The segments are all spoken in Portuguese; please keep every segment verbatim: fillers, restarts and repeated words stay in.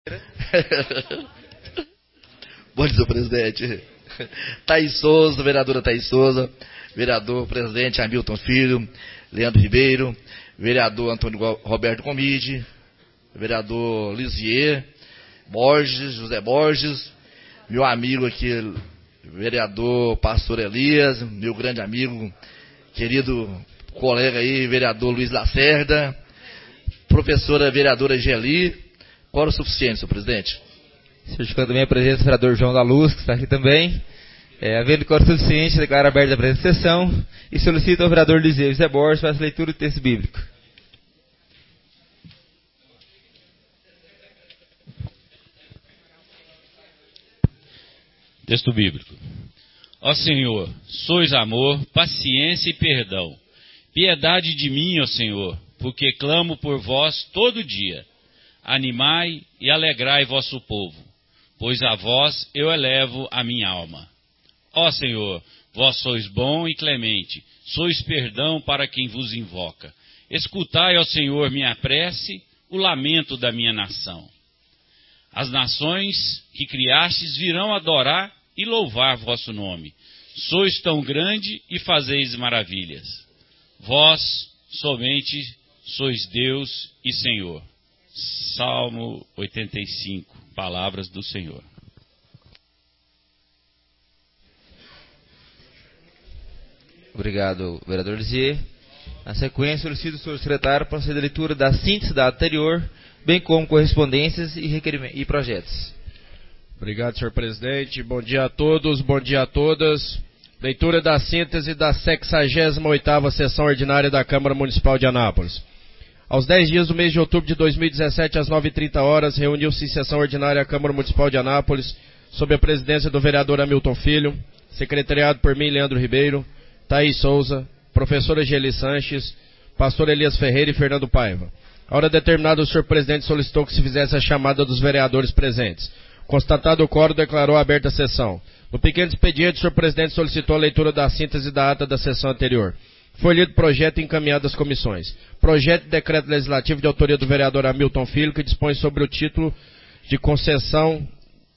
Bom dia, senhor presidente. Thaís Souza, vereadora Thaís Souza, vereador presidente Hamilton Filho, Leandro Ribeiro, vereador Antônio Roberto Comide, vereador Lisier, Borges, José Borges, meu amigo aqui, vereador Pastor Elias, meu grande amigo, querido colega aí, vereador Luiz Lacerda, professora vereadora Geli. Qual o suficiente, senhor presidente? Certificando também a presença do vereador João da Luz, que está aqui também. É, havendo quórum suficiente, declaro aberta a presente sessão e solicito ao vereador Lisier José Borges para a leitura do texto bíblico. Texto bíblico. Ó Senhor, sois amor, paciência e perdão. Piedade de mim, ó Senhor, porque clamo por vós todo dia. Animai e alegrai vosso povo, pois a vós eu elevo a minha alma. Ó Senhor, vós sois bom e clemente, sois perdão para quem vos invoca. Escutai, ó Senhor, minha prece, o lamento da minha nação. As nações que criastes virão adorar e louvar vosso nome. Sois tão grande e fazeis maravilhas. Vós somente sois Deus e Senhor. Salmo oitenta e cinco, palavras do Senhor. Obrigado, vereador Lisier. Na sequência, solicito o senhor secretário para fazer a leitura da síntese da anterior, bem como correspondências e, requerimentos, e projetos. Obrigado, senhor presidente. Bom dia a todos, bom dia a todas. Leitura da síntese da sexagésima oitava sessão ordinária da Câmara Municipal de Anápolis. Aos dez dias do mês de outubro de dois mil e dezessete, às nove e trinta horas, reuniu-se em sessão ordinária a Câmara Municipal de Anápolis, sob a presidência do vereador Hamilton Filho, secretariado por mim, Leandro Ribeiro, Thaís Souza, professora Geli Sanches, pastor Elias Ferreira e Fernando Paiva. A hora determinada, o senhor presidente solicitou que se fizesse a chamada dos vereadores presentes. Constatado o quórum, declarou aberta a sessão. No pequeno expediente, o senhor presidente solicitou a leitura da síntese da ata da sessão anterior. Foi lido projeto e encaminhado às comissões. Projeto de decreto legislativo de autoria do vereador Hamilton Filho, que dispõe sobre o título de concessão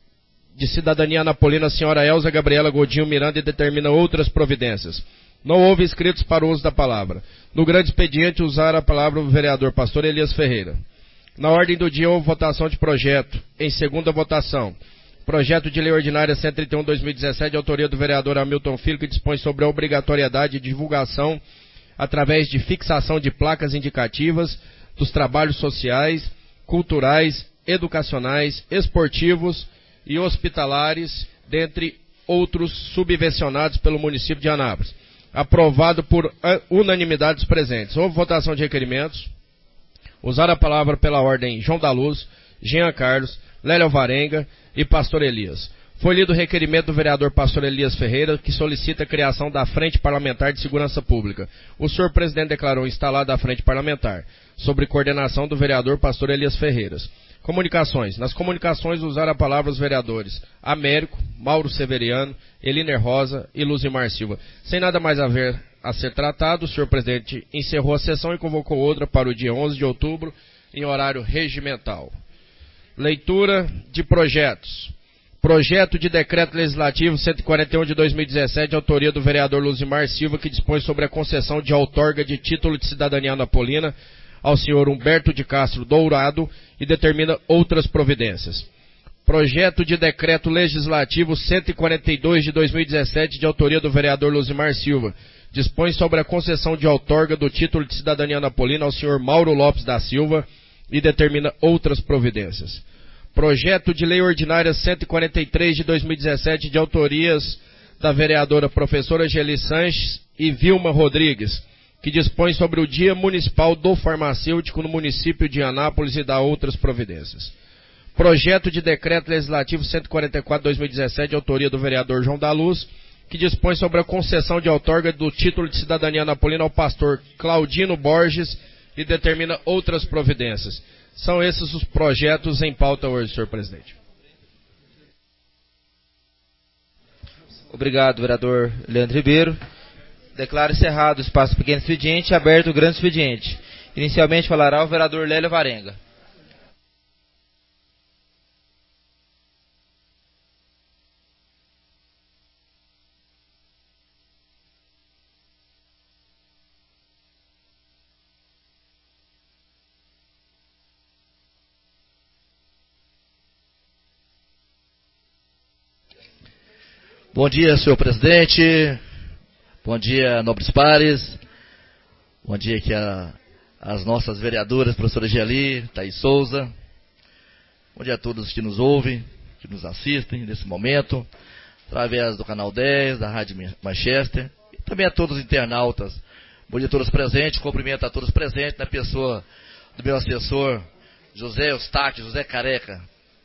de cidadania anapolina à senhora Elza Gabriela Godinho Miranda e determina outras providências. Não houve inscritos para o uso da palavra. No grande expediente, usaram a palavra o vereador pastor Elias Ferreira. Na ordem do dia, houve votação de projeto. Em segunda votação, projeto de lei ordinária cento e trinta e um barra dois mil e dezessete, de autoria do vereador Hamilton Filho, que dispõe sobre a obrigatoriedade de divulgação através de fixação de placas indicativas dos trabalhos sociais, culturais, educacionais, esportivos e hospitalares, dentre outros subvencionados pelo município de Anápolis. Aprovado por unanimidade dos presentes. Houve votação de requerimentos. Usaram a palavra pela ordem João da Luz, Jean Carlos, Lélia Alvarenga e pastor Elias. Foi lido o requerimento do vereador pastor Elias Ferreira, que solicita a criação da Frente Parlamentar de Segurança Pública. O senhor presidente declarou instalada a Frente Parlamentar, sobre coordenação do vereador pastor Elias Ferreira. Comunicações. Nas comunicações usaram a palavra os vereadores Américo, Mauro Severiano, Eliner Rosa e Luzimar Silva. Sem nada mais a ver a ser tratado, o senhor presidente encerrou a sessão e convocou outra para o dia onze de outubro, em horário regimental. Leitura de projetos. Projeto de decreto legislativo cento e quarenta e um de dois mil e dezessete, de autoria do vereador Luzimar Silva, que dispõe sobre a concessão de outorga de título de cidadania anapolina ao senhor Humberto de Castro Dourado e determina outras providências. Projeto de decreto legislativo cento e quarenta e dois de dois mil e dezessete, de autoria do vereador Luzimar Silva, dispõe sobre a concessão de outorga do título de cidadania anapolina ao senhor Mauro Lopes da Silva e determina outras providências. Projeto de lei ordinária cento e quarenta e três de dois mil e dezessete, de autorias da vereadora professora Geli Sanches e Vilma Rodrigues, que dispõe sobre o Dia Municipal do Farmacêutico no município de Anápolis e dá outras providências. Projeto de decreto legislativo cento e quarenta e quatro de dois mil e dezessete, de autoria do vereador João da Luz, que dispõe sobre a concessão de outorga do título de cidadania anapolina ao pastor Claudino Borges e determina outras providências. São esses os projetos em pauta hoje, senhor presidente. Obrigado, vereador Leandro Ribeiro. Declaro encerrado o espaço pequeno expediente e aberto o grande expediente. Inicialmente falará o vereador Lélia Alvarenga. Bom dia, senhor presidente. Bom dia, nobres pares. Bom dia aqui a, as nossas vereadoras, professora Geli, Thaís Souza. Bom dia a todos que nos ouvem, que nos assistem nesse momento, através do canal dez, da Rádio Manchester, e também a todos os internautas. Bom dia a todos presentes, cumprimento a todos presentes, na pessoa do meu assessor, José Eustáquio, José Careca.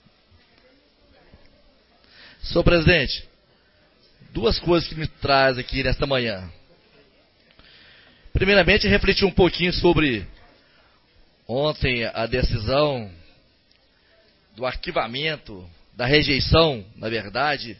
Senhor presidente, duas coisas que me traz aqui nesta manhã. Primeiramente, refletir um pouquinho sobre ontem a decisão do arquivamento, da rejeição, na verdade,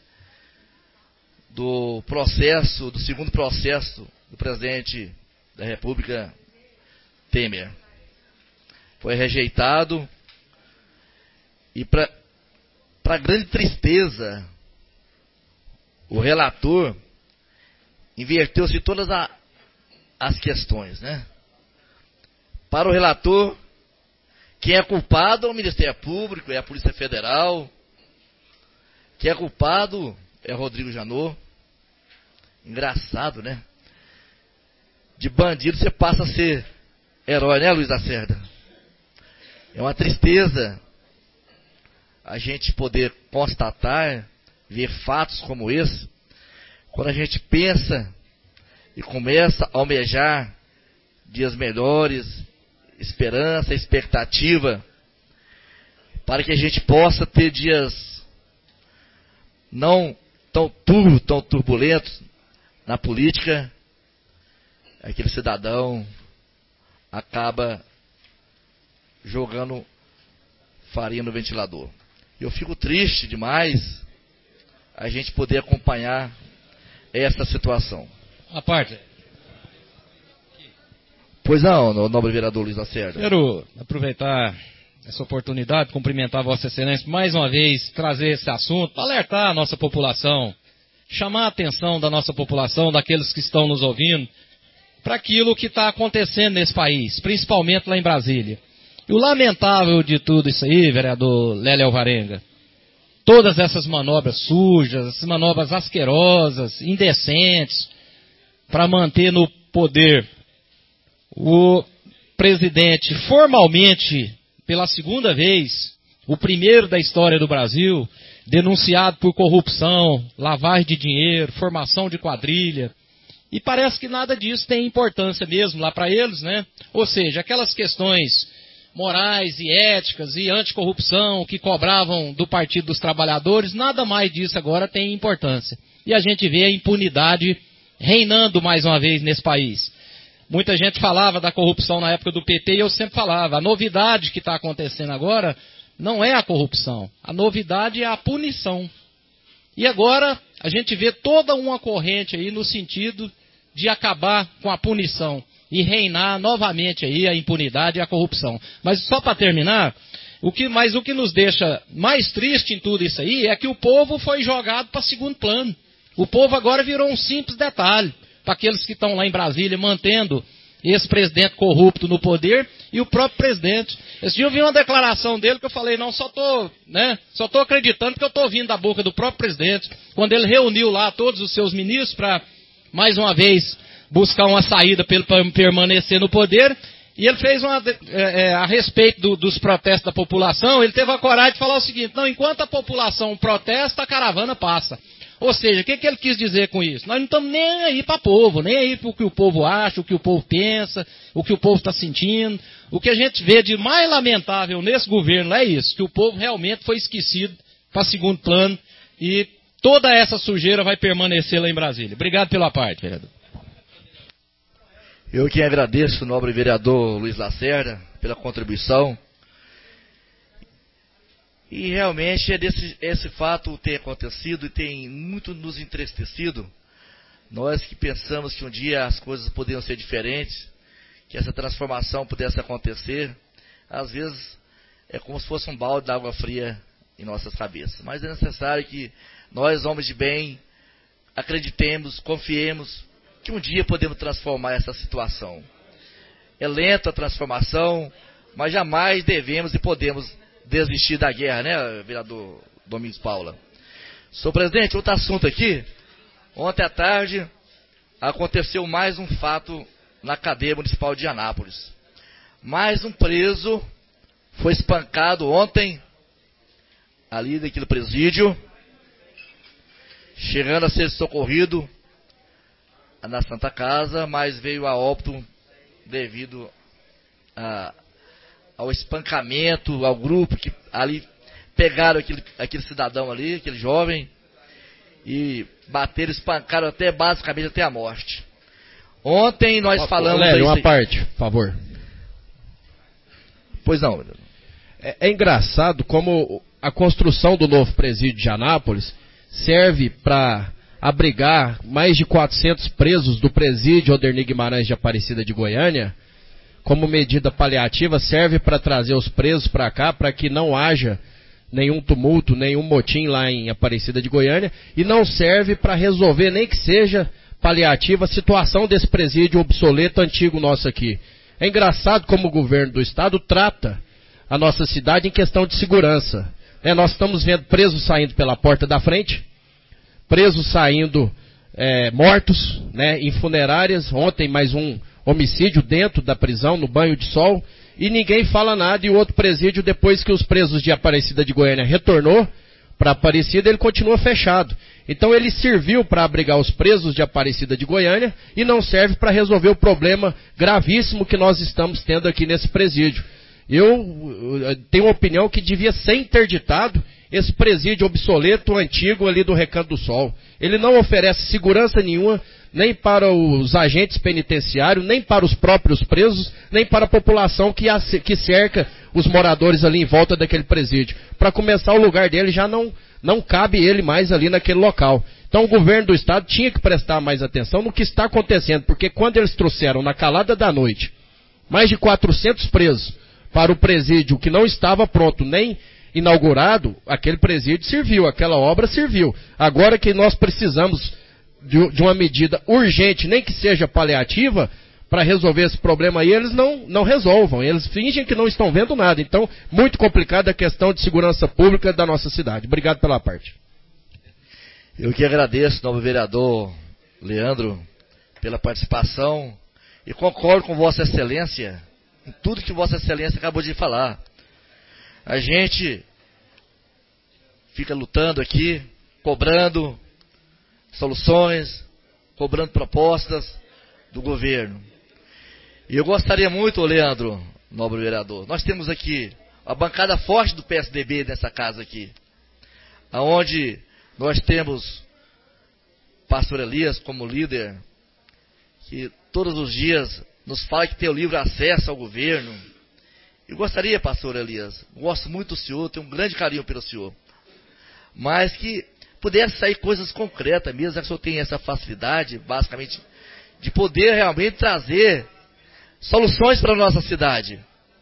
do processo, do segundo processo do presidente da República, Temer. Foi rejeitado e, para para grande tristeza, o relator inverteu-se todas a, as questões, né? Para o relator, quem é culpado é o Ministério Público, é a Polícia Federal. Quem é culpado é Rodrigo Janot. Engraçado, né? De bandido você passa a ser herói, né, Luiz Lacerda? É uma tristeza a gente poder constatar, ver fatos como esse, quando a gente pensa e começa a almejar dias melhores, esperança, expectativa, para que a gente possa ter dias não tão turvos, tão turbulentos na política, aquele cidadão acaba jogando farinha no ventilador. Eu fico triste demais a gente poder acompanhar essa situação. A parte. Pois não, nobre vereador Luiz Lacerda. Quero aproveitar essa oportunidade, cumprimentar Vossa Excelência mais uma vez, trazer esse assunto, alertar a nossa população, chamar a atenção da nossa população, daqueles que estão nos ouvindo, para aquilo que está acontecendo nesse país, principalmente lá em Brasília. E o lamentável de tudo isso aí, vereador Lélio Alvarenga, todas essas manobras sujas, essas manobras asquerosas, indecentes, para manter no poder o presidente formalmente, pela segunda vez, o primeiro da história do Brasil, denunciado por corrupção, lavagem de dinheiro, formação de quadrilha, e parece que nada disso tem importância mesmo lá para eles, né? Ou seja, aquelas questões morais e éticas e anticorrupção que cobravam do Partido dos Trabalhadores, nada mais disso agora tem importância. E a gente vê a impunidade reinando mais uma vez nesse país. Muita gente falava da corrupção na época do P T e eu sempre falava, a novidade que está acontecendo agora não é a corrupção, a novidade é a punição. E agora a gente vê toda uma corrente aí no sentido de acabar com a punição e reinar novamente aí a impunidade e a corrupção. Mas só para terminar, o que, mas o que nos deixa mais triste em tudo isso aí é que o povo foi jogado para segundo plano. O povo agora virou um simples detalhe para aqueles que estão lá em Brasília mantendo esse presidente corrupto no poder e o próprio presidente. Esse dia eu vi uma declaração dele que eu falei, não, só estou né, só tô acreditando porque eu estou ouvindo da boca do próprio presidente, quando ele reuniu lá todos os seus ministros para, mais uma vez, buscar uma saída para ele permanecer no poder, e ele fez uma, é, é, a respeito do, dos protestos da população, ele teve a coragem de falar o seguinte, não, enquanto a população protesta, a caravana passa. Ou seja, o que, que ele quis dizer com isso? Nós não estamos nem aí para o povo, nem aí para o que o povo acha, o que o povo pensa, o que o povo está sentindo. O que a gente vê de mais lamentável nesse governo é isso, que o povo realmente foi esquecido para segundo plano e toda essa sujeira vai permanecer lá em Brasília. Obrigado pela parte, vereador. Eu que agradeço o nobre vereador Luiz Lacerda pela contribuição. E realmente é desse, esse fato tem acontecido e tem muito nos entristecido. Nós que pensamos que um dia as coisas poderiam ser diferentes, que essa transformação pudesse acontecer, às vezes é como se fosse um balde de água fria em nossas cabeças. Mas é necessário que nós, homens de bem, acreditemos, confiemos que um dia podemos transformar essa situação. É lenta a transformação, mas jamais devemos e podemos desistir da guerra, né, vereador Domingos Paula? Senhor presidente, outro assunto aqui. Ontem à tarde aconteceu mais um fato na cadeia municipal de Anápolis. Mais um preso foi espancado ontem, ali naquele presídio, chegando a ser socorrido na Santa Casa, mas veio a óbito devido a, ao espancamento, ao grupo que ali pegaram aquele, aquele cidadão ali, aquele jovem, e bateram, espancaram até basicamente até a morte. Ontem nós Ó, falamos... Lélio, uma aí, parte, por favor. Pois não. É, é engraçado como a construção do novo presídio de Anápolis serve para abrigar mais de quatrocentos presos do presídio Oderni Guimarães de Aparecida de Goiânia. Como medida paliativa, serve para trazer os presos para cá, para que não haja nenhum tumulto, nenhum motim lá em Aparecida de Goiânia, e não serve para resolver, nem que seja paliativa, a situação desse presídio obsoleto antigo nosso aqui. É engraçado como o governo do estado trata a nossa cidade em questão de segurança. É, nós estamos vendo presos saindo pela porta da frente, presos saindo é, mortos, né, em funerárias. Ontem mais um homicídio dentro da prisão, no banho de sol, e ninguém fala nada. E o outro presídio, depois que os presos de Aparecida de Goiânia retornou para Aparecida, ele continua fechado. Então ele serviu para abrigar os presos de Aparecida de Goiânia e não serve para resolver o problema gravíssimo que nós estamos tendo aqui nesse presídio. Eu, eu tenho uma opinião que devia ser interditado esse presídio obsoleto, antigo ali do Recanto do Sol. Ele não oferece segurança nenhuma, nem para os agentes penitenciários, nem para os próprios presos, nem para a população que, que cerca os moradores ali em volta daquele presídio. Para começar, o lugar dele já não, não cabe ele mais ali naquele local. Então o governo do estado tinha que prestar mais atenção no que está acontecendo, porque quando eles trouxeram na calada da noite mais de quatrocentos presos para o presídio que não estava pronto nem inaugurado, aquele presídio serviu, aquela obra serviu. Agora que nós precisamos de, de uma medida urgente, nem que seja paliativa, para resolver esse problema aí, eles não, não resolvam, eles fingem que não estão vendo nada. Então, muito complicada a questão de segurança pública da nossa cidade. Obrigado pela parte. Eu que agradeço, novo vereador Leandro, pela participação, e concordo com Vossa Excelência em tudo que Vossa Excelência acabou de falar. A gente fica lutando aqui, cobrando soluções, cobrando propostas do governo. E eu gostaria muito, Leandro, nobre vereador, nós temos aqui a bancada forte do P S D B nessa casa aqui, aonde nós temos pastor Elias como líder, que todos os dias nos fala que tem o livre acesso ao governo. Eu gostaria, pastor Elias, gosto muito do senhor, tenho um grande carinho pelo senhor, mas que pudesse sair coisas concretas mesmo, já que o senhor tem essa facilidade, basicamente, de poder realmente trazer soluções para a nossa cidade.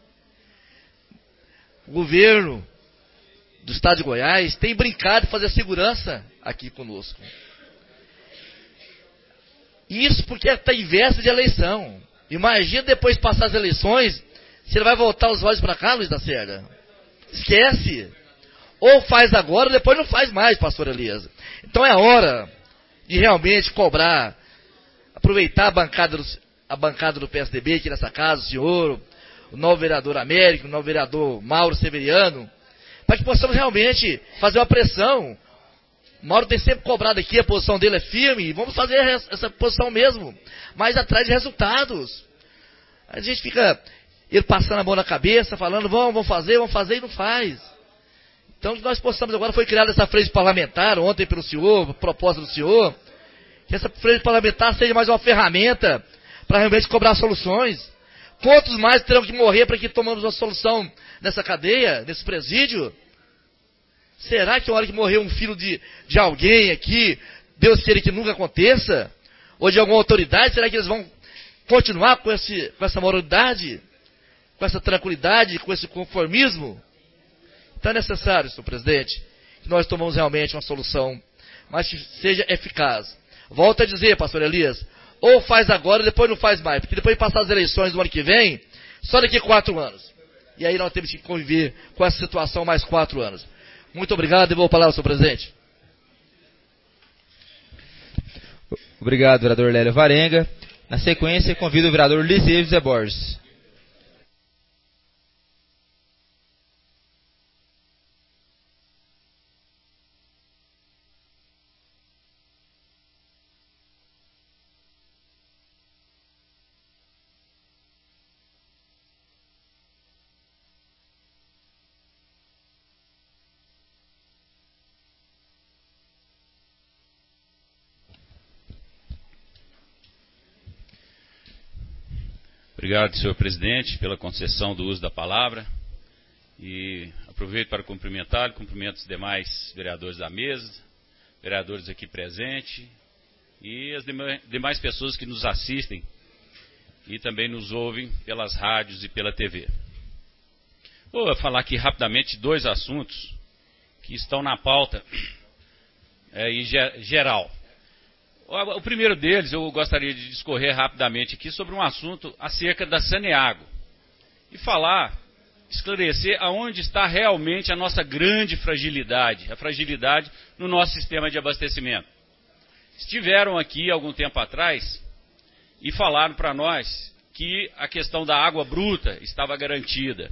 O governo do estado de Goiás tem brincado de fazer segurança aqui conosco. Isso porque está em véspera de eleição. Imagina depois de passar as eleições, se ele vai voltar os olhos para cá, Luiz da Serra. Esquece. Ou faz agora, ou depois não faz mais, pastor Elias. Então é hora de realmente cobrar, aproveitar a bancada do, a bancada do P S D B aqui nessa casa, o senhor, o novo vereador Américo, o novo vereador Mauro Severiano, para que possamos realmente fazer uma pressão. O Mauro tem sempre cobrado aqui, a posição dele é firme, e vamos fazer essa posição mesmo, mas atrás de resultados. A gente fica, ele passando a mão na cabeça, falando, vamos, vamos fazer, vamos fazer, e não faz. Então, que nós possamos agora, foi criada essa frente parlamentar, ontem pelo senhor, proposta do senhor, que essa frente parlamentar seja mais uma ferramenta para realmente cobrar soluções. Quantos mais terão que morrer para que tomamos uma solução nessa cadeia, nesse presídio? Será que a hora que morrer um filho de, de alguém aqui, Deus queira que nunca aconteça? Ou de alguma autoridade, será que eles vão continuar com, esse, com essa moralidade? Com essa tranquilidade, com esse conformismo? Então é necessário, senhor presidente, que nós tomemos realmente uma solução, mas que seja eficaz. Volto a dizer, pastor Elias, ou faz agora, depois não faz mais, porque depois de passar as eleições do ano que vem, só daqui a quatro anos. E aí nós temos que conviver com essa situação mais quatro anos. Muito obrigado, devolvo a palavra ao senhor presidente. Obrigado, vereador Lélio Varenga. Na sequência, convido o vereador Liseu José Borges. Obrigado, senhor presidente, pela concessão do uso da palavra. E aproveito para cumprimentá-lo, cumprimento os demais vereadores da mesa, vereadores aqui presentes e as demais pessoas que nos assistem e também nos ouvem pelas rádios e pela T V. Vou falar aqui rapidamente dois assuntos que estão na pauta é, em geral. O primeiro deles, eu gostaria de discorrer rapidamente aqui sobre um assunto acerca da Saneago. E falar, esclarecer aonde está realmente a nossa grande fragilidade, a fragilidade no nosso sistema de abastecimento. Estiveram aqui algum tempo atrás e falaram para nós que a questão da água bruta estava garantida.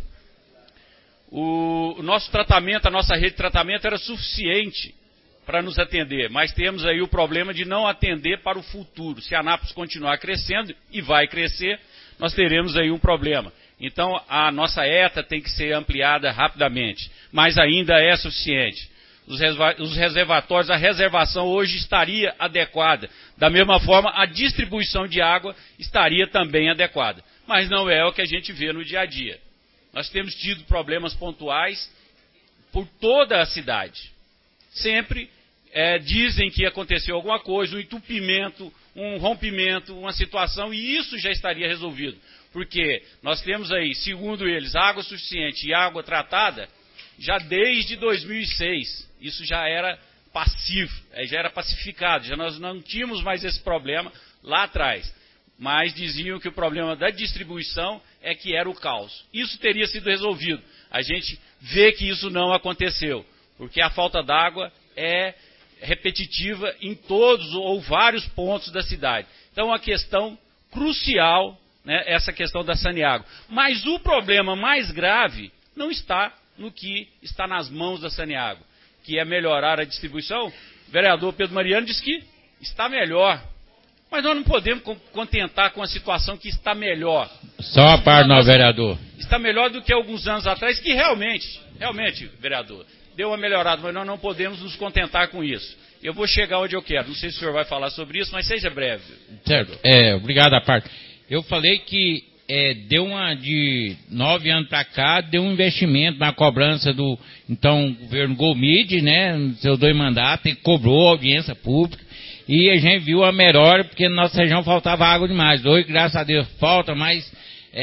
O, o nosso tratamento, a nossa rede de tratamento era suficiente para nos atender, mas temos aí o problema de não atender para o futuro. Se a Anápolis continuar crescendo, e vai crescer, nós teremos aí um problema. Então, a nossa E T A tem que ser ampliada rapidamente, mas ainda é suficiente. Os, os reservatórios, a reservação hoje estaria adequada. Da mesma forma, a distribuição de água estaria também adequada. Mas não é o que a gente vê no dia a dia. Nós temos tido problemas pontuais por toda a cidade. Sempre É, dizem que aconteceu alguma coisa, um entupimento, um rompimento, uma situação, e isso já estaria resolvido. Porque nós temos aí, segundo eles, água suficiente e água tratada, já desde dois mil e seis. Isso já era passivo, já era pacificado, já nós não tínhamos mais esse problema lá atrás. Mas diziam que o problema da distribuição é que era o caos. Isso teria sido resolvido. A gente vê que isso não aconteceu, porque a falta d'água é repetitiva em todos ou vários pontos da cidade. Então, uma questão crucial, né, essa questão da Saneago. Mas o problema mais grave não está no que está nas mãos da Saneago, que é melhorar a distribuição. O vereador Pedro Mariano disse que está melhor. Mas nós não podemos contentar com a situação que está melhor. Só a parte, não, vereador. Está melhor do que alguns anos atrás, que realmente, realmente, vereador, deu uma melhorada, mas nós não podemos nos contentar com isso. Eu vou chegar onde eu quero. Não sei se o senhor vai falar sobre isso, mas seja breve. Certo. É, obrigado a parte. Eu falei que é, deu uma de nove anos para cá, deu um investimento na cobrança do então governo Gomide, né? Seu dois mandatos, e cobrou audiência pública. E a gente viu a melhora, porque na nossa região faltava água demais. Hoje, graças a Deus, falta, mas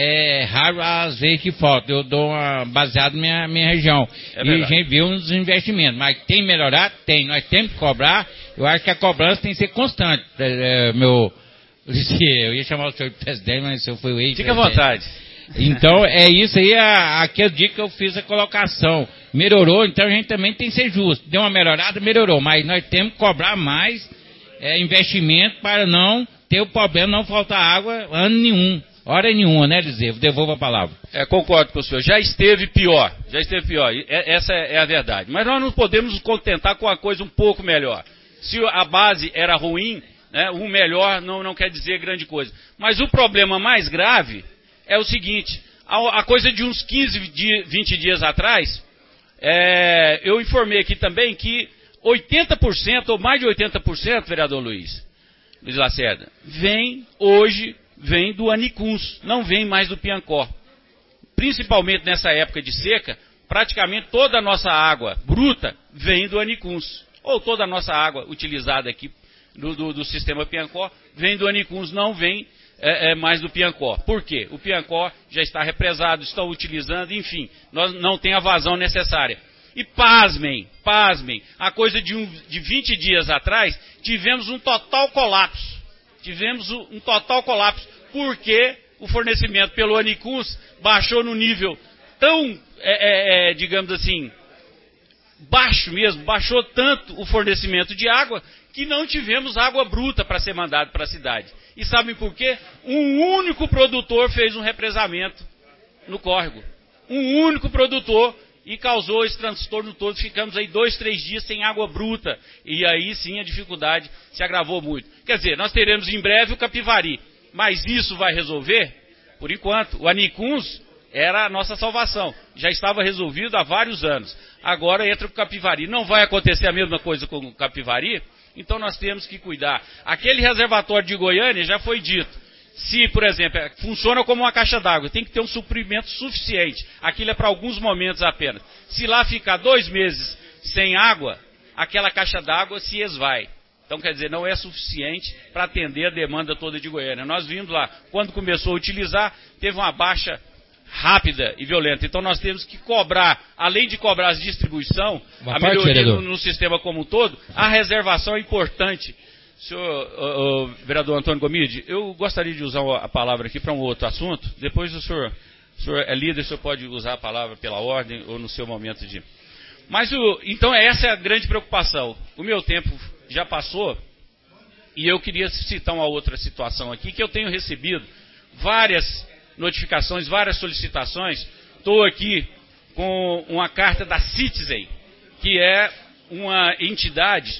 é raro as vezes que falta. Eu dou uma baseada na minha, minha região. É e a gente viu uns investimentos. Mas tem melhorado? Tem. Nós temos que cobrar. Eu acho que a cobrança tem que ser constante. É, meu, eu ia chamar o senhor de presidente, mas o senhor foi o ex. Fique à vontade. Então, é isso aí, a, aquele dia que eu fiz a colocação. Melhorou, então a gente também tem que ser justo. Deu uma melhorada, melhorou. Mas nós temos que cobrar mais é, investimento para não ter o problema, não faltar água ano nenhum. Hora nenhuma, né, Eliseu? Devolvo a palavra. É, concordo com o senhor. Já esteve pior. Já esteve pior. É, essa é a verdade. Mas nós não podemos nos contentar com uma coisa um pouco melhor. Se a base era ruim, né, um melhor não, não quer dizer grande coisa. Mas o problema mais grave é o seguinte. A, a coisa de uns quinze, vinte dias atrás, é, eu informei aqui também que oitenta por cento, ou mais de oitenta por cento, vereador Luiz, Luiz Lacerda, vem hoje... vem do Anicuns, não vem mais do Piancó. Principalmente nessa época de seca, praticamente toda a nossa água bruta vem do Anicuns. Ou toda a nossa água utilizada aqui do, do, do sistema Piancó vem do Anicuns, não vem é, é, mais do Piancó. Por quê? O Piancó já está represado, estão utilizando, enfim, nós não tem a vazão necessária. E pasmem, pasmem, a coisa de, um, de vinte dias atrás, tivemos um total colapso. Tivemos um total colapso, porque o fornecimento pelo Anicuns baixou no nível tão, é, é, digamos assim, baixo mesmo, baixou tanto o fornecimento de água que não tivemos água bruta para ser mandada para a cidade. E sabem por quê? Um único produtor fez um represamento no córrego. Um único produtor e causou esse transtorno todo. Ficamos aí dois, três dias sem água bruta. E aí sim a dificuldade se agravou muito. Quer dizer, nós teremos em breve o Capivari. Mas isso vai resolver? Por enquanto. O Anicuns era a nossa salvação. Já estava resolvido há vários anos. Agora entra o Capivari. Não vai acontecer a mesma coisa com o Capivari? Então nós temos que cuidar. Aquele reservatório de Goiânia já foi dito. Se, por exemplo, funciona como uma caixa d'água, tem que ter um suprimento suficiente. Aquilo é para alguns momentos apenas. Se lá ficar dois meses sem água, aquela caixa d'água se esvai. Então, quer dizer, não é suficiente para atender a demanda toda de Goiânia. Nós vimos lá, quando começou a utilizar, teve uma baixa rápida e violenta. Então nós temos que cobrar, além de cobrar a distribuição, Uma a parte, melhoria no, no sistema como um todo, a reservação é importante. Senhor o, o, vereador Antônio Gomide, eu gostaria de usar a palavra aqui para um outro assunto. Depois o senhor, o senhor é líder, o senhor pode usar a palavra pela ordem ou no seu momento de... Mas, o, então, essa é a grande preocupação. O meu tempo já passou e eu queria citar uma outra situação aqui, que eu tenho recebido várias notificações, várias solicitações. Estou aqui com uma carta da Citizen, que é uma entidade,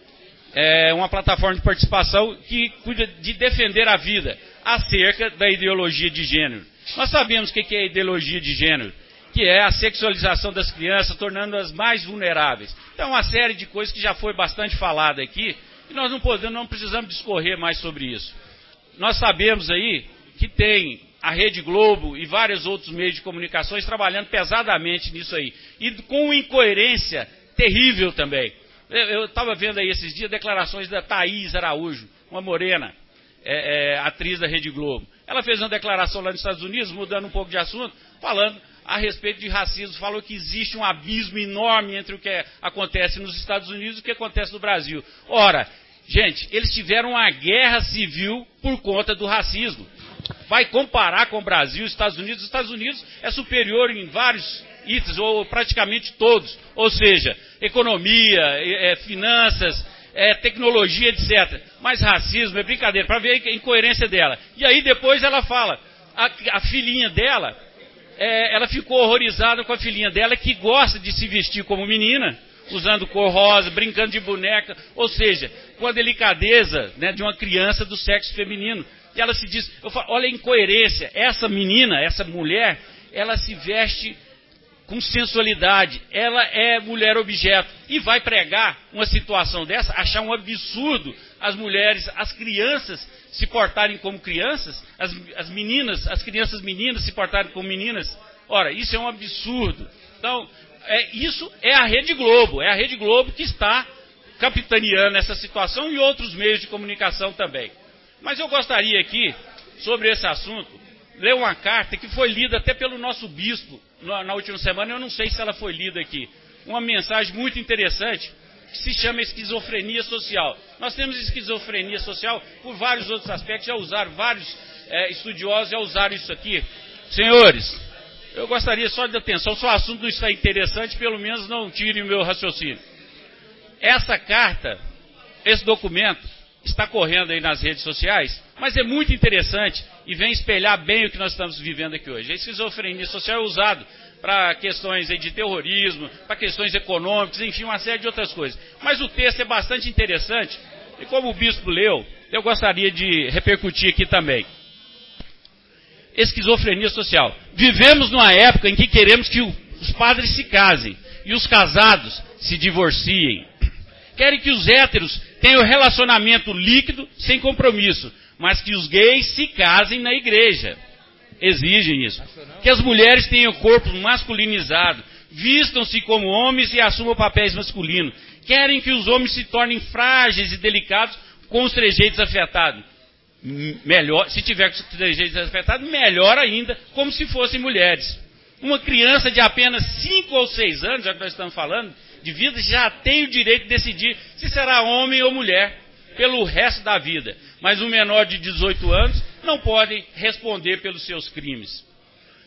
é uma plataforma de participação que cuida de defender a vida acerca da ideologia de gênero. Nós sabemos o que é a ideologia de gênero, que é a sexualização das crianças, tornando-as mais vulneráveis. Então, uma série de coisas que já foi bastante falada aqui, e nós não podemos, não precisamos discorrer mais sobre isso. Nós sabemos aí que tem a Rede Globo e vários outros meios de comunicações trabalhando pesadamente nisso aí. E com incoerência terrível também. Eu estava vendo aí esses dias declarações da Thaís Araújo, uma morena, é, é, atriz da Rede Globo. Ela fez uma declaração lá nos Estados Unidos, mudando um pouco de assunto, falando a respeito de racismo. Falou que existe um abismo enorme entre o que acontece nos Estados Unidos e o que acontece no Brasil. Ora, gente, eles tiveram uma guerra civil por conta do racismo. Vai comparar com o Brasil, Estados Unidos. Os Estados Unidos é superior em vários itens, ou praticamente todos. Ou seja, economia, é, finanças, é, tecnologia, etcétera. Mas racismo é brincadeira, para ver a incoerência dela. E aí depois ela fala, a, a filhinha dela, é, ela ficou horrorizada com a filhinha dela, que gosta de se vestir como menina, usando cor rosa, brincando de boneca, ou seja, com a delicadeza, né, de uma criança do sexo feminino. E ela se diz, eu falo, olha a incoerência, essa menina, essa mulher, ela se veste com sensualidade, ela é mulher objeto, e vai pregar uma situação dessa, achar um absurdo as mulheres, as crianças se portarem como crianças, as, as meninas, as crianças meninas se portarem como meninas. Ora, isso é um absurdo. Então, é, isso é a Rede Globo, é a Rede Globo que está capitaneando essa situação e outros meios de comunicação também. Mas eu gostaria aqui, sobre esse assunto, ler uma carta que foi lida até pelo nosso bispo na, na última semana, eu não sei se ela foi lida aqui. Uma mensagem muito interessante, que se chama esquizofrenia social. Nós temos esquizofrenia social por vários outros aspectos, já usaram, vários é, estudiosos já usaram isso aqui. Senhores, eu gostaria só de atenção, se o assunto não está interessante, pelo menos não tire o meu raciocínio. Essa carta, esse documento, está correndo aí nas redes sociais, mas é muito interessante e vem espelhar bem o que nós estamos vivendo aqui hoje. A esquizofrenia social é usado para questões aí de terrorismo, para questões econômicas, enfim, uma série de outras coisas. Mas o texto é bastante interessante e como o bispo leu, eu gostaria de repercutir aqui também. Esquizofrenia social. Vivemos numa época em que queremos que os padres se casem e os casados se divorciem. Querem que os héteros tenham relacionamento líquido, sem compromisso, mas que os gays se casem na igreja. Exigem isso. Que as mulheres tenham corpo masculinizado, vistam-se como homens e assumam papéis masculinos. Querem que os homens se tornem frágeis e delicados com os trejeitos afetados. Melhor, se tiver com os trejeitos afetados, melhor ainda, como se fossem mulheres. Uma criança de apenas cinco ou seis anos, já que nós estamos falando, de vida, já tem o direito de decidir se será homem ou mulher pelo resto da vida. Mas um menor de dezoito anos não pode responder pelos seus crimes.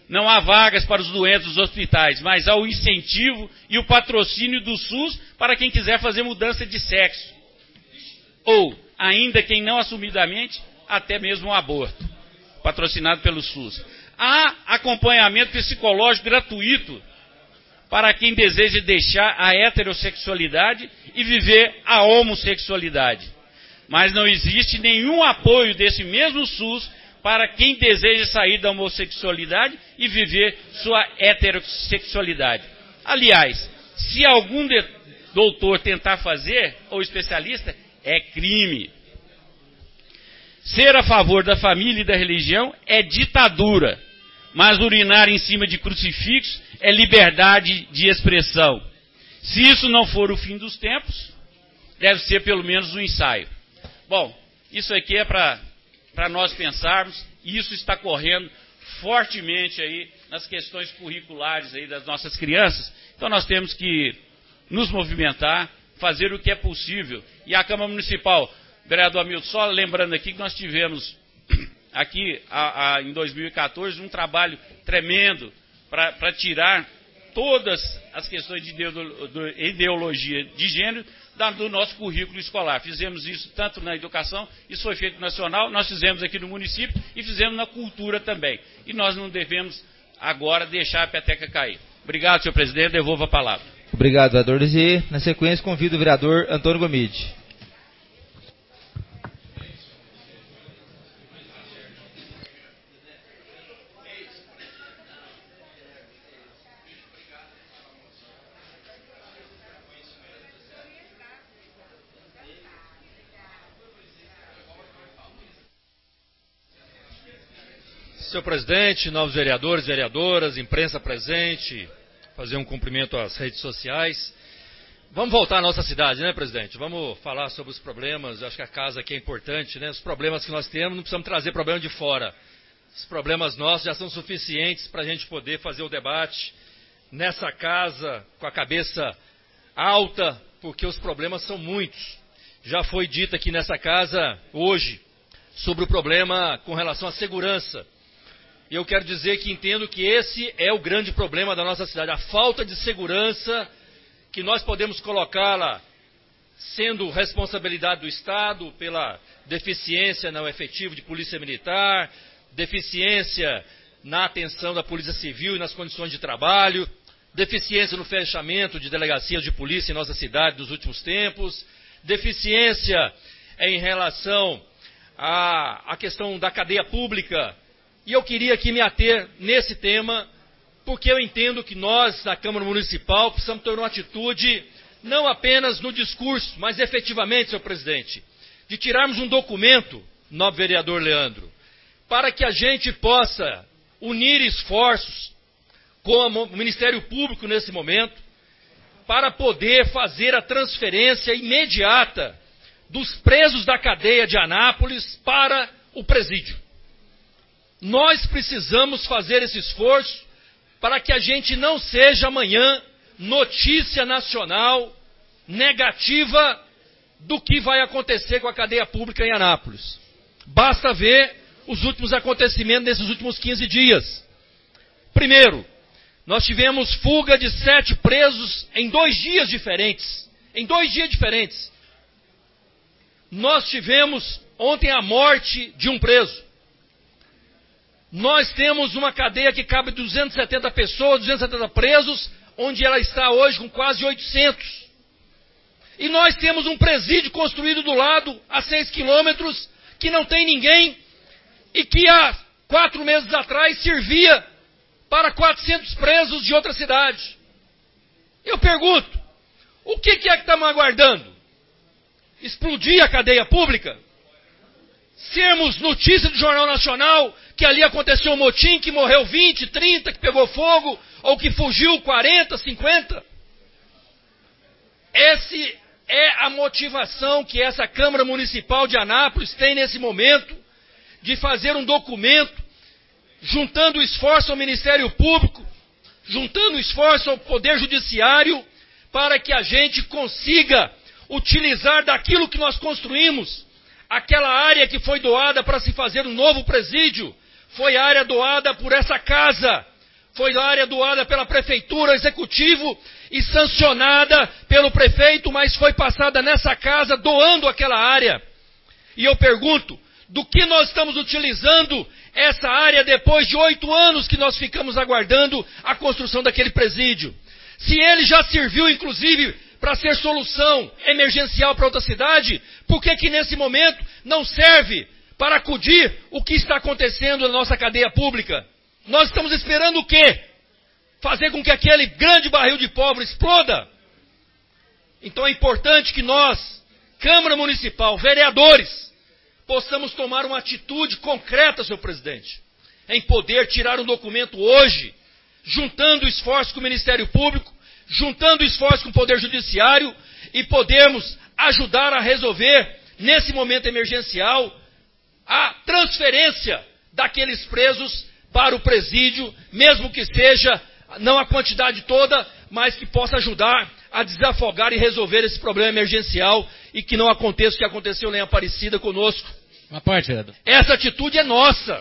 não há vagas para os doentes dos hospitais, mas há o incentivo e o patrocínio do SUS para quem quiser fazer mudança de sexo. Ou, ainda quem não assumidamente, até mesmo um aborto, patrocinado pelo SUS. Há acompanhamento psicológico gratuito para quem deseja deixar a heterossexualidade e viver a homossexualidade. Mas não existe nenhum apoio desse mesmo SUS para quem deseja sair da homossexualidade e viver sua heterossexualidade. Aliás, se algum de, doutor tentar fazer, ou especialista, é crime. Ser a favor da família e da religião é ditadura, mas urinar em cima de crucifixos é liberdade de expressão. Se isso não for o fim dos tempos, deve ser pelo menos um ensaio. Bom, isso aqui é para para nós pensarmos, e isso está correndo fortemente aí nas questões curriculares aí das nossas crianças. Então nós temos que nos movimentar, fazer o que é possível. E a Câmara Municipal, vereador Hamilton, só lembrando aqui que nós tivemos aqui a, a, em dois mil e quatorze um trabalho tremendo para tirar todas as questões de ideologia de gênero do nosso currículo escolar. Fizemos isso tanto na educação, isso foi feito nacional, nós fizemos aqui no município e fizemos na cultura também. E nós não devemos agora deixar a peteca cair. Obrigado, senhor presidente, devolvo a palavra. Obrigado, vereador Lisier. Na sequência, convido o vereador Antônio Gomide. Senhor presidente, novos vereadores, vereadoras, imprensa presente, fazer um cumprimento às redes sociais. Vamos voltar à nossa cidade, né, presidente? Vamos falar sobre os problemas, acho que a casa aqui é importante, né? Os problemas que nós temos, não precisamos trazer problema de fora. Os problemas nossos já são suficientes para a gente poder fazer o debate nessa casa com a cabeça alta, porque os problemas são muitos. Já foi dito aqui nessa casa hoje sobre o problema com relação à segurança. E eu quero dizer que entendo que esse é o grande problema da nossa cidade, a falta de segurança, que nós podemos colocá-la sendo responsabilidade do Estado pela deficiência no efetivo de polícia militar, deficiência na atenção da polícia civil e nas condições de trabalho, deficiência no fechamento de delegacias de polícia em nossa cidade nos últimos tempos, deficiência em relação à, à questão da cadeia pública. E eu queria aqui me ater nesse tema, porque eu entendo que nós, na Câmara Municipal, precisamos ter uma atitude, não apenas no discurso, mas efetivamente, senhor presidente, de tirarmos um documento, nobre vereador Leandro, para que a gente possa unir esforços com o Ministério Público nesse momento, para poder fazer a transferência imediata dos presos da cadeia de Anápolis para o presídio. Nós precisamos fazer esse esforço para que a gente não seja amanhã notícia nacional negativa do que vai acontecer com a cadeia pública em Anápolis. Basta ver os últimos acontecimentos nesses últimos quinze dias. Primeiro, nós tivemos fuga de sete presos em dois dias diferentes. Em dois dias diferentes. Nós tivemos ontem a morte de um preso. Nós temos uma cadeia que cabe duzentas e setenta pessoas, duzentos e setenta presos, onde ela está hoje com quase oitocentos. E nós temos um presídio construído do lado, a seis quilômetros, que não tem ninguém, e que há quatro meses atrás servia para quatrocentos presos de outra cidade. Eu pergunto, o que, que é que estamos aguardando? Explodir a cadeia pública? Sermos notícia do Jornal Nacional que ali aconteceu um motim, que morreu vinte, trinta, que pegou fogo, ou que fugiu quarenta, cinquenta? Essa é a motivação que essa Câmara Municipal de Anápolis tem nesse momento, de fazer um documento, juntando esforço ao Ministério Público, juntando esforço ao Poder Judiciário, para que a gente consiga utilizar daquilo que nós construímos. Aquela área que foi doada para se fazer um novo presídio, foi a área doada por essa casa, foi área doada pela prefeitura, executivo e sancionada pelo prefeito, mas foi passada nessa casa doando aquela área. E eu pergunto, do que nós estamos utilizando essa área depois de oito anos que nós ficamos aguardando a construção daquele presídio? Se ele já serviu, inclusive, para ser solução emergencial para outra cidade, por que que nesse momento não serve para acudir o que está acontecendo na nossa cadeia pública? Nós estamos esperando o quê? Fazer com que aquele grande barril de pólvora exploda? Então é importante que nós, Câmara Municipal, vereadores, possamos tomar uma atitude concreta, senhor presidente, em poder tirar um documento hoje, juntando esforço com o Ministério Público, juntando esforço com o Poder Judiciário e podermos ajudar a resolver, nesse momento emergencial, a transferência daqueles presos para o presídio, mesmo que seja, não a quantidade toda, mas que possa ajudar a desafogar e resolver esse problema emergencial e que não aconteça o que aconteceu lá em Aparecida conosco. Uma parte, vereador. Essa atitude é nossa.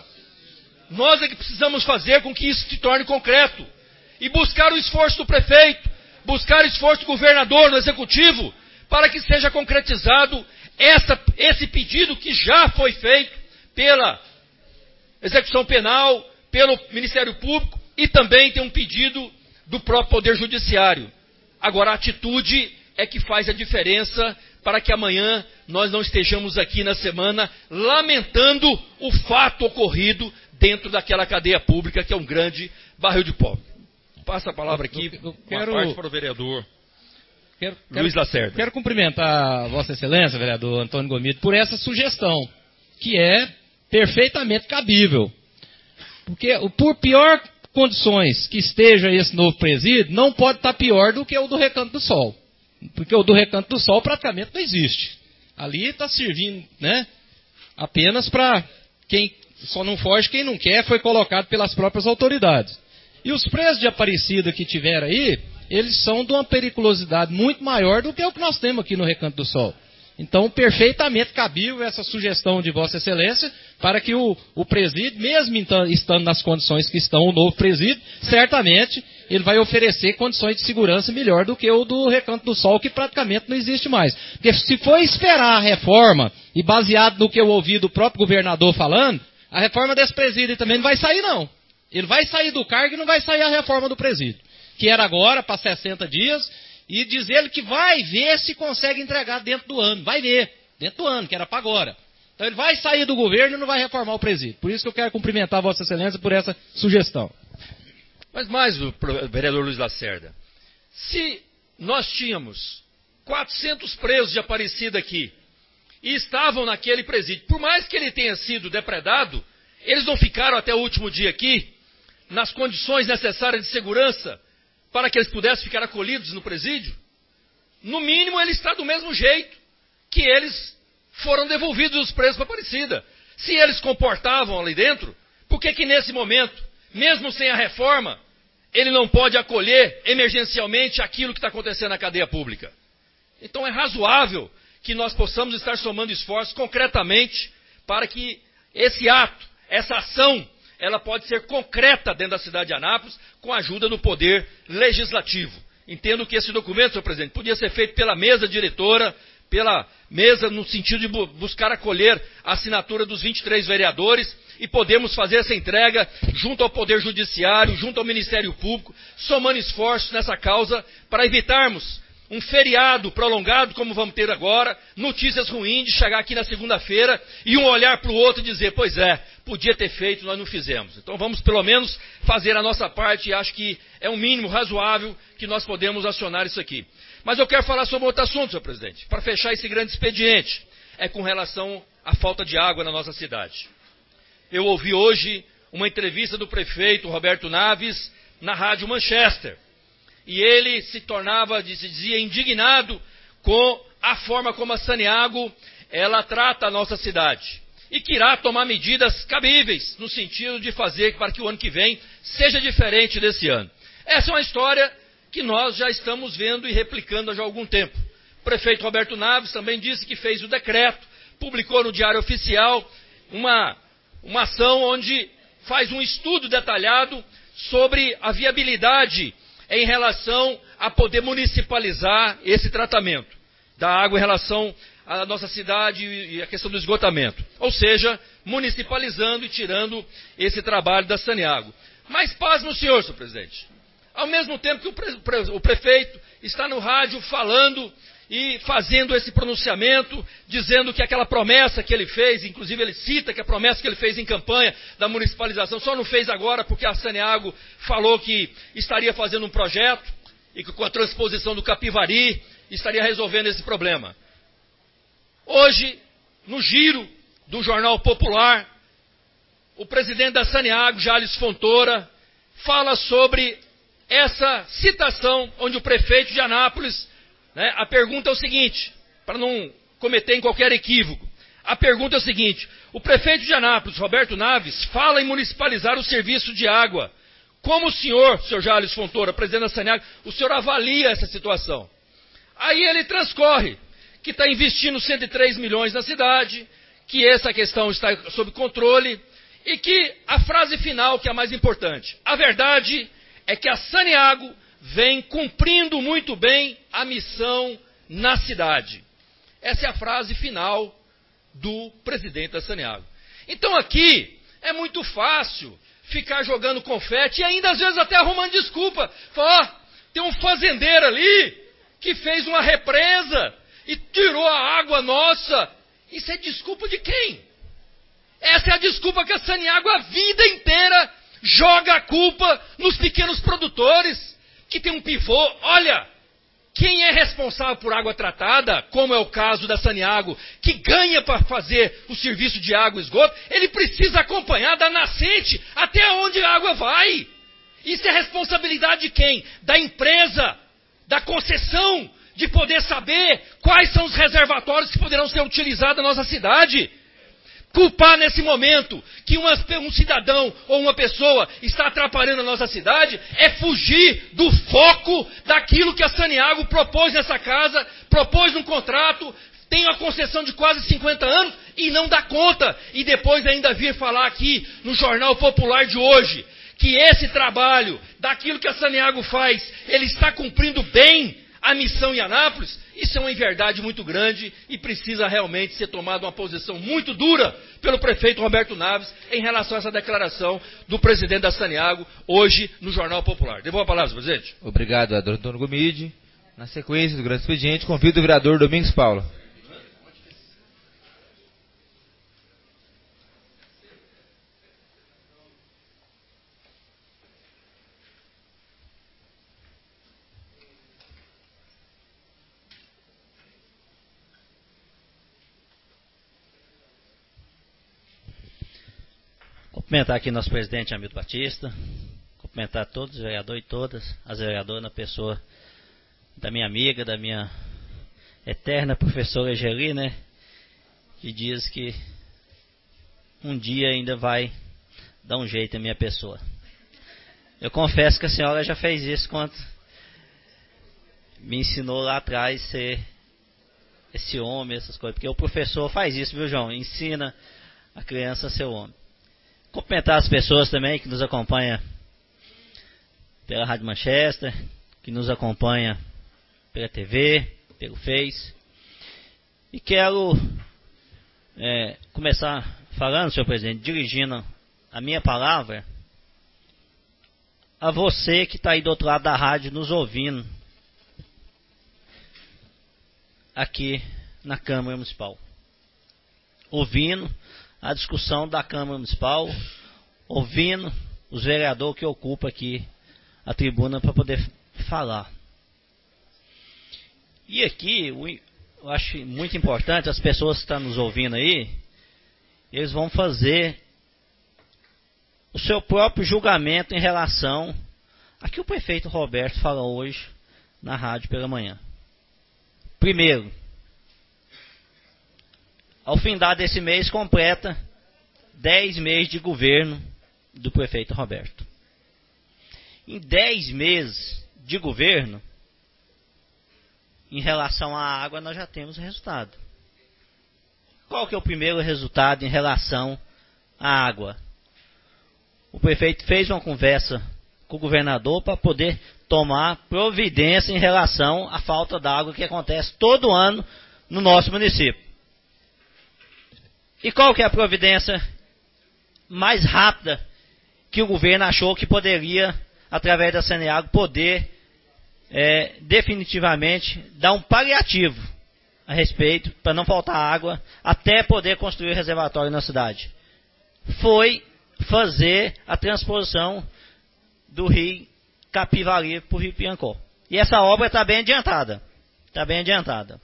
Nós é que precisamos fazer com que isso se torne concreto. E buscar o esforço do prefeito, buscar o esforço do governador, do executivo, para que seja concretizado essa, esse pedido que já foi feito pela execução penal, pelo Ministério Público e também tem um pedido do próprio Poder Judiciário. Agora, a atitude é que faz a diferença para que amanhã nós não estejamos aqui na semana lamentando o fato ocorrido dentro daquela cadeia pública que é um grande barril de pó. Passa a palavra aqui, eu, eu quero, uma parte para o vereador quero, Luiz quero, Lacerda. Quero cumprimentar a Vossa Excelência, vereador Antônio Gomide, por essa sugestão, que é perfeitamente cabível. Porque, por pior condições que esteja esse novo presídio, não pode estar pior do que o do Recanto do Sol. Porque o do Recanto do Sol praticamente não existe. Ali está servindo, né, apenas para quem só não foge, quem não quer, foi colocado pelas próprias autoridades. E os presos de Aparecida que tiveram aí, eles são de uma periculosidade muito maior do que o que nós temos aqui no Recanto do Sol. Então, perfeitamente cabível essa sugestão de Vossa Excelência para que o, o presídio, mesmo estando nas condições que estão o novo presídio, certamente ele vai oferecer condições de segurança melhor do que o do Recanto do Sol, que praticamente não existe mais. Porque se for esperar a reforma, e baseado no que eu ouvi do próprio governador falando, a reforma desse presídio também não vai sair, não. Ele vai sair do cargo e não vai sair a reforma do presídio, que era agora para sessenta dias, e diz ele que vai ver se consegue entregar dentro do ano. Vai ver, dentro do ano, que era para agora. Então ele vai sair do governo e não vai reformar o presídio. Por isso que eu quero cumprimentar a Vossa Excelência por essa sugestão. Mas mais, o vereador Luiz Lacerda, se nós tínhamos quatrocentos presos de Aparecida aqui, e estavam naquele presídio, por mais que ele tenha sido depredado, eles não ficaram até o último dia aqui, nas condições necessárias de segurança, para que eles pudessem ficar acolhidos no presídio? No mínimo, ele está do mesmo jeito que eles foram devolvidos os presos para Aparecida. Se eles comportavam ali dentro, por que que nesse momento, mesmo sem a reforma, ele não pode acolher emergencialmente aquilo que está acontecendo na cadeia pública? Então é razoável que nós possamos estar somando esforços concretamente para que esse ato, essa ação, ela pode ser concreta dentro da cidade de Anápolis, com a ajuda do Poder Legislativo. Entendo que esse documento, senhor presidente, podia ser feito pela mesa diretora, pela mesa no sentido de bu- buscar acolher a assinatura dos vinte e três vereadores e podemos fazer essa entrega junto ao Poder Judiciário, junto ao Ministério Público, somando esforços nessa causa para evitarmos um feriado prolongado, como vamos ter agora, notícias ruins de chegar aqui na segunda-feira e um olhar para o outro e dizer, pois é, podia ter feito, nós não fizemos. Então vamos pelo menos fazer a nossa parte e acho que é um mínimo razoável que nós podemos acionar isso aqui. Mas eu quero falar sobre outro assunto, senhor presidente, para fechar esse grande expediente, é com relação à falta de água na nossa cidade. Eu ouvi hoje uma entrevista do prefeito Roberto Naves na Rádio Manchester. E ele se tornava, se dizia, indignado com a forma como a Saneago, ela trata a nossa cidade. E que irá tomar medidas cabíveis, no sentido de fazer para que o ano que vem seja diferente desse ano. Essa é uma história que nós já estamos vendo e replicando há já algum tempo. O prefeito Roberto Naves também disse que fez o decreto, publicou no Diário Oficial uma, uma ação onde faz um estudo detalhado sobre a viabilidade em relação a poder municipalizar esse tratamento da água em relação à nossa cidade e a questão do esgotamento. Ou seja, municipalizando e tirando esse trabalho da Saneago. Mas pasme o senhor, senhor presidente. Ao mesmo tempo que o, pre, o prefeito está no rádio falando e fazendo esse pronunciamento, dizendo que aquela promessa que ele fez, inclusive ele cita que a promessa que ele fez em campanha da municipalização, só não fez agora porque a Saneago falou que estaria fazendo um projeto e que com a transposição do Capivari estaria resolvendo esse problema. Hoje, no giro do Jornal Popular, o presidente da Saneago, Jales Fontoura, fala sobre essa citação onde o prefeito de Anápolis, né, a pergunta é o seguinte, para não cometer em qualquer equívoco, a pergunta é o seguinte, o prefeito de Anápolis, Roberto Naves, fala em municipalizar o serviço de água. Como o senhor, senhor Jales Fontoura, presidente da Saneago, o senhor avalia essa situação? Aí ele transcorre que está investindo cento e três milhões na cidade, que essa questão está sob controle, e que a frase final, que é a mais importante, a verdade é que a Saneago vem cumprindo muito bem a missão na cidade. Essa é a frase final do presidente da Saneago. Então aqui é muito fácil ficar jogando confete e ainda às vezes até arrumando desculpa. Falar, ó, tem um fazendeiro ali que fez uma represa e tirou a água nossa. Isso é desculpa de quem? Essa é a desculpa que a Saneago a vida inteira joga a culpa nos pequenos produtores, que tem um pivô. Olha, quem é responsável por água tratada, como é o caso da Saneago, que ganha para fazer o serviço de água e esgoto, ele precisa acompanhar da nascente até onde a água vai. Isso é responsabilidade de quem? Da empresa, da concessão, de poder saber quais são os reservatórios que poderão ser utilizados na nossa cidade. Culpar nesse momento que uma, um cidadão ou uma pessoa está atrapalhando a nossa cidade é fugir do foco daquilo que a Saneago propôs nessa casa, propôs num contrato, tem uma concessão de quase cinquenta anos e não dá conta. E depois ainda vir falar aqui no Jornal Popular de hoje que esse trabalho, daquilo que a Saneago faz, ele está cumprindo bem a missão em Anápolis. Isso é uma inverdade muito grande e precisa realmente ser tomada uma posição muito dura pelo prefeito Roberto Naves em relação a essa declaração do presidente da Saneago hoje no Jornal Popular. Devolvo a palavra, presidente. Obrigado, vereador Antônio Gomide. Na sequência do grande expediente, convido o vereador Domingos Paulo. Cumprimentar aqui nosso presidente Hamilton Batista, cumprimentar todos os vereadores e todas as vereadoras na pessoa da minha amiga, da minha eterna professora Egeli, né, que diz que um dia ainda vai dar um jeito em minha pessoa. Eu confesso que a senhora já fez isso quando me ensinou lá atrás a ser esse homem, essas coisas, porque o professor faz isso, viu, João? Ensina a criança a ser homem. Cumprimentar as pessoas também que nos acompanham pela Rádio Manchester, que nos acompanha pela T V, pelo Face. E quero é, começar falando, senhor presidente, dirigindo a minha palavra a você que está aí do outro lado da rádio nos ouvindo aqui na Câmara Municipal. Ouvindo a discussão da Câmara Municipal, ouvindo os vereadores que ocupam aqui a tribuna para poder falar. E aqui, eu acho muito importante, as pessoas que estão nos ouvindo aí, eles vão fazer o seu próprio julgamento em relação a que o prefeito Roberto falou hoje na rádio pela manhã. Primeiro, ao findar desse mês, completa dez meses de governo do prefeito Roberto. Em dez meses de governo, em relação à água, nós já temos resultado. Qual que é o primeiro resultado em relação à água? O prefeito fez uma conversa com o governador para poder tomar providência em relação à falta d'água que acontece todo ano no nosso município. E qual que é a providência mais rápida que o governo achou que poderia, através da Saneago, poder é, definitivamente dar um paliativo a respeito, para não faltar água, até poder construir o reservatório na cidade? Foi fazer a transposição do rio Capivari para o rio Piancó. E essa obra está bem adiantada. Está bem adiantada.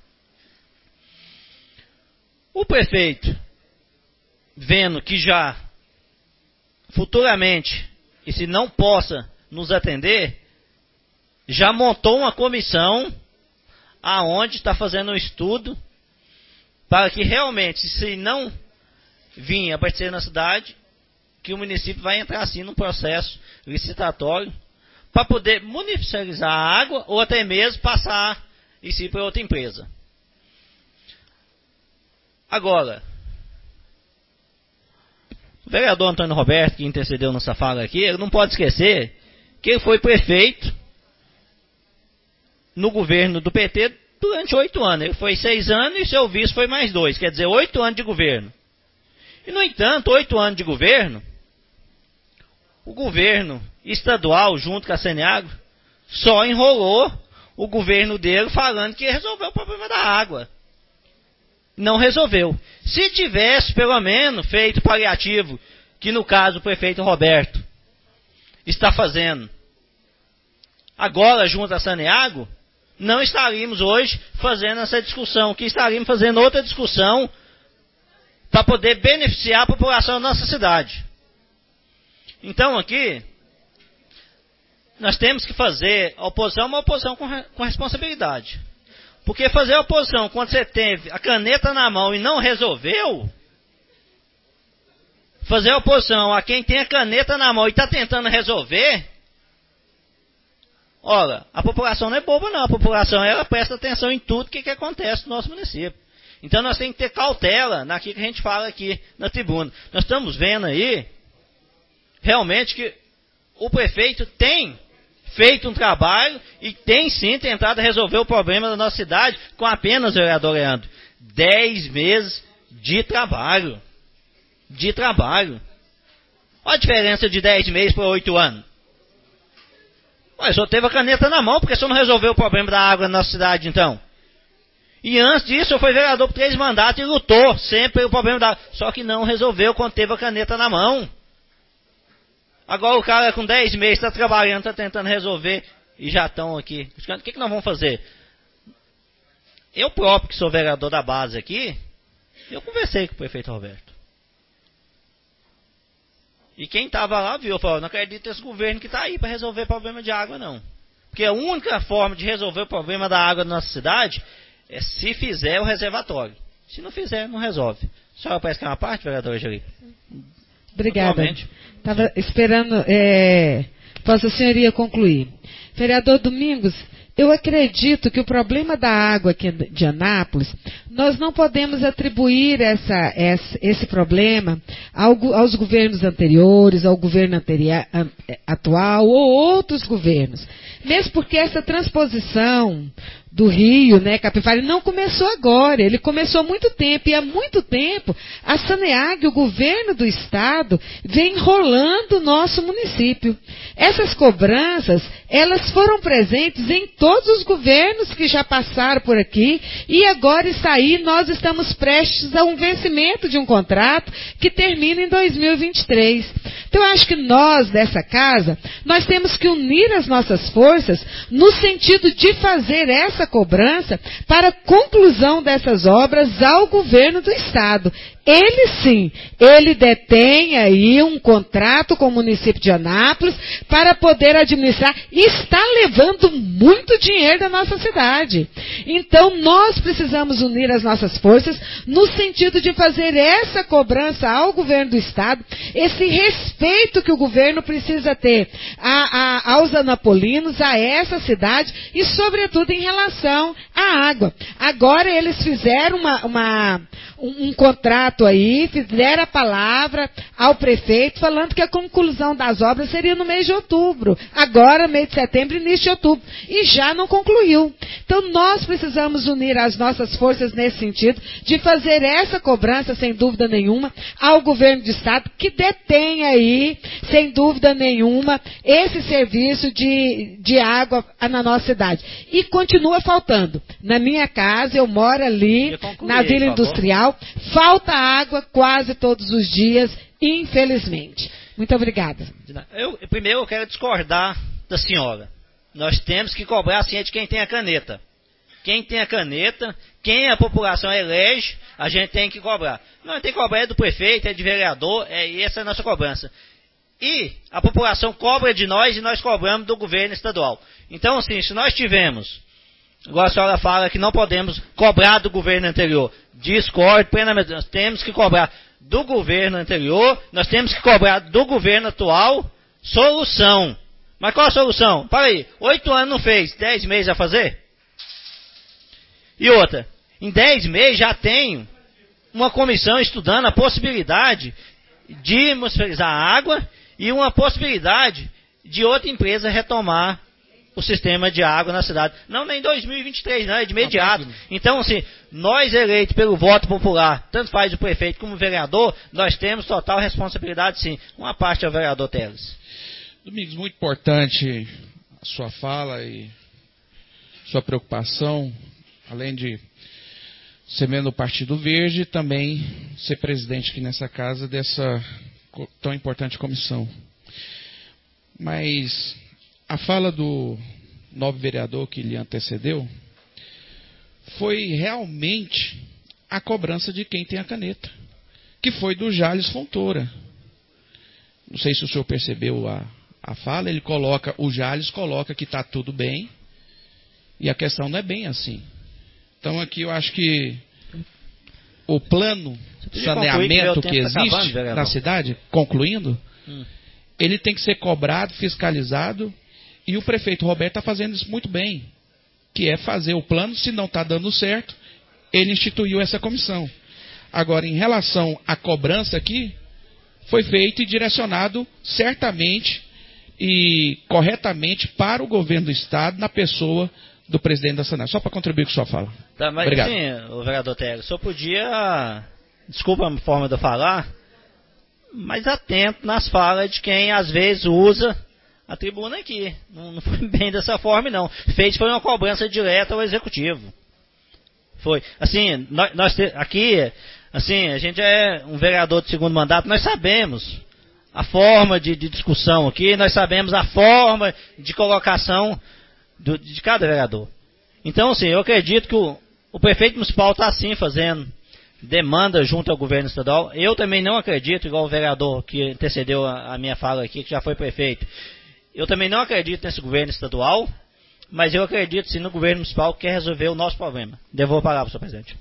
O prefeito, vendo que já futuramente, e se não possa nos atender, já montou uma comissão aonde está fazendo um estudo para que realmente, se não vir abastecer na cidade, que o município vai entrar assim num processo licitatório para poder municipalizar a água ou até mesmo passar em si para outra empresa. Agora, o vereador Antônio Roberto, que intercedeu nessa fala aqui, ele não pode esquecer que ele foi prefeito no governo do P T durante oito anos. Ele foi seis anos e seu vice foi mais dois, quer dizer, oito anos de governo. E, no entanto, oito anos de governo, o governo estadual, junto com a Saneago, só enrolou o governo dele falando que ia resolver o problema da água. Não resolveu. Se tivesse, pelo menos, feito paliativo, que no caso o prefeito Roberto está fazendo, agora junto à Saneago, não estaríamos hoje fazendo essa discussão, que estaríamos fazendo outra discussão para poder beneficiar a população da nossa cidade. Então aqui, nós temos que fazer a oposição uma oposição com, com responsabilidade. Porque fazer a oposição quando você teve a caneta na mão e não resolveu, fazer a oposição a quem tem a caneta na mão e está tentando resolver, olha, a população não é boba não, a população ela presta atenção em tudo que, que acontece no nosso município. Então nós temos que ter cautela naquilo que a gente fala aqui na tribuna. Nós estamos vendo aí, realmente, que o prefeito tem feito um trabalho e tem sim tentado resolver o problema da nossa cidade com apenas, vereador Leandro, dez meses de trabalho. De trabalho. Olha a diferença de dez meses para oito anos. Mas só teve a caneta na mão, porque só não resolveu o problema da água na nossa cidade, então. E antes disso, eu fui vereador por três mandatos e lutou sempre pelo problema da água. Só que não resolveu quando teve a caneta na mão. Agora o cara com dez meses está trabalhando, está tentando resolver e já estão aqui. O que, que nós vamos fazer? Eu próprio, que sou vereador da base aqui, eu conversei com o prefeito Roberto. E quem estava lá viu, falou, não acredito nesse governo que está aí para resolver o problema de água, não. Porque a única forma de resolver o problema da água da nossa cidade é se fizer o reservatório. Se não fizer, não resolve. A senhora parece que é uma parte, vereador Angeli? Obrigada. Estava esperando, é, Vossa Senhoria concluir. Vereador Domingos, eu acredito que o problema da água aqui de Anápolis, nós não podemos atribuir essa, essa, esse problema ao, aos governos anteriores, ao governo anterior, atual ou outros governos. Mesmo porque essa transposição do rio, né, Capivari, não começou agora, ele começou há muito tempo, e há muito tempo a Saneag, o governo do estado, vem enrolando o nosso município. Essas cobranças, elas foram presentes em todos os governos que já passaram por aqui, e agora está aí, nós estamos prestes a um vencimento de um contrato que termina em dois mil e vinte e três. Então eu acho que nós, dessa casa, nós temos que unir as nossas forças no sentido de fazer essa cobrança para a conclusão dessas obras ao governo do estado. Ele sim, ele detém aí um contrato com o município de Anápolis para poder administrar e está levando muito dinheiro da nossa cidade. Então nós precisamos unir as nossas forças no sentido de fazer essa cobrança ao governo do estado, esse respeito que o governo precisa ter a, a, aos anapolinos, a essa cidade e sobretudo em relação à água. Agora eles fizeram uma, uma um, um contrato aí, fizeram a palavra ao prefeito falando que a conclusão das obras seria no mês de outubro. Agora, mês de setembro, início de outubro. E já não concluiu. Então, nós precisamos unir as nossas forças nesse sentido, de fazer essa cobrança, sem dúvida nenhuma, ao governo do Estado, que detém aí, sem dúvida nenhuma, esse serviço de, de água na nossa cidade. E continua faltando. Na minha casa, eu moro ali, concluir, na Vila Industrial, falta água quase todos os dias, infelizmente. Muito obrigada. Eu, primeiro, eu quero discordar da senhora. Nós temos que cobrar assim é de quem tem a caneta. Quem tem a caneta, quem a população elege, a gente tem que cobrar. Não tem que cobrar é do prefeito, é de vereador, é, essa é a nossa cobrança. E a população cobra de nós e nós cobramos do governo estadual. Então, assim, se nós tivermos, igual a senhora fala que não podemos cobrar do governo anterior, discordo plenamente, nós temos que cobrar do governo anterior, nós temos que cobrar do governo atual solução. Mas qual a solução? Para aí, oito anos não fez, dez meses a fazer? E outra, em dez meses já tenho uma comissão estudando a possibilidade de atmosferizar a água e uma possibilidade de outra empresa retomar o sistema de água na cidade. Não nem em dois mil e vinte e três, não, é de imediato. Então, assim, nós eleitos pelo voto popular, tanto faz o prefeito como o vereador, nós temos total responsabilidade, sim. Uma parte é o vereador Teles. Domingos, muito importante a sua fala e sua preocupação, além de ser membro do Partido Verde, também ser presidente aqui nessa casa dessa tão importante comissão. Mas a fala do novo vereador que lhe antecedeu foi realmente a cobrança de quem tem a caneta, que foi do Jales Fontoura. Não sei se o senhor percebeu a, a fala, ele coloca, o Jales coloca que está tudo bem, e a questão não é bem assim. Então aqui eu acho que o plano de saneamento que, que existe tá acabando, na cidade, concluindo, hum. ele tem que ser cobrado, fiscalizado, e o prefeito Roberto está fazendo isso muito bem, que é fazer o plano, se não está dando certo, ele instituiu essa comissão. Agora, em relação à cobrança aqui, foi feito e direcionado certamente e corretamente para o governo do Estado, na pessoa do presidente da Assembleia. Só para contribuir com a sua fala. Tá, mas obrigado. Sim, o vereador Teles, só podia, desculpa a forma de eu falar, mas atento nas falas de quem às vezes usa a tribuna aqui. Não, não foi bem dessa forma, não. Fez foi uma cobrança direta ao executivo. Foi. Assim, nós, nós aqui, assim, a gente é um vereador de segundo mandato, nós sabemos a forma de, de discussão aqui, nós sabemos a forma de colocação do, de cada vereador. Então, assim, eu acredito que o, o prefeito municipal está, assim, fazendo demanda junto ao governo estadual. Eu também não acredito, igual o vereador que antecedeu a, a minha fala aqui, que já foi prefeito, eu também não acredito nesse governo estadual, mas eu acredito sim no governo municipal que quer resolver o nosso problema. Devolvo a palavra, senhor presidente.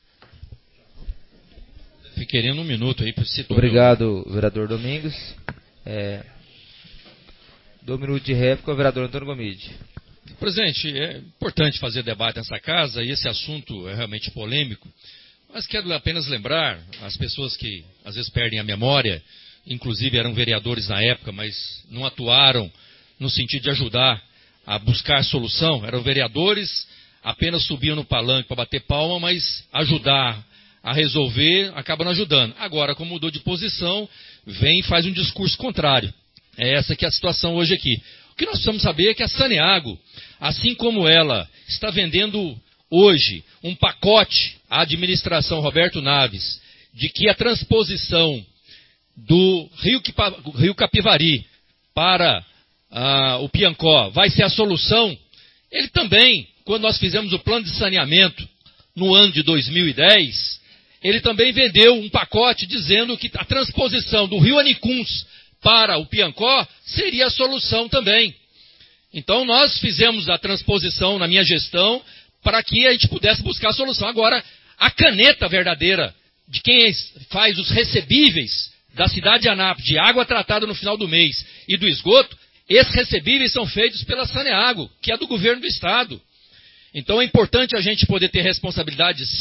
Fiquei querendo um minuto aí para se Obrigado, vereador Domingos. É, dou um minuto de réplica ao vereador Antônio Gomide. Presidente, é importante fazer debate nessa casa e esse assunto é realmente polêmico, mas quero apenas lembrar as pessoas que às vezes perdem a memória, inclusive eram vereadores na época, mas não atuaram no sentido de ajudar a buscar solução, eram vereadores, apenas subiam no palanque para bater palma, mas ajudar a resolver, acaba não ajudando. Agora, como mudou de posição, vem e faz um discurso contrário. É essa que é a situação hoje aqui. O que nós precisamos saber é que a Saneago, assim como ela está vendendo hoje um pacote à administração Roberto Naves, de que a transposição do Rio, Rio Capivari para ah, o Piancó vai ser a solução, ele também, quando nós fizemos o plano de saneamento no ano de dois mil e dez, ele também vendeu um pacote dizendo que a transposição do Rio Anicuns para o Piancó seria a solução também. Então nós fizemos a transposição na minha gestão para que a gente pudesse buscar a solução. Agora, a caneta verdadeira de quem faz os recebíveis da cidade de Anápolis, de água tratada no final do mês e do esgoto, esses recebíveis são feitos pela Saneago, que é do governo do Estado. Então é importante a gente poder ter responsabilidade, sim,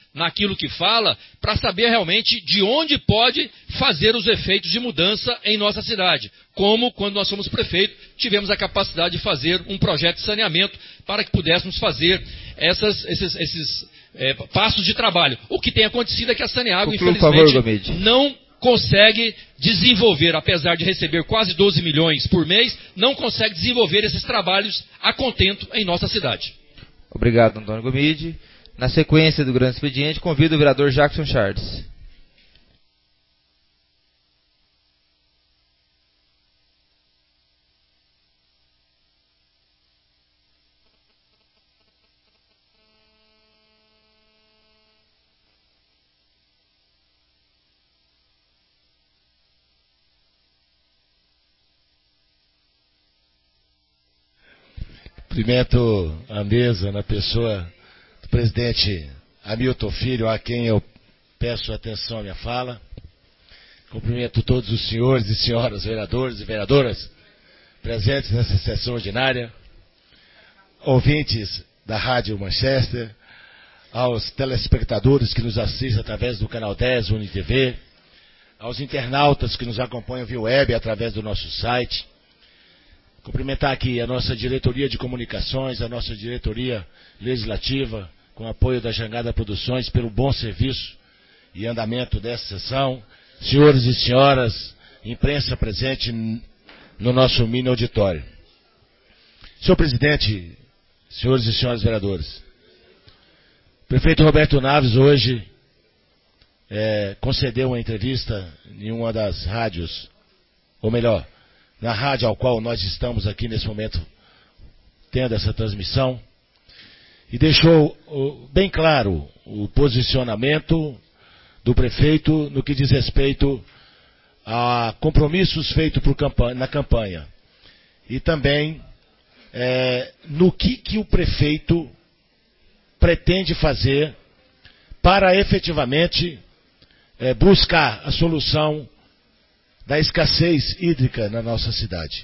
naquilo que fala, para saber realmente de onde pode fazer os efeitos de mudança em nossa cidade. Como, quando nós fomos prefeito, tivemos a capacidade de fazer um projeto de saneamento para que pudéssemos fazer essas, esses, esses é, passos de trabalho. O que tem acontecido é que a Saneago, infelizmente, favor, não consegue desenvolver, apesar de receber quase doze milhões por mês, não consegue desenvolver esses trabalhos a contento em nossa cidade. Obrigado, Antônio Gomide. Na sequência do grande expediente, convido o vereador Jackson Charles. Cumprimento a mesa na pessoa do presidente Hamilton Filho, a quem eu peço atenção à minha fala. Cumprimento todos os senhores e senhoras vereadores e vereadoras presentes nessa sessão ordinária, ouvintes da Rádio Manchester, aos telespectadores que nos assistem através do canal dez, UniTV, aos internautas que nos acompanham via web através do nosso site. Cumprimentar aqui a nossa diretoria de comunicações, a nossa diretoria legislativa, com apoio da Jangada Produções, pelo bom serviço e andamento dessa sessão. Senhores e senhoras, imprensa presente no nosso mini auditório. Senhor presidente, senhores e senhoras vereadores, o prefeito Roberto Naves hoje é, concedeu uma entrevista em uma das rádios, ou melhor, na rádio ao qual nós estamos aqui nesse momento tendo essa transmissão, e deixou uh, bem claro o posicionamento do prefeito no que diz respeito a compromissos feitos por campanha, na campanha, e também é, no que, que o prefeito pretende fazer para efetivamente é, buscar a solução da escassez hídrica na nossa cidade.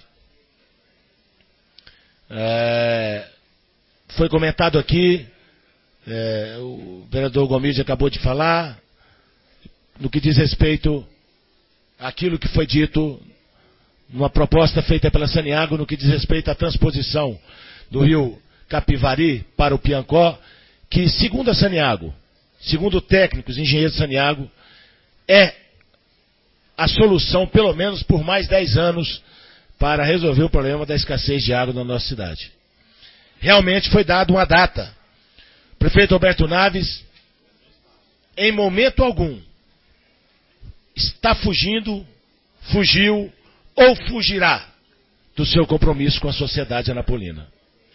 É, foi comentado aqui, é, o vereador Gomide acabou de falar, no que diz respeito àquilo que foi dito numa proposta feita pela Saneago, no que diz respeito à transposição do rio Capivari para o Piancó, que segundo a Saneago, segundo técnicos, engenheiros de Saneago, é a solução, pelo menos por mais dez anos, para resolver o problema da escassez de água na nossa cidade. Realmente foi dada uma data. O prefeito Roberto Naves, em momento algum, está fugindo, fugiu ou fugirá do seu compromisso com a sociedade anapolina.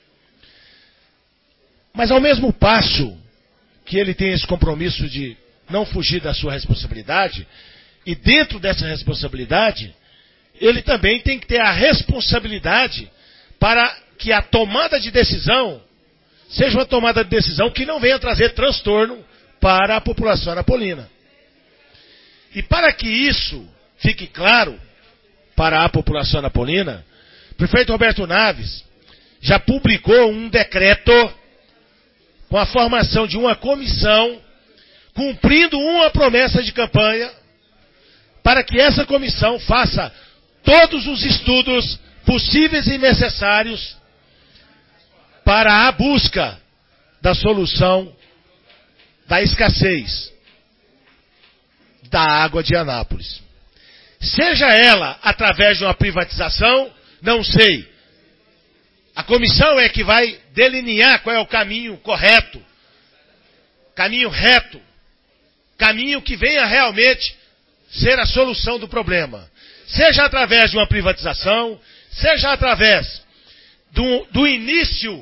Mas ao mesmo passo que ele tem esse compromisso de não fugir da sua responsabilidade, e dentro dessa responsabilidade, ele também tem que ter a responsabilidade para que a tomada de decisão seja uma tomada de decisão que não venha trazer transtorno para a população anapolina. E para que isso fique claro para a população anapolina, o prefeito Roberto Naves já publicou um decreto com a formação de uma comissão, cumprindo uma promessa de campanha, para que essa comissão faça todos os estudos possíveis e necessários para a busca da solução da escassez da água de Anápolis. Seja ela através de uma privatização, não sei. A comissão é que vai delinear qual é o caminho correto, caminho reto, caminho que venha realmente ser a solução do problema. Seja através de uma privatização, seja através do, do início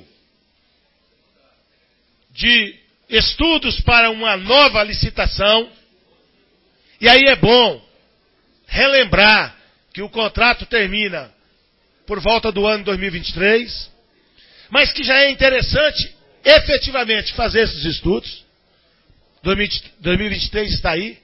de estudos para uma nova licitação. E aí é bom relembrar que o contrato termina por volta do ano dois mil e vinte e três, mas que já é interessante efetivamente fazer esses estudos. dois mil e vinte e três está aí.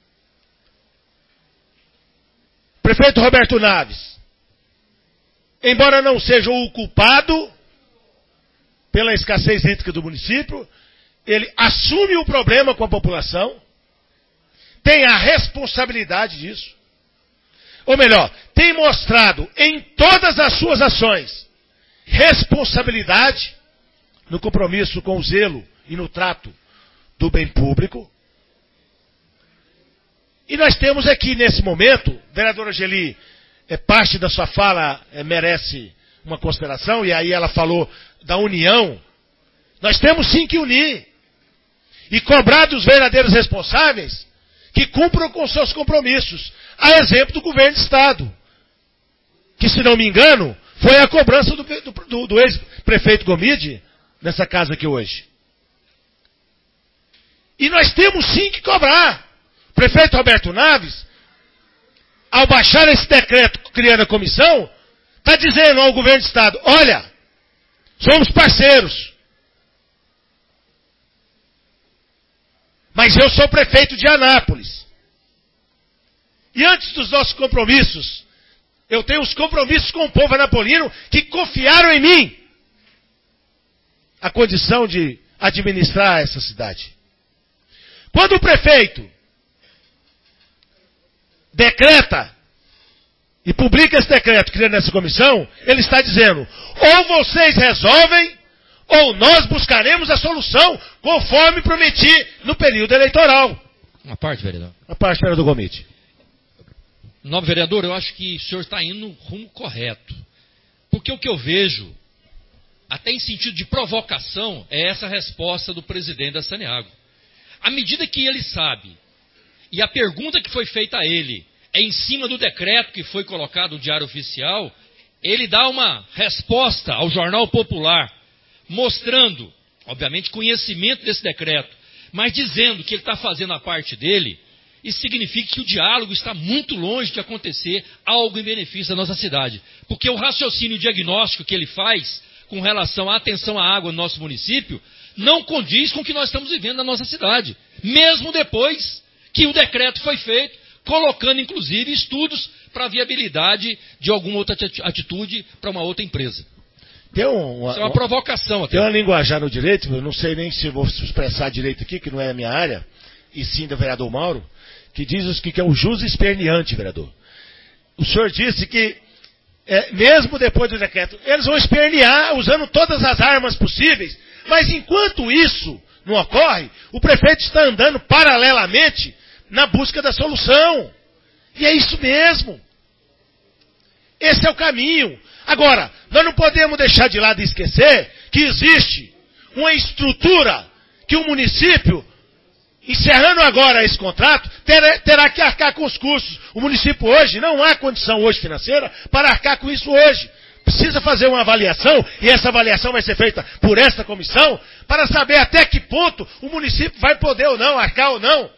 Prefeito Roberto Naves, embora não seja o culpado pela escassez hídrica do município, ele assume o problema com a população, tem a responsabilidade disso. Ou melhor, tem mostrado em todas as suas ações responsabilidade no compromisso com o zelo e no trato do bem público. E nós temos aqui nesse momento, vereadora Geli, é, parte da sua fala é, merece uma consideração, e aí ela falou da união. Nós temos sim que unir e cobrar dos verdadeiros responsáveis que cumpram com seus compromissos, a exemplo do governo de Estado, que, se não me engano, foi a cobrança do, do, do ex-prefeito Gomide nessa casa aqui hoje. E nós temos sim que cobrar. O prefeito Roberto Naves, ao baixar esse decreto criando a comissão, está dizendo ao governo de Estado, olha, somos parceiros, mas eu sou prefeito de Anápolis. E antes dos nossos compromissos, eu tenho os compromissos com o povo anapolino que confiaram em mim a condição de administrar essa cidade. Quando o prefeito decreta e publica esse decreto criando essa comissão, ele está dizendo, ou vocês resolvem, ou nós buscaremos a solução conforme prometi no período eleitoral. Uma parte, vereador. A parte, vereador Gomide. Nobre vereador, eu acho que o senhor está indo no rumo correto. Porque o que eu vejo, até em sentido de provocação, é essa resposta do presidente da Saneago. À medida que ele sabe, e a pergunta que foi feita a ele é em cima do decreto que foi colocado no Diário Oficial, ele dá uma resposta ao Jornal Popular, mostrando, obviamente, conhecimento desse decreto, mas dizendo que ele está fazendo a parte dele. Isso significa que o diálogo está muito longe de acontecer algo em benefício da nossa cidade. Porque o raciocínio diagnóstico que ele faz com relação à atenção à água no nosso município não condiz com o que nós estamos vivendo na nossa cidade. Mesmo depois que o decreto foi feito, colocando inclusive estudos para a viabilidade de alguma outra atitude para uma outra empresa. Tem um, uma, Isso é uma provocação até. Tem uma linguajar no direito, eu não sei nem se vou expressar direito aqui, que não é a minha área, e sim do vereador Mauro, que diz que é o jus esperneante, vereador. O senhor disse que, é, mesmo depois do decreto, eles vão espernear usando todas as armas possíveis, mas enquanto isso não ocorre, o prefeito está andando paralelamente na busca da solução. E é isso mesmo. Esse é o caminho. Agora, nós não podemos deixar de lado e esquecer que existe uma estrutura que o município, encerrando agora esse contrato, terá, terá que arcar com os custos. O município hoje, não há condição hoje financeira para arcar com isso hoje. Precisa fazer uma avaliação, e essa avaliação vai ser feita por esta comissão, para saber até que ponto o município vai poder ou não, arcar ou não,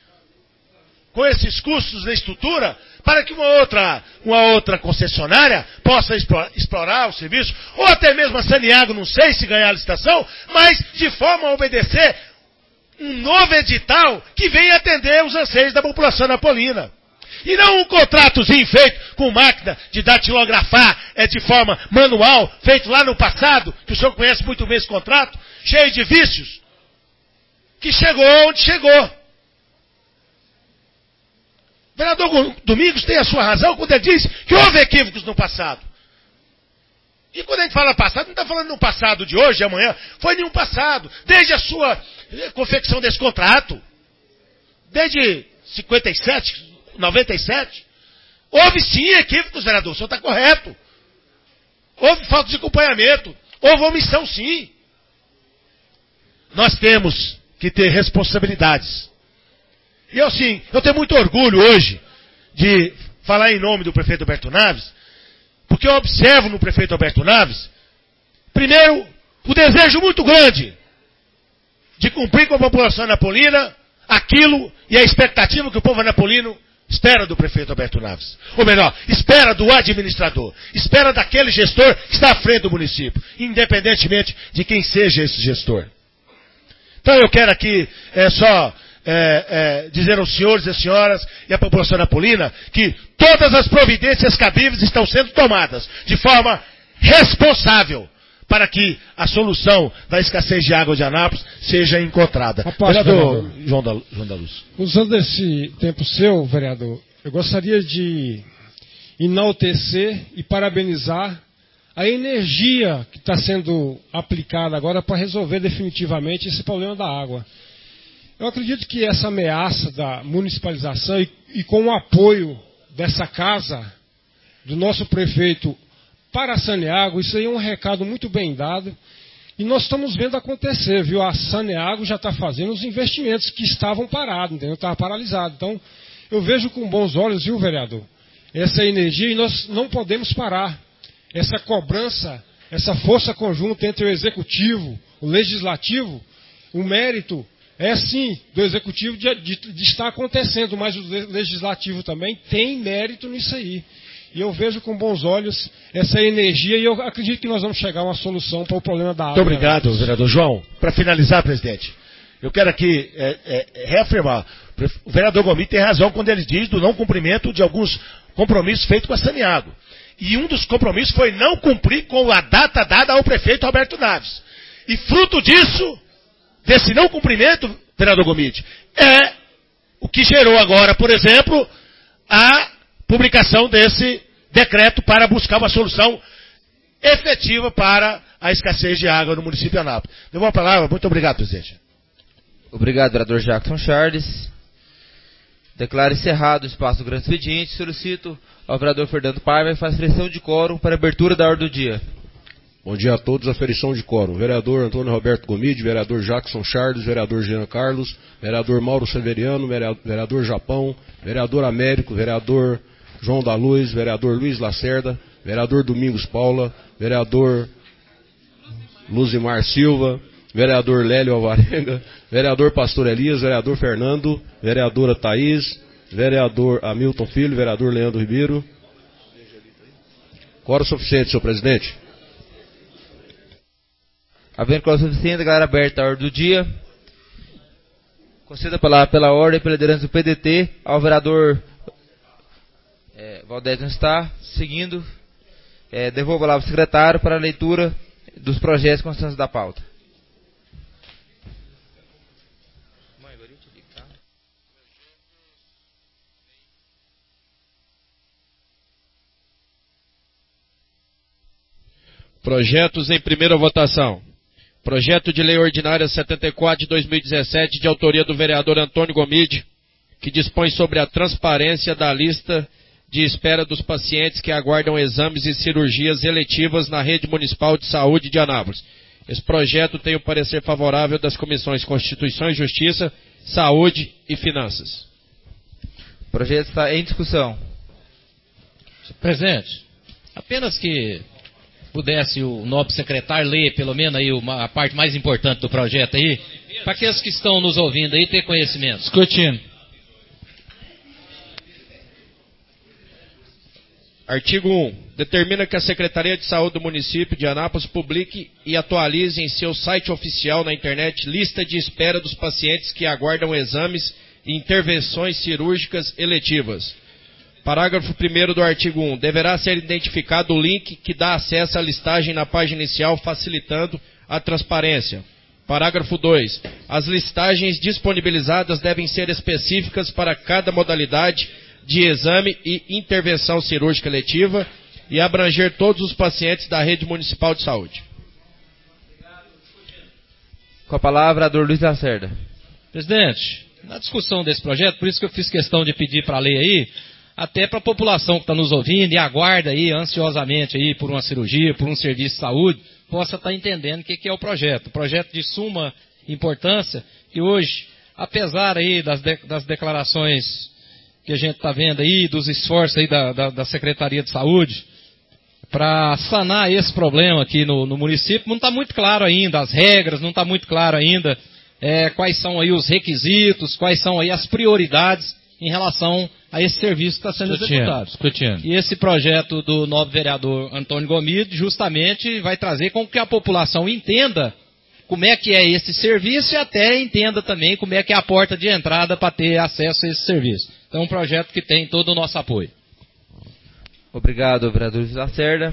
com esses custos na estrutura, para que uma outra, uma outra concessionária possa explorar, explorar o serviço, ou até mesmo a Saneago, não sei se ganhar a licitação, mas de forma a obedecer um novo edital que venha atender os anseios da população napolina. E não um contratozinho feito com máquina de datilografar é, de forma manual, feito lá no passado, que o senhor conhece muito bem esse contrato, cheio de vícios, que chegou onde chegou. O vereador Domingos tem a sua razão quando ele diz que houve equívocos no passado. E quando a gente fala passado, não está falando no passado de hoje, de amanhã, foi nenhum passado, desde a sua confecção desse contrato, desde cinquenta e sete, noventa e sete, houve sim equívocos, vereador, o senhor está correto. Houve falta de acompanhamento, houve omissão sim. Nós temos que ter responsabilidades. E eu sim, eu tenho muito orgulho hoje de falar em nome do prefeito Roberto Naves, porque eu observo no prefeito Roberto Naves, primeiro, o desejo muito grande de cumprir com a população anapolina aquilo e a expectativa que o povo anapolino espera do prefeito Roberto Naves. Ou melhor, espera do administrador, espera daquele gestor que está à frente do município, independentemente de quem seja esse gestor. Então eu quero aqui é, só é, é, dizer aos senhores e às senhoras e à população napolina que todas as providências cabíveis estão sendo tomadas de forma responsável para que a solução da escassez de água de Anápolis seja encontrada. Rapaz, vereador, vereador. João, da, João da Luz. Usando esse tempo seu, vereador, eu gostaria de enaltecer e parabenizar a energia que está sendo aplicada agora para resolver definitivamente esse problema da água. Eu acredito que essa ameaça da municipalização e, e com o apoio dessa casa, do nosso prefeito para a Saneago, isso aí é um recado muito bem dado. E nós estamos vendo acontecer, viu? A Saneago já está fazendo os investimentos que estavam parados, entendeu? Estava paralisado. Então, eu vejo com bons olhos, viu, vereador? Essa energia e nós não podemos parar. Essa cobrança, essa força conjunta entre o executivo, o legislativo, o mérito é sim do executivo de, de, de estar acontecendo, mas o legislativo também tem mérito nisso aí. E eu vejo com bons olhos essa energia e eu acredito que nós vamos chegar a uma solução para o problema da água. Muito obrigado, vereador, vereador João. Para finalizar, presidente, eu quero aqui é, é, reafirmar. O vereador Gomes tem razão quando ele diz do não cumprimento de alguns compromissos feitos com a Saneago. E um dos compromissos foi não cumprir com a data dada ao prefeito Roberto Naves. E fruto disso, desse não cumprimento, vereador Gomide, é o que gerou agora, por exemplo, a publicação desse decreto para buscar uma solução efetiva para a escassez de água no município de Anápolis. Devo a palavra. Muito obrigado, presidente. Obrigado, vereador Jackson Charles. Declaro encerrado o espaço do Grande Expediente. Solicito ao vereador Fernando Paiva e faça aferição de quórum para a abertura da ordem do dia. Bom dia a todos. Aferição de quórum. Vereador Antônio Roberto Gomide, vereador Jackson Charles, vereador Jean Carlos, vereador Mauro Severiano, vereador Japão, vereador Américo, vereador João da Luz, vereador Luiz Lacerda, vereador Domingos Paula, vereador Luzimar Silva, vereador Lélio Alvarenga, vereador Pastor Elias, vereador Fernando, vereadora Thaís, vereador Hamilton Filho, vereador Leandro Ribeiro. Quórum suficiente, senhor presidente. Havendo quórum suficiente, declaro aberta a ordem do dia. Conceda a palavra pela ordem e pela liderança do P D T ao vereador é, Valdez não está. Seguindo, é, devolvo a palavra ao secretário para a leitura dos projetos constantes da pauta. Projetos em primeira votação. Projeto de Lei Ordinária setenta e quatro de dois mil e dezessete, de autoria do vereador Antônio Gomide, que dispõe sobre a transparência da lista de espera dos pacientes que aguardam exames e cirurgias eletivas na rede municipal de saúde de Anápolis. Esse projeto tem o parecer favorável das comissões Constituição e Justiça, Saúde e Finanças. O projeto está em discussão. Presidente, apenas que pudesse o nobre secretário ler pelo menos aí uma, a parte mais importante do projeto aí, para aqueles que estão nos ouvindo aí ter conhecimento. Discutindo. Artigo um. Determina que a Secretaria de Saúde do município de Anápolis publique e atualize em seu site oficial na internet lista de espera dos pacientes que aguardam exames e intervenções cirúrgicas eletivas. Parágrafo primeiro do artigo um. Deverá ser identificado o link que dá acesso à listagem na página inicial, facilitando a transparência. Parágrafo dois. As listagens disponibilizadas devem ser específicas para cada modalidade de exame e intervenção cirúrgica eletiva e abranger todos os pacientes da rede municipal de saúde. Com a palavra, vereador Luiz Lacerda. Presidente, na discussão desse projeto, por isso que eu fiz questão de pedir para ler aí, até para a população que está nos ouvindo e aguarda aí ansiosamente aí por uma cirurgia, por um serviço de saúde, possa estar entendendo o que, que é o projeto. O projeto de suma importância, que hoje, apesar aí das, de, das declarações que a gente está vendo aí, dos esforços aí da, da, da Secretaria de Saúde, para sanar esse problema aqui no, no município, não está muito claro ainda as regras, não está muito claro ainda é, quais são aí os requisitos, quais são aí as prioridades em relação a esse serviço que está sendo executado. Discutindo. E esse projeto do novo vereador Antônio Gomide justamente vai trazer com que a população entenda como é que é esse serviço e até entenda também como é que é a porta de entrada para ter acesso a esse serviço. Então é um projeto que tem todo o nosso apoio. Obrigado, vereador Luiz Lacerda.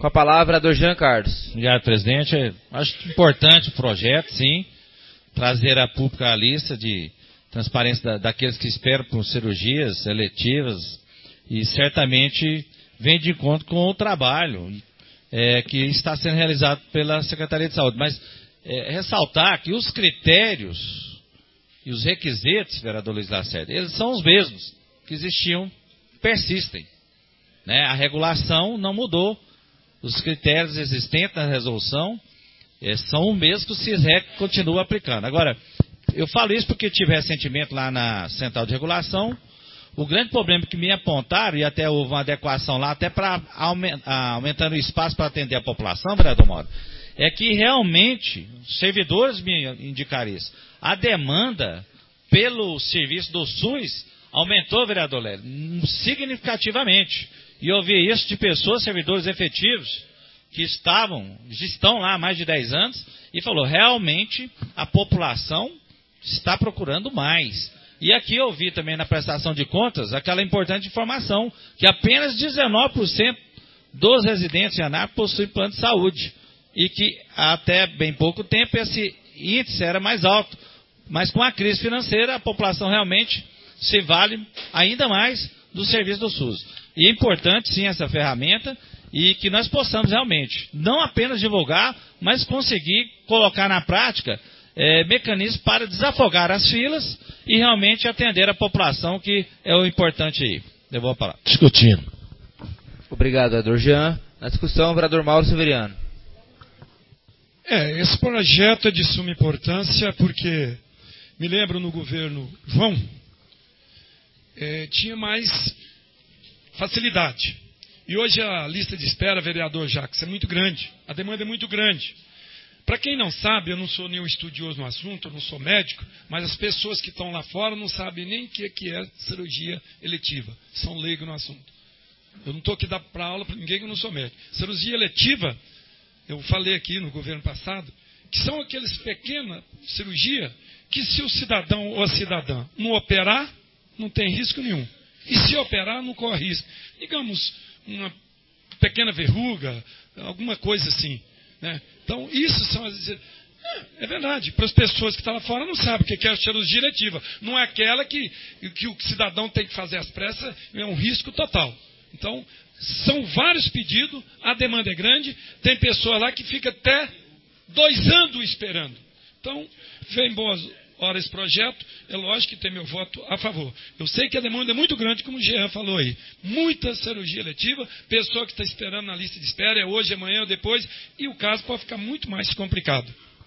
Com a palavra, vereador Jean Carlos. Obrigado, presidente. Acho importante o projeto, sim, trazer a pública a lista de transparência da, daqueles que esperam por cirurgias eletivas e certamente vem de encontro com o trabalho é, que está sendo realizado pela Secretaria de Saúde. Mas é, ressaltar que os critérios e os requisitos, vereador Luiz Lacerda, eles são os mesmos que existiam, persistem. Né? A regulação não mudou. Os critérios existentes na resolução é, são os mesmos que o CISREC continua aplicando. Agora, eu falo isso porque tive recentemente lá na Central de Regulação. O grande problema que me apontaram, e até houve uma adequação lá, até para aumentando o espaço para atender a população, vereador Mauro, é que realmente, os servidores me indicaram isso, a demanda pelo serviço do SUS aumentou, vereador Lélio, significativamente. E eu vi isso de pessoas, servidores efetivos, que estavam, estão lá há mais de dez anos, e falou, realmente a população está procurando mais. E aqui eu vi também na prestação de contas aquela importante informação, que apenas dezenove por cento dos residentes de Anápolis possuem plano de saúde. E que até bem pouco tempo esse índice era mais alto. Mas com a crise financeira, a população realmente se vale ainda mais do serviço do SUS. E é importante sim essa ferramenta e que nós possamos realmente, não apenas divulgar, mas conseguir colocar na prática é, mecanismos para desafogar as filas e realmente atender a população, que é o importante aí. Devolvo a palavra. Discutindo. Obrigado, vereador Jean. Na discussão, o vereador Mauro Severiano. É, esse projeto é de suma importância porque me lembro no governo João, é, tinha mais facilidade. E hoje a lista de espera, vereador Jacques, é muito grande. A demanda é muito grande. Para quem não sabe, eu não sou nenhum estudioso no assunto, eu não sou médico, mas as pessoas que estão lá fora não sabem nem o que é cirurgia eletiva. São leigos no assunto. Eu não estou aqui dar para aula para ninguém que eu não sou médico. Cirurgia eletiva, eu falei aqui no governo passado, que são aqueles pequenas cirurgias que se o cidadão ou a cidadã não operar, não tem risco nenhum. E se operar, não corre risco. Digamos, uma pequena verruga, alguma coisa assim. Né? Então, isso são as... É verdade, para as pessoas que estão lá fora não sabem o que é a cirurgia eletiva. Não é aquela que, que o cidadão tem que fazer às pressas, é um risco total. Então, são vários pedidos, a demanda é grande, tem pessoa lá que fica até dois anos esperando. Então, vem boas horas esse projeto, é lógico que tem meu voto a favor. Eu sei que a demanda é muito grande, como o Jean falou aí. Muita cirurgia eletiva, pessoa que está esperando na lista de espera, é hoje, amanhã ou depois, e o caso pode ficar muito mais complicado.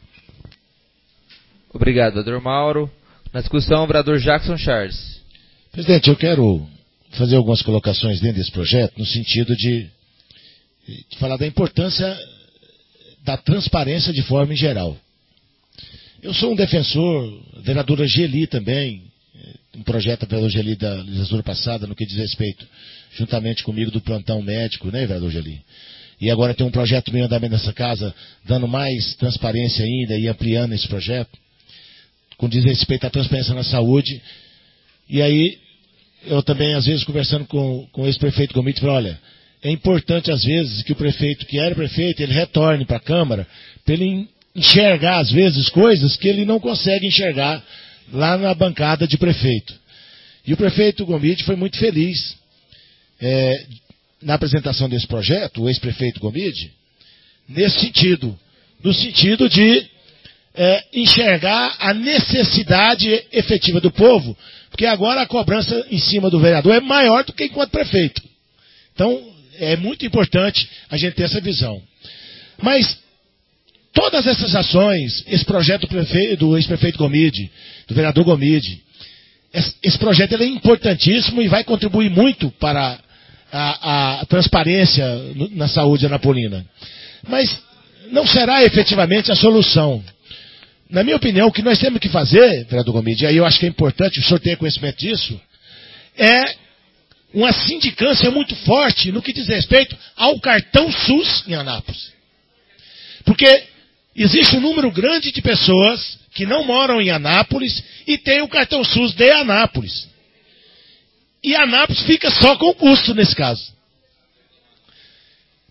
Obrigado, vereador Mauro. Na discussão, o vereador Jackson Charles. Presidente, eu quero fazer algumas colocações dentro desse projeto, no sentido de, de falar da importância da transparência de forma em geral. Eu sou um defensor, a vereadora Geli também, um projeto da vereadora Geli da legislatura passada, no que diz respeito, juntamente comigo, do plantão médico, né, vereador Geli? E agora tem um projeto meio andamento nessa casa, dando mais transparência ainda e ampliando esse projeto, com diz respeito à transparência na saúde. E aí, eu também, às vezes, conversando com, com o ex-prefeito Gomide, falei, olha, é importante, às vezes, que o prefeito, que era prefeito, ele retorne para a Câmara, para ele enxergar, às vezes, coisas que ele não consegue enxergar lá na bancada de prefeito. E o prefeito Gomide foi muito feliz é, na apresentação desse projeto, o ex-prefeito Gomide, nesse sentido, no sentido de é, enxergar a necessidade efetiva do povo, porque agora a cobrança em cima do vereador é maior do que enquanto prefeito. Então, é muito importante a gente ter essa visão. Mas todas essas ações, esse projeto do, prefeito, do ex-prefeito Gomide, do vereador Gomide, esse, esse projeto ele é importantíssimo e vai contribuir muito para a, a transparência na saúde anapolina. Mas não será efetivamente a solução. Na minha opinião, o que nós temos que fazer, vereador Gomide, e aí eu acho que é importante, o senhor ter conhecimento disso, é uma sindicância muito forte no que diz respeito ao cartão SUS em Anápolis. Porque existe um número grande de pessoas que não moram em Anápolis e têm o cartão SUS de Anápolis. E Anápolis fica só com o custo nesse caso.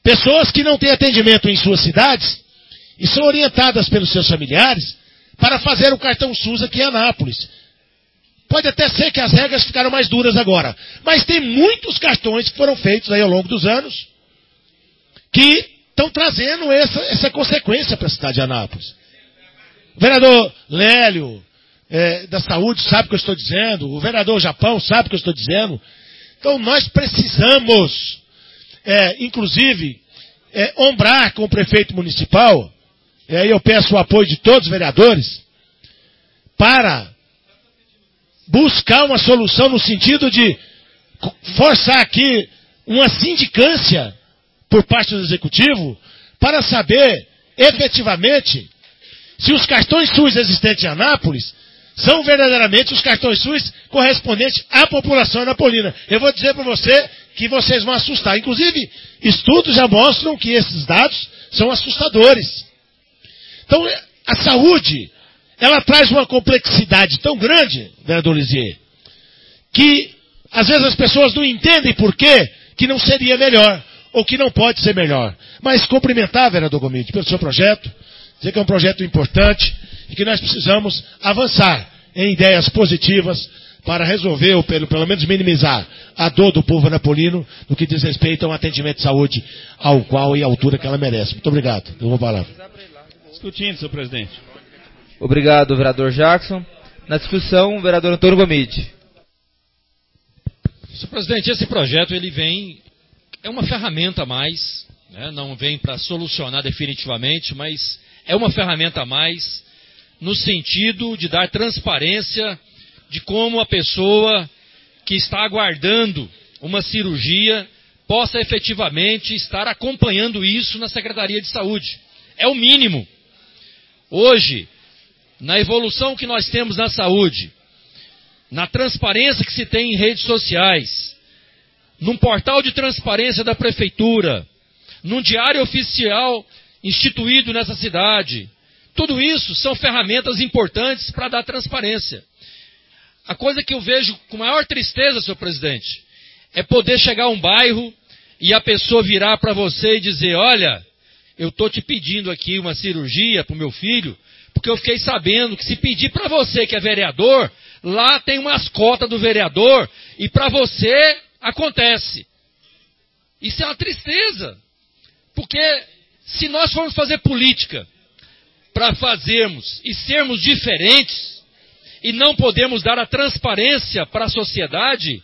pessoas que não têm atendimento em suas cidades e são orientadas pelos seus familiares para fazer o cartão SUS aqui em Anápolis. Pode até ser que as regras ficaram mais duras agora, mas tem muitos cartões que foram feitos aí ao longo dos anos que estão trazendo essa, essa consequência para a cidade de Anápolis. O vereador Lélio, é, da Saúde, sabe o que eu estou dizendo. O vereador Japão sabe o que eu estou dizendo. Então nós precisamos, é, inclusive, é, ombrar com o prefeito municipal, e aí eu peço o apoio de todos os vereadores, para buscar uma solução no sentido de forçar aqui uma sindicância por parte do Executivo para saber, efetivamente, se os cartões SUS existentes em Anápolis são verdadeiramente os cartões SUS correspondentes à população anapolina. Eu vou dizer para você que vocês vão assustar. Inclusive, estudos já mostram que esses dados são assustadores. Então, a saúde, ela traz uma complexidade tão grande, vereador Lisier, que às vezes as pessoas não entendem por quê que não seria melhor, ou que não pode ser melhor. Mas cumprimentar, vereador Gomide, pelo seu projeto, dizer que é um projeto importante e que nós precisamos avançar em ideias positivas para resolver, ou pelo, pelo menos minimizar, a dor do povo anapolino no que diz respeito a um atendimento de saúde ao qual e à altura que ela merece. Muito obrigado. Eu vou falar. Discutindo, senhor presidente. Obrigado, vereador Jackson. Na discussão, o vereador Antônio Gomide. Senhor presidente, esse projeto ele vem, é uma ferramenta a mais, né? Não vem para solucionar definitivamente, mas é uma ferramenta a mais no sentido de dar transparência de como a pessoa que está aguardando uma cirurgia possa efetivamente estar acompanhando isso na Secretaria de Saúde. É o mínimo. Hoje, na evolução que nós temos na saúde, na transparência que se tem em redes sociais, num portal de transparência da Prefeitura, num diário oficial instituído nessa cidade, tudo isso são ferramentas importantes para dar transparência. A coisa que eu vejo com maior tristeza, senhor presidente, é poder chegar a um bairro e a pessoa virar para você e dizer, olha, eu estou te pedindo aqui uma cirurgia para o meu filho, porque eu fiquei sabendo que se pedir para você que é vereador, lá tem umas cotas do vereador e para você acontece. Isso é uma tristeza, porque se nós formos fazer política para fazermos e sermos diferentes e não podemos dar a transparência para a sociedade,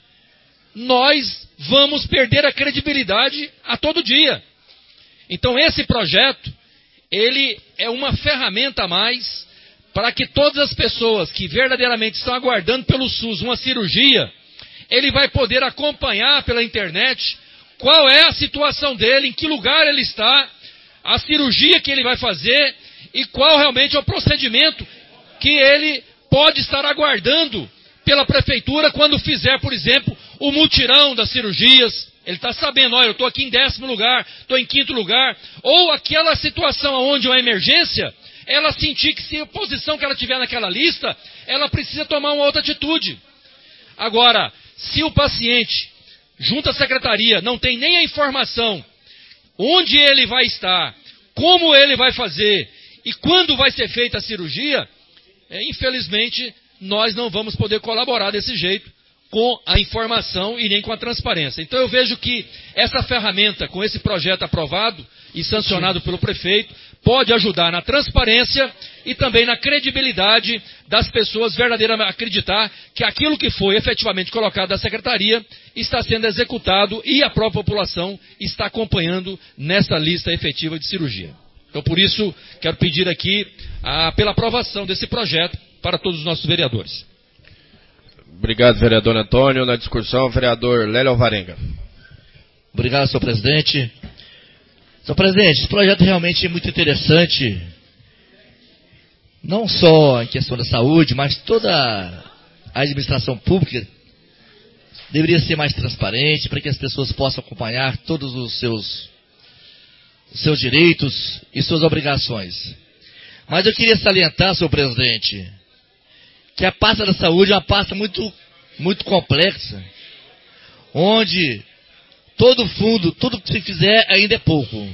nós vamos perder a credibilidade a todo dia. Então esse projeto, ele é uma ferramenta a mais para que todas as pessoas que verdadeiramente estão aguardando pelo SUS uma cirurgia, ele vai poder acompanhar pela internet qual é a situação dele, em que lugar ele está, a cirurgia que ele vai fazer e qual realmente é o procedimento que ele pode estar aguardando pela prefeitura quando fizer, por exemplo, o mutirão das cirurgias. Ele está sabendo, olha, eu estou aqui em décimo lugar, estou em quinto lugar. Ou aquela situação onde uma emergência, ela sentir que se a posição que ela tiver naquela lista, ela precisa tomar uma outra atitude. Agora, se o paciente, junto à secretaria, não tem nem a informação onde ele vai estar, como ele vai fazer e quando vai ser feita a cirurgia, é, infelizmente, nós não vamos poder colaborar desse jeito com a informação e nem com a transparência. Então eu vejo que essa ferramenta, com esse projeto aprovado e sancionado pelo prefeito, pode ajudar na transparência e também na credibilidade das pessoas verdadeiramente acreditar que aquilo que foi efetivamente colocado da secretaria está sendo executado e a própria população está acompanhando nessa lista efetiva de cirurgia. Então por isso quero pedir aqui a, pela aprovação desse projeto para todos os nossos vereadores. Obrigado, vereador Antônio. Na discussão, vereador Lélio Alvarenga. Obrigado, senhor presidente. Senhor presidente, esse projeto realmente é muito interessante, não só em questão da saúde, mas toda a administração pública deveria ser mais transparente para que as pessoas possam acompanhar todos os seus, os seus direitos e suas obrigações. Mas eu queria salientar, senhor presidente, que a pasta da saúde é uma pasta muito, muito complexa, onde todo fundo, tudo que se fizer ainda é pouco.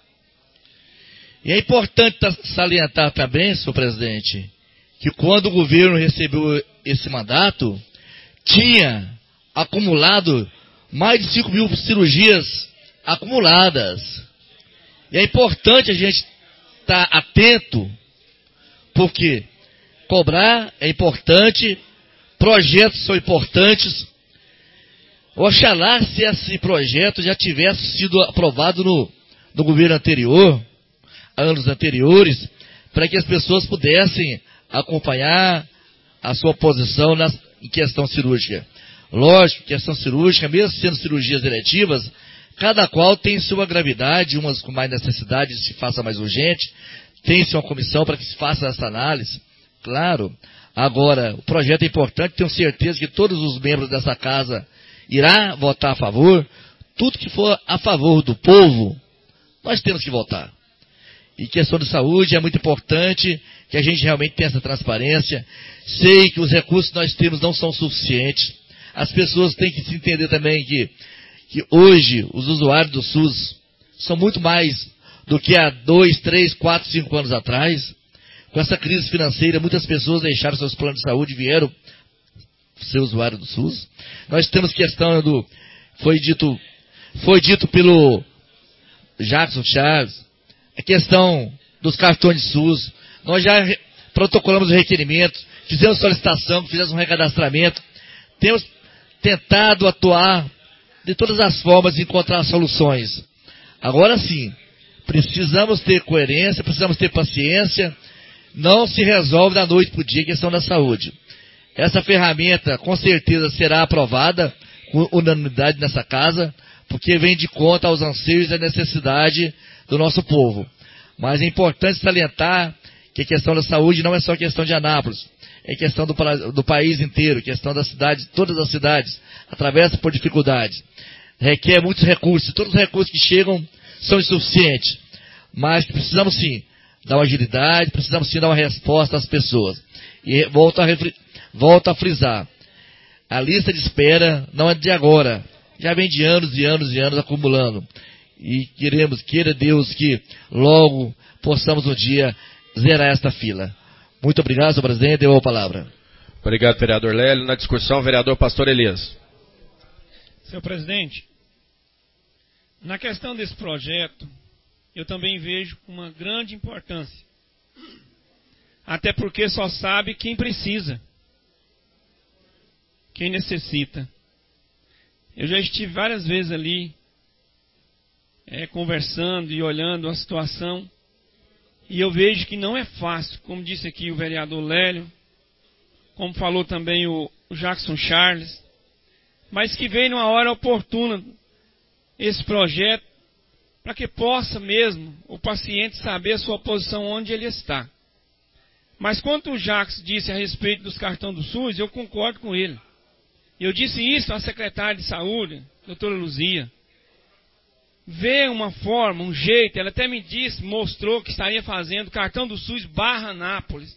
E é importante salientar também, senhor presidente, que quando o governo recebeu esse mandato, tinha acumulado mais de cinco mil cirurgias acumuladas. E é importante a gente estar atento, porque cobrar é importante, projetos são importantes. Oxalá se esse projeto já tivesse sido aprovado no, no governo anterior, anos anteriores, para que as pessoas pudessem acompanhar a sua posição na, em questão cirúrgica. Lógico, questão cirúrgica, mesmo sendo cirurgias eletivas, cada qual tem sua gravidade, umas com mais necessidade se faça mais urgente, tem-se uma comissão para que se faça essa análise. Claro, agora, o projeto é importante, tenho certeza que todos os membros dessa casa irá votar a favor. Tudo que for a favor do povo, nós temos que votar. E questão de saúde é muito importante que a gente realmente tenha essa transparência. Sei que os recursos que nós temos não são suficientes. As pessoas têm que se entender também que, que hoje os usuários do SUS são muito mais do que há dois, três, quatro, cinco anos atrás. Com essa crise financeira, muitas pessoas deixaram seus planos de saúde e vieram ser usuário do SUS. Nós temos questão do... Foi dito, foi dito pelo Jackson Chaves, a questão dos cartões de SUS. Nós já protocolamos o requerimento, fizemos solicitação, fizemos um recadastramento, temos tentado atuar de todas as formas e encontrar soluções. Agora sim, precisamos ter coerência, precisamos ter paciência, não se resolve da noite para o dia a questão da saúde. Essa ferramenta com certeza será aprovada com unanimidade nessa casa, porque vem de conta aos anseios e à necessidade do nosso povo. Mas é importante salientar que a questão da saúde não é só questão de Anápolis, é questão do, do país inteiro, questão da cidade, todas as cidades atravessam por dificuldades. Requer muitos recursos, todos os recursos que chegam são insuficientes, mas precisamos sim dar uma agilidade, precisamos sim dar uma resposta às pessoas. E volto a, refri, volto a frisar, a lista de espera não é de agora, já vem de anos e anos e anos acumulando. E queremos, queira Deus, que logo possamos um dia zerar esta fila. Muito obrigado, senhor presidente, deu a palavra. Obrigado, vereador Lélio. Na discussão, vereador Pastor Elias. Senhor presidente, na questão desse projeto, eu também vejo uma grande importância. Até porque só sabe quem precisa, quem necessita. Eu já estive várias vezes ali, é, conversando e olhando a situação, e eu vejo que não é fácil, como disse aqui o vereador Lélio, como falou também o, o Jackson Charles, mas que veio numa hora oportuna esse projeto, para que possa mesmo o paciente saber a sua posição onde ele está. Mas quanto o Jackson disse a respeito dos cartões do SUS, eu concordo com ele. Eu disse isso à secretária de saúde, doutora Luzia. Vê uma forma, um jeito, ela até me disse, mostrou que estaria fazendo cartão do SUS barra Anápolis.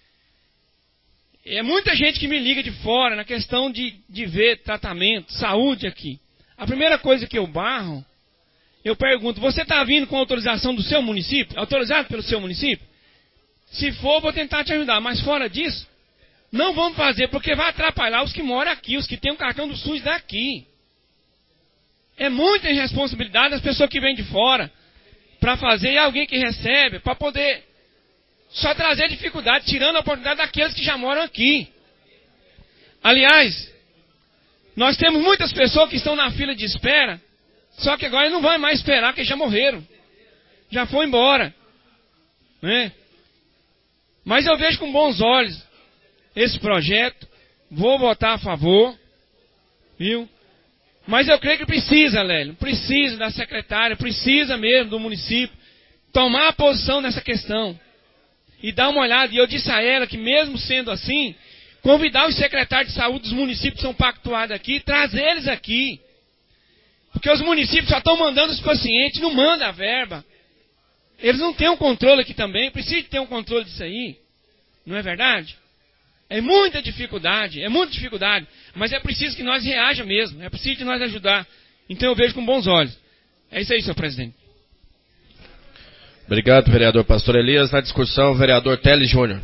É muita gente que me liga de fora na questão de, de ver tratamento, saúde aqui. A primeira coisa que eu barro, eu pergunto, você está vindo com autorização do seu município? Autorizado pelo seu município? Se for, vou tentar te ajudar, mas fora disso, não vamos fazer, porque vai atrapalhar os que moram aqui, os que têm o cartão do SUS daqui. É muita irresponsabilidade das pessoas que vêm de fora para fazer e alguém que recebe, para poder só trazer dificuldade, tirando a oportunidade daqueles que já moram aqui. Aliás, nós temos muitas pessoas que estão na fila de espera, só que agora não vão mais esperar, porque já morreram. Já foram embora. Né? Mas eu vejo com bons olhos esse projeto, vou votar a favor, viu? Mas eu creio que precisa, Lélio, precisa da secretária, precisa mesmo do município tomar a posição nessa questão e dar uma olhada. E eu disse a ela que mesmo sendo assim, convidar os secretários de saúde dos municípios que são pactuados aqui, trazer eles aqui. Porque os municípios só estão mandando os pacientes, não mandam a verba. Eles não têm um controle aqui também, precisa ter um controle disso aí. Não é verdade? É muita dificuldade, é muita dificuldade. Mas é preciso que nós reaja mesmo, é preciso que nós ajudar. Então eu vejo com bons olhos. É isso aí, senhor presidente. Obrigado, vereador Pastor Elias. Na discussão, o vereador Teles Júnior.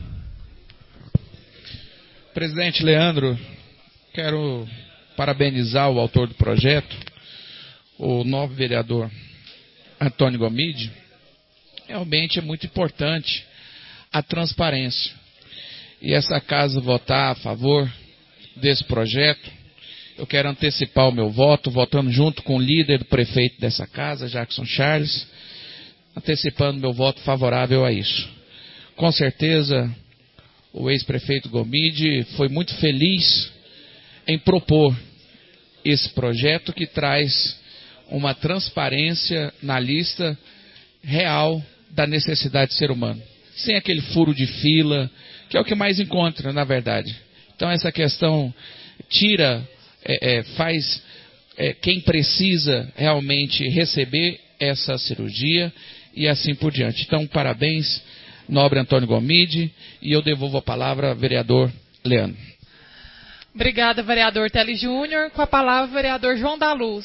Presidente Leandro, quero parabenizar o autor do projeto, o novo vereador Antônio Gomide. Realmente é muito importante a transparência. E essa casa votar a favor desse projeto, eu quero antecipar o meu voto, votando junto com o líder do prefeito dessa casa, Jackson Charles, antecipando meu voto favorável a isso. Com certeza, o ex-prefeito Gomide foi muito feliz em propor esse projeto que traz uma transparência na lista real da necessidade do ser humano, sem aquele furo de fila, que é o que mais encontra, na verdade. Então, essa questão tira, é, é, faz é, quem precisa realmente receber essa cirurgia e assim por diante. Então, parabéns, nobre Antônio Gomide, e eu devolvo a palavra ao vereador Leandro. Obrigada, vereador Teles Júnior. Com a palavra, o vereador João da Luz.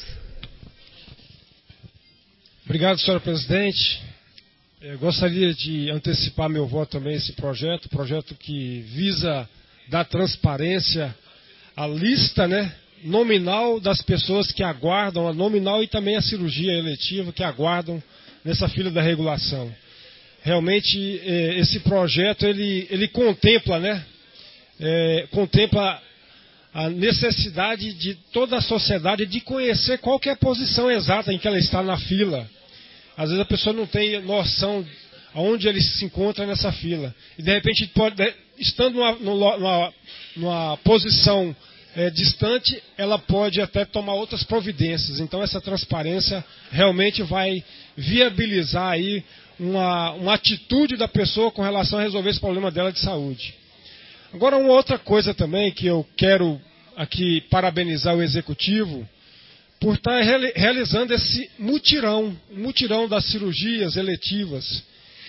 Obrigado, senhora presidente. Eu gostaria de antecipar meu voto também a esse projeto, projeto que visa dar transparência à lista, né, nominal das pessoas que aguardam, a nominal e também a cirurgia eletiva que aguardam nessa fila da regulação. Realmente, esse projeto, ele, ele contempla, né, é, contempla a necessidade de toda a sociedade de conhecer qual que é a posição exata em que ela está na fila. Às vezes a pessoa não tem noção aonde ele se encontra nessa fila. E de repente, pode, estando numa, numa, numa posição é, distante, ela pode até tomar outras providências. Então essa transparência realmente vai viabilizar aí uma, uma atitude da pessoa com relação a resolver esse problema dela de saúde. Agora, uma outra coisa também que eu quero aqui parabenizar o Executivo por estar realizando esse mutirão, mutirão das cirurgias eletivas.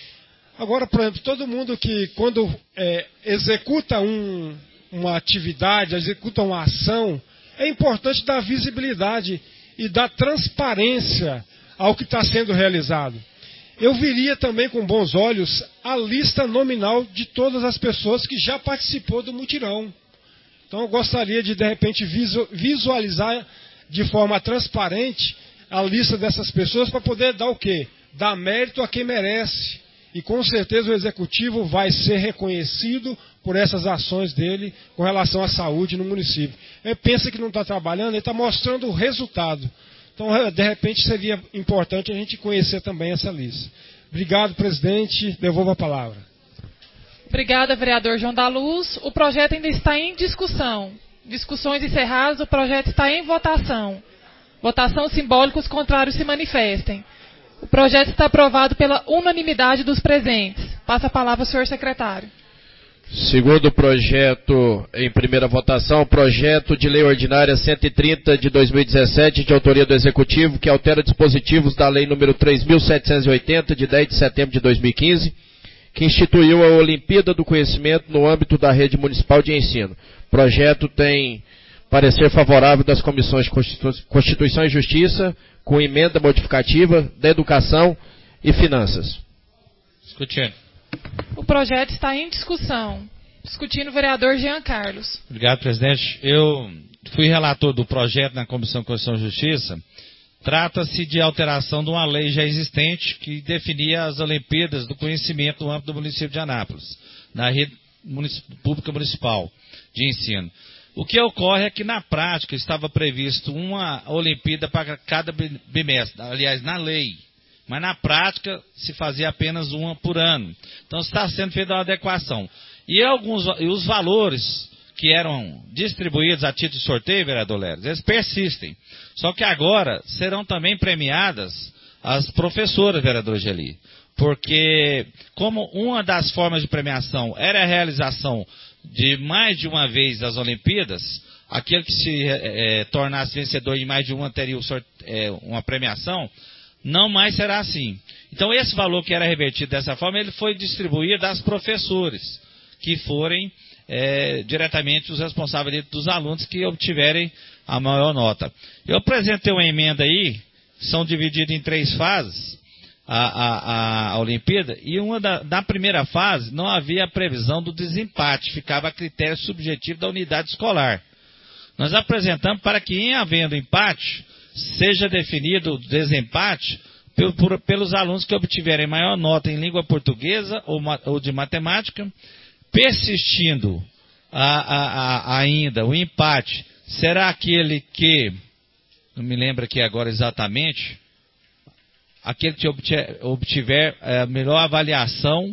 Agora, por exemplo, todo mundo que quando é, executa um, uma atividade, executa uma ação, é importante dar visibilidade e dar transparência ao que está sendo realizado. Eu viria também com bons olhos a lista nominal de todas as pessoas que já participou do mutirão. Então eu gostaria de, de repente, visualizar de forma transparente a lista dessas pessoas para poder dar o quê? Dar mérito a quem merece. E com certeza o Executivo vai ser reconhecido por essas ações dele com relação à saúde no município. Ele pensa que não está trabalhando, ele está mostrando o resultado. Então, de repente, seria importante a gente conhecer também essa lista. Obrigado, presidente. Devolvo a palavra. Obrigada, vereador João da Luz. O projeto ainda está em discussão. Discussões encerradas, o projeto está em votação. Votação simbólica, os contrários se manifestem. O projeto está aprovado pela unanimidade dos presentes. Passa a palavra ao senhor secretário. Segundo o projeto em primeira votação, o projeto de lei ordinária cento e trinta de dois mil e dezessete, de autoria do Executivo, que altera dispositivos da lei número três mil setecentos e oitenta, de dez de setembro de dois mil e quinze, que instituiu a Olimpíada do Conhecimento no âmbito da rede municipal de ensino. O projeto tem parecer favorável das comissões de Constituição e Justiça, com emenda modificativa, da Educação e Finanças. Discutindo. O projeto está em discussão. Discutindo o vereador Jean Carlos. Obrigado, presidente. Eu fui relator do projeto na Comissão de Constituição e Justiça. Trata-se de alteração de uma lei já existente que definia as Olimpíadas do Conhecimento no âmbito do município de Anápolis, na rede municip... pública municipal de ensino. O que ocorre é que, na prática, estava previsto uma Olimpíada para cada bimestre, aliás, na lei. Mas, na prática, se fazia apenas uma por ano. Então, está sendo feita uma adequação. E, alguns, e os valores que eram distribuídos a título de sorteio, vereador Leres, eles persistem. Só que agora serão também premiadas as professoras, vereador Geli. Porque, como uma das formas de premiação era a realização de mais de uma vez das Olimpíadas, aquele que se é, tornasse vencedor em mais de uma teria o sorte, é, uma premiação, não mais será assim. Então, esse valor que era revertido dessa forma, ele foi distribuído às professores que forem é, diretamente os responsáveis dos alunos que obtiverem a maior nota. Eu apresentei uma emenda aí, são divididas em três fases, a, a, a Olimpíada, e uma da, da primeira fase não havia a previsão do desempate, ficava a critério subjetivo da unidade escolar. Nós apresentamos para que, em havendo empate, seja definido o desempate por, por, pelos alunos que obtiverem maior nota em língua portuguesa ou, ou de matemática, persistindo a, a, a, ainda o empate, será aquele que, não me lembro aqui agora exatamente, aquele que obtiver, obtiver a melhor avaliação,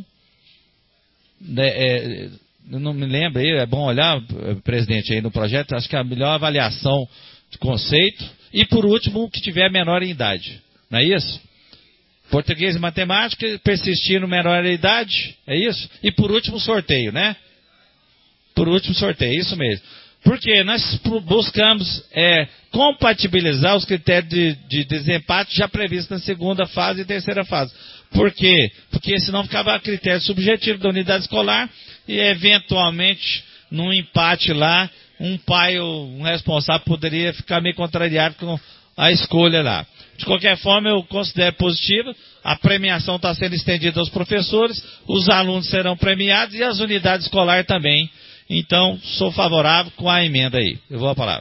né, é, não me lembro aí, é bom olhar, presidente, aí no projeto, acho que é a melhor avaliação de conceito, e por último, o que tiver menor em idade, não é isso? Português e matemática, persistir no menor em idade, é isso? E por último, sorteio, né? Por último, sorteio, isso mesmo. Porque nós buscamos é, compatibilizar os critérios de, de desempate já previstos na segunda fase e terceira fase. Por quê? Porque senão ficava a critério subjetivo da unidade escolar e eventualmente, num empate lá, um pai ou um responsável poderia ficar meio contrariado com a escolha lá. De qualquer forma, eu considero positiva, a premiação está sendo estendida aos professores, os alunos serão premiados e as unidades escolares também. Então, sou favorável com a emenda aí. Eu vou à palavra.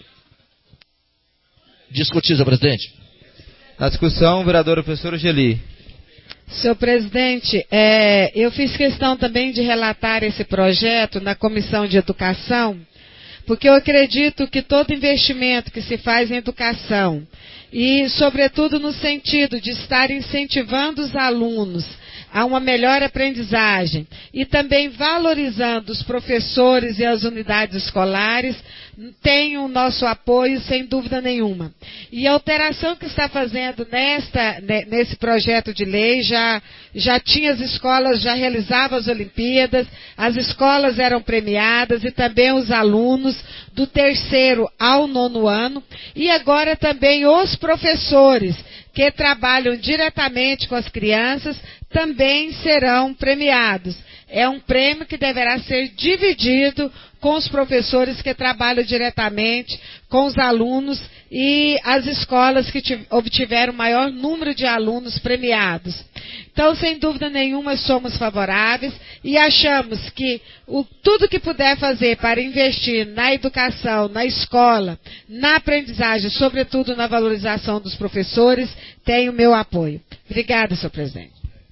Discutir, senhor presidente. Na discussão, o vereador professor Geli. Senhor presidente, é, eu fiz questão também de relatar esse projeto na Comissão de Educação, porque eu acredito que todo investimento que se faz em educação, e sobretudo no sentido de estar incentivando os alunos a uma melhor aprendizagem e também valorizando os professores e as unidades escolares, tem o nosso apoio sem dúvida nenhuma. E a alteração que está fazendo nesta, nesse projeto de lei, já, já tinha as escolas, já realizavam as Olimpíadas, as escolas eram premiadas e também os alunos do terceiro ao nono ano, e agora também os professores que trabalham diretamente com as crianças também serão premiados. É um prêmio que deverá ser dividido com os professores que trabalham diretamente com os alunos e as escolas que obtiveram o maior número de alunos premiados. Então, sem dúvida nenhuma, somos favoráveis e achamos que o, tudo que puder fazer para investir na educação, na escola, na aprendizagem, sobretudo na valorização dos professores, tem o meu apoio. Obrigada, senhor presidente.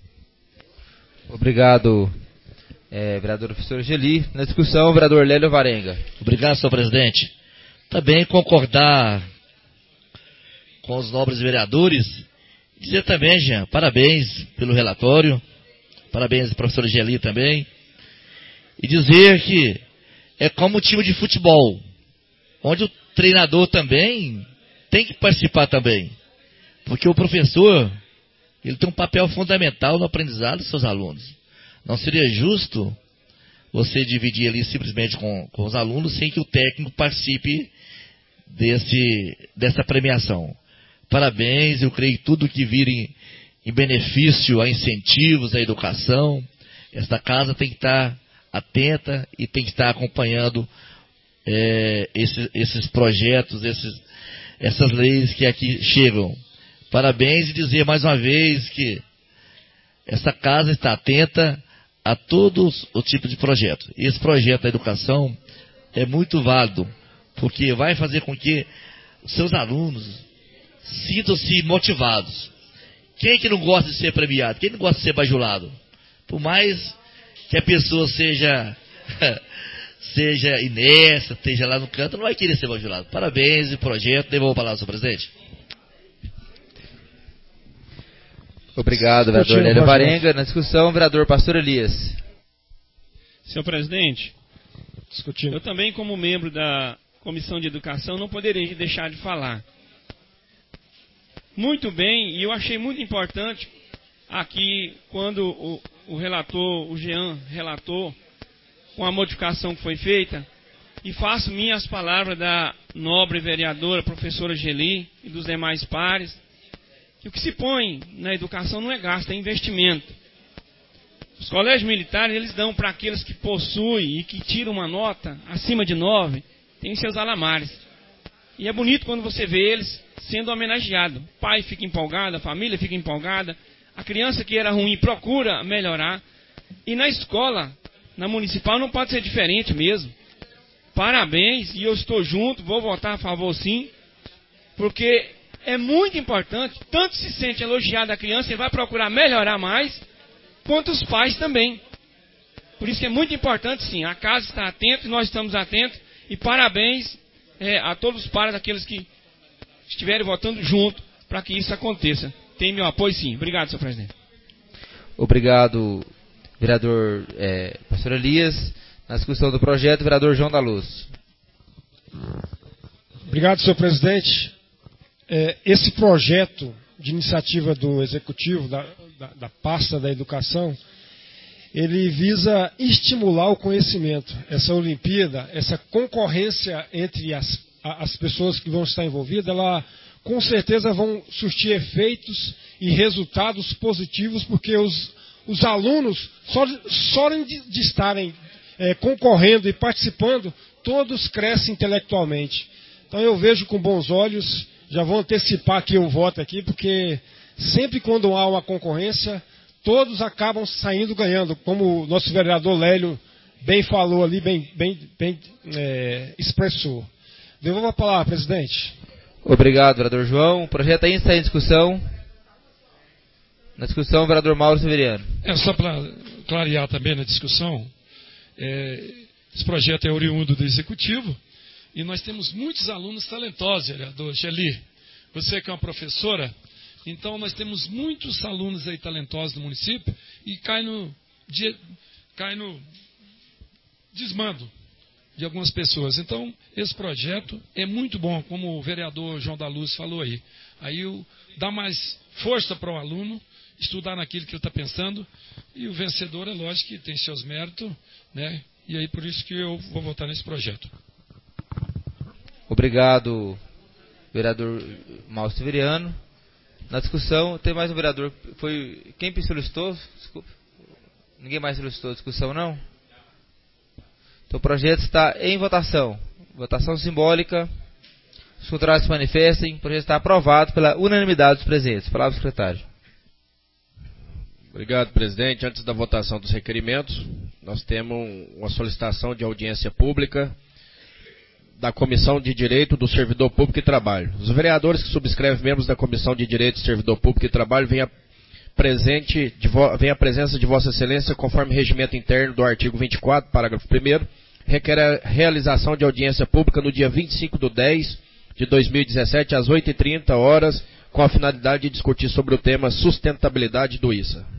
Obrigado, é, vereador professor Geli. Na discussão, o vereador Lélio Varenga. Obrigado, senhor presidente. Também concordar com os nobres vereadores, dizer também, Jean, parabéns pelo relatório, parabéns ao professor Geli também, e dizer que é como o time de futebol, onde o treinador também tem que participar também, porque o professor, ele tem um papel fundamental no aprendizado dos seus alunos. Não seria justo você dividir ali simplesmente com, com os alunos sem que o técnico participe desse, dessa premiação. Parabéns, eu creio que tudo que vir em, em benefício a incentivos, à educação, esta casa tem que estar atenta e tem que estar acompanhando é, esses, esses projetos, esses, essas leis que aqui chegam. Parabéns e dizer mais uma vez que essa casa está atenta a todos os tipos de projetos. Esse projeto da educação é muito válido, porque vai fazer com que os seus alunos sintam-se motivados. Quem é que não gosta de ser premiado? Quem não gosta de ser bajulado? Por mais que a pessoa seja seja inércia, esteja lá no canto, não vai querer ser bajulado. Parabéns e projeto. Devolvo a palavra, senhor presidente. Obrigado, vereador Lélio Varenga. Na discussão, o vereador Pastor Elias. Senhor presidente, discutindo. Eu também, como membro da Comissão de Educação, não poderia deixar de falar. Muito bem, e eu achei muito importante aqui, quando o, o relator, o Jean, relatou com a modificação que foi feita, e faço minhas palavras da nobre vereadora, professora Geli, e dos demais pares, que o que se põe na educação não é gasto, é investimento. Os colégios militares, eles dão para aqueles que possuem e que tiram uma nota acima de nove, tem seus alamares. E é bonito quando você vê eles sendo homenageados. O pai fica empolgado, a família fica empolgada, a criança que era ruim procura melhorar. E na escola, na municipal, não pode ser diferente mesmo. Parabéns, e eu estou junto, vou votar a favor sim, porque é muito importante, tanto se sente elogiado a criança e vai procurar melhorar mais, quanto os pais também. Por isso que é muito importante sim, a casa está atenta, nós estamos atentos, e parabéns é, a todos os pais, aqueles que estiverem votando junto, para que isso aconteça. Tem meu apoio sim. Obrigado, senhor presidente. Obrigado, vereador é, pastor Elias. Na discussão do projeto, vereador João da Luz. Obrigado, senhor presidente. É, esse projeto de iniciativa do Executivo, da, da, da pasta da educação, ele visa estimular o conhecimento. Essa Olimpíada, essa concorrência entre as, as pessoas que vão estar envolvidas, ela com certeza vão surtir efeitos e resultados positivos, porque os, os alunos, só, só de, de estarem é, concorrendo e participando, todos crescem intelectualmente. Então eu vejo com bons olhos, já vou antecipar aqui o voto aqui, porque sempre quando há uma concorrência, todos acabam saindo ganhando, como o nosso vereador Lélio bem falou ali, bem, bem, bem é, expressou. Devolvo a palavra, presidente. Obrigado, vereador João. O projeto ainda está em discussão. Na discussão, o vereador Mauro Severiano. É, só para clarear também na discussão, é, esse projeto é oriundo do Executivo e nós temos muitos alunos talentosos, vereador Geli. Você que é uma professora, então nós temos muitos alunos aí talentosos no município e cai no, de, cai no desmando de algumas pessoas. Então, esse projeto é muito bom, como o vereador João da Luz falou aí. Aí o, dá mais força para o aluno estudar naquilo que ele está pensando, e o vencedor é lógico que tem seus méritos, né? E aí por isso que eu vou votar nesse projeto. Obrigado, vereador Mauro Severiano. Na discussão, tem mais um vereador. Foi quem solicitou? Desculpa. Ninguém mais solicitou a discussão, não? Então o projeto está em votação. Votação simbólica. Os contrários se manifestem. O projeto está aprovado pela unanimidade dos presentes. Palavra do secretário. Obrigado, presidente. Antes da votação dos requerimentos, nós temos uma solicitação de audiência pública da Comissão de Direito do Servidor Público e Trabalho. Os vereadores que subscrevem membros da Comissão de Direito do Servidor Público e Trabalho vêm a, presente de vo, vem a presença de Vossa Excelência conforme regimento interno do artigo vinte e quatro, parágrafo primeiro, requer a realização de audiência pública no dia vinte e cinco de dez de dois mil e dezessete, às oito e trinta horas, com a finalidade de discutir sobre o tema sustentabilidade do I S A.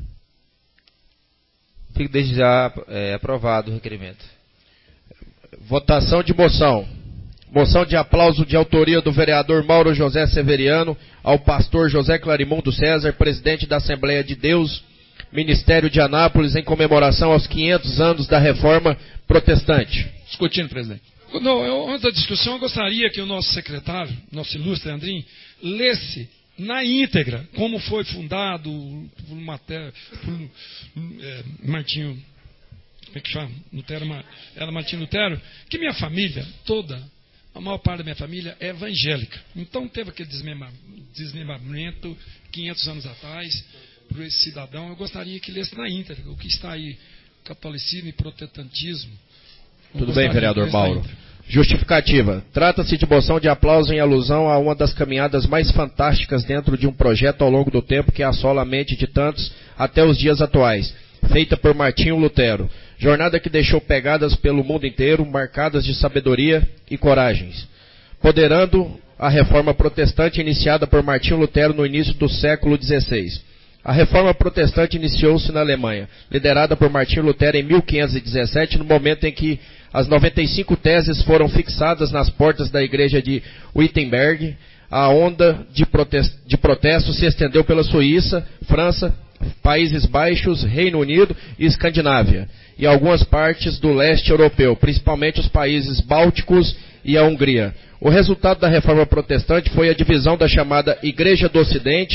Fica desde já é, aprovado o requerimento. Votação de moção. Moção de aplauso de autoria do vereador Mauro José Severiano ao pastor José Clarimundo César, presidente da Assembleia de Deus, Ministério de Anápolis, em comemoração aos quinhentos anos da Reforma Protestante. Discutindo, presidente. Não, eu, antes da discussão, eu gostaria que o nosso secretário, nosso ilustre Andrim, lesse na íntegra como foi fundado por, Maté, por é, Martinho, como é que chama? Lutero, era Martinho Lutero, que minha família toda, a maior parte da minha família é evangélica. Então teve aquele desmembramento quinhentos anos atrás por esse cidadão. Eu gostaria que lesse na íntegra o que está aí, catolicismo e protestantismo. Tudo bem, vereador Mauro. Justificativa. Trata-se de moção de aplauso em alusão a uma das caminhadas mais fantásticas dentro de um projeto ao longo do tempo que assola a mente de tantos até os dias atuais, feita por Martinho Lutero. Jornada que deixou pegadas pelo mundo inteiro, marcadas de sabedoria e coragens. Poderando a reforma protestante iniciada por Martinho Lutero no início do século dezesseis. A reforma protestante iniciou-se na Alemanha, liderada por Martinho Lutero em mil quinhentos e dezessete, no momento em que as noventa e cinco teses foram fixadas nas portas da igreja de Wittenberg. A onda de protesto, de protesto se estendeu pela Suíça, França, Países Baixos, Reino Unido e Escandinávia, e algumas partes do leste europeu, principalmente os países bálticos e a Hungria. O resultado da reforma protestante foi a divisão da chamada Igreja do Ocidente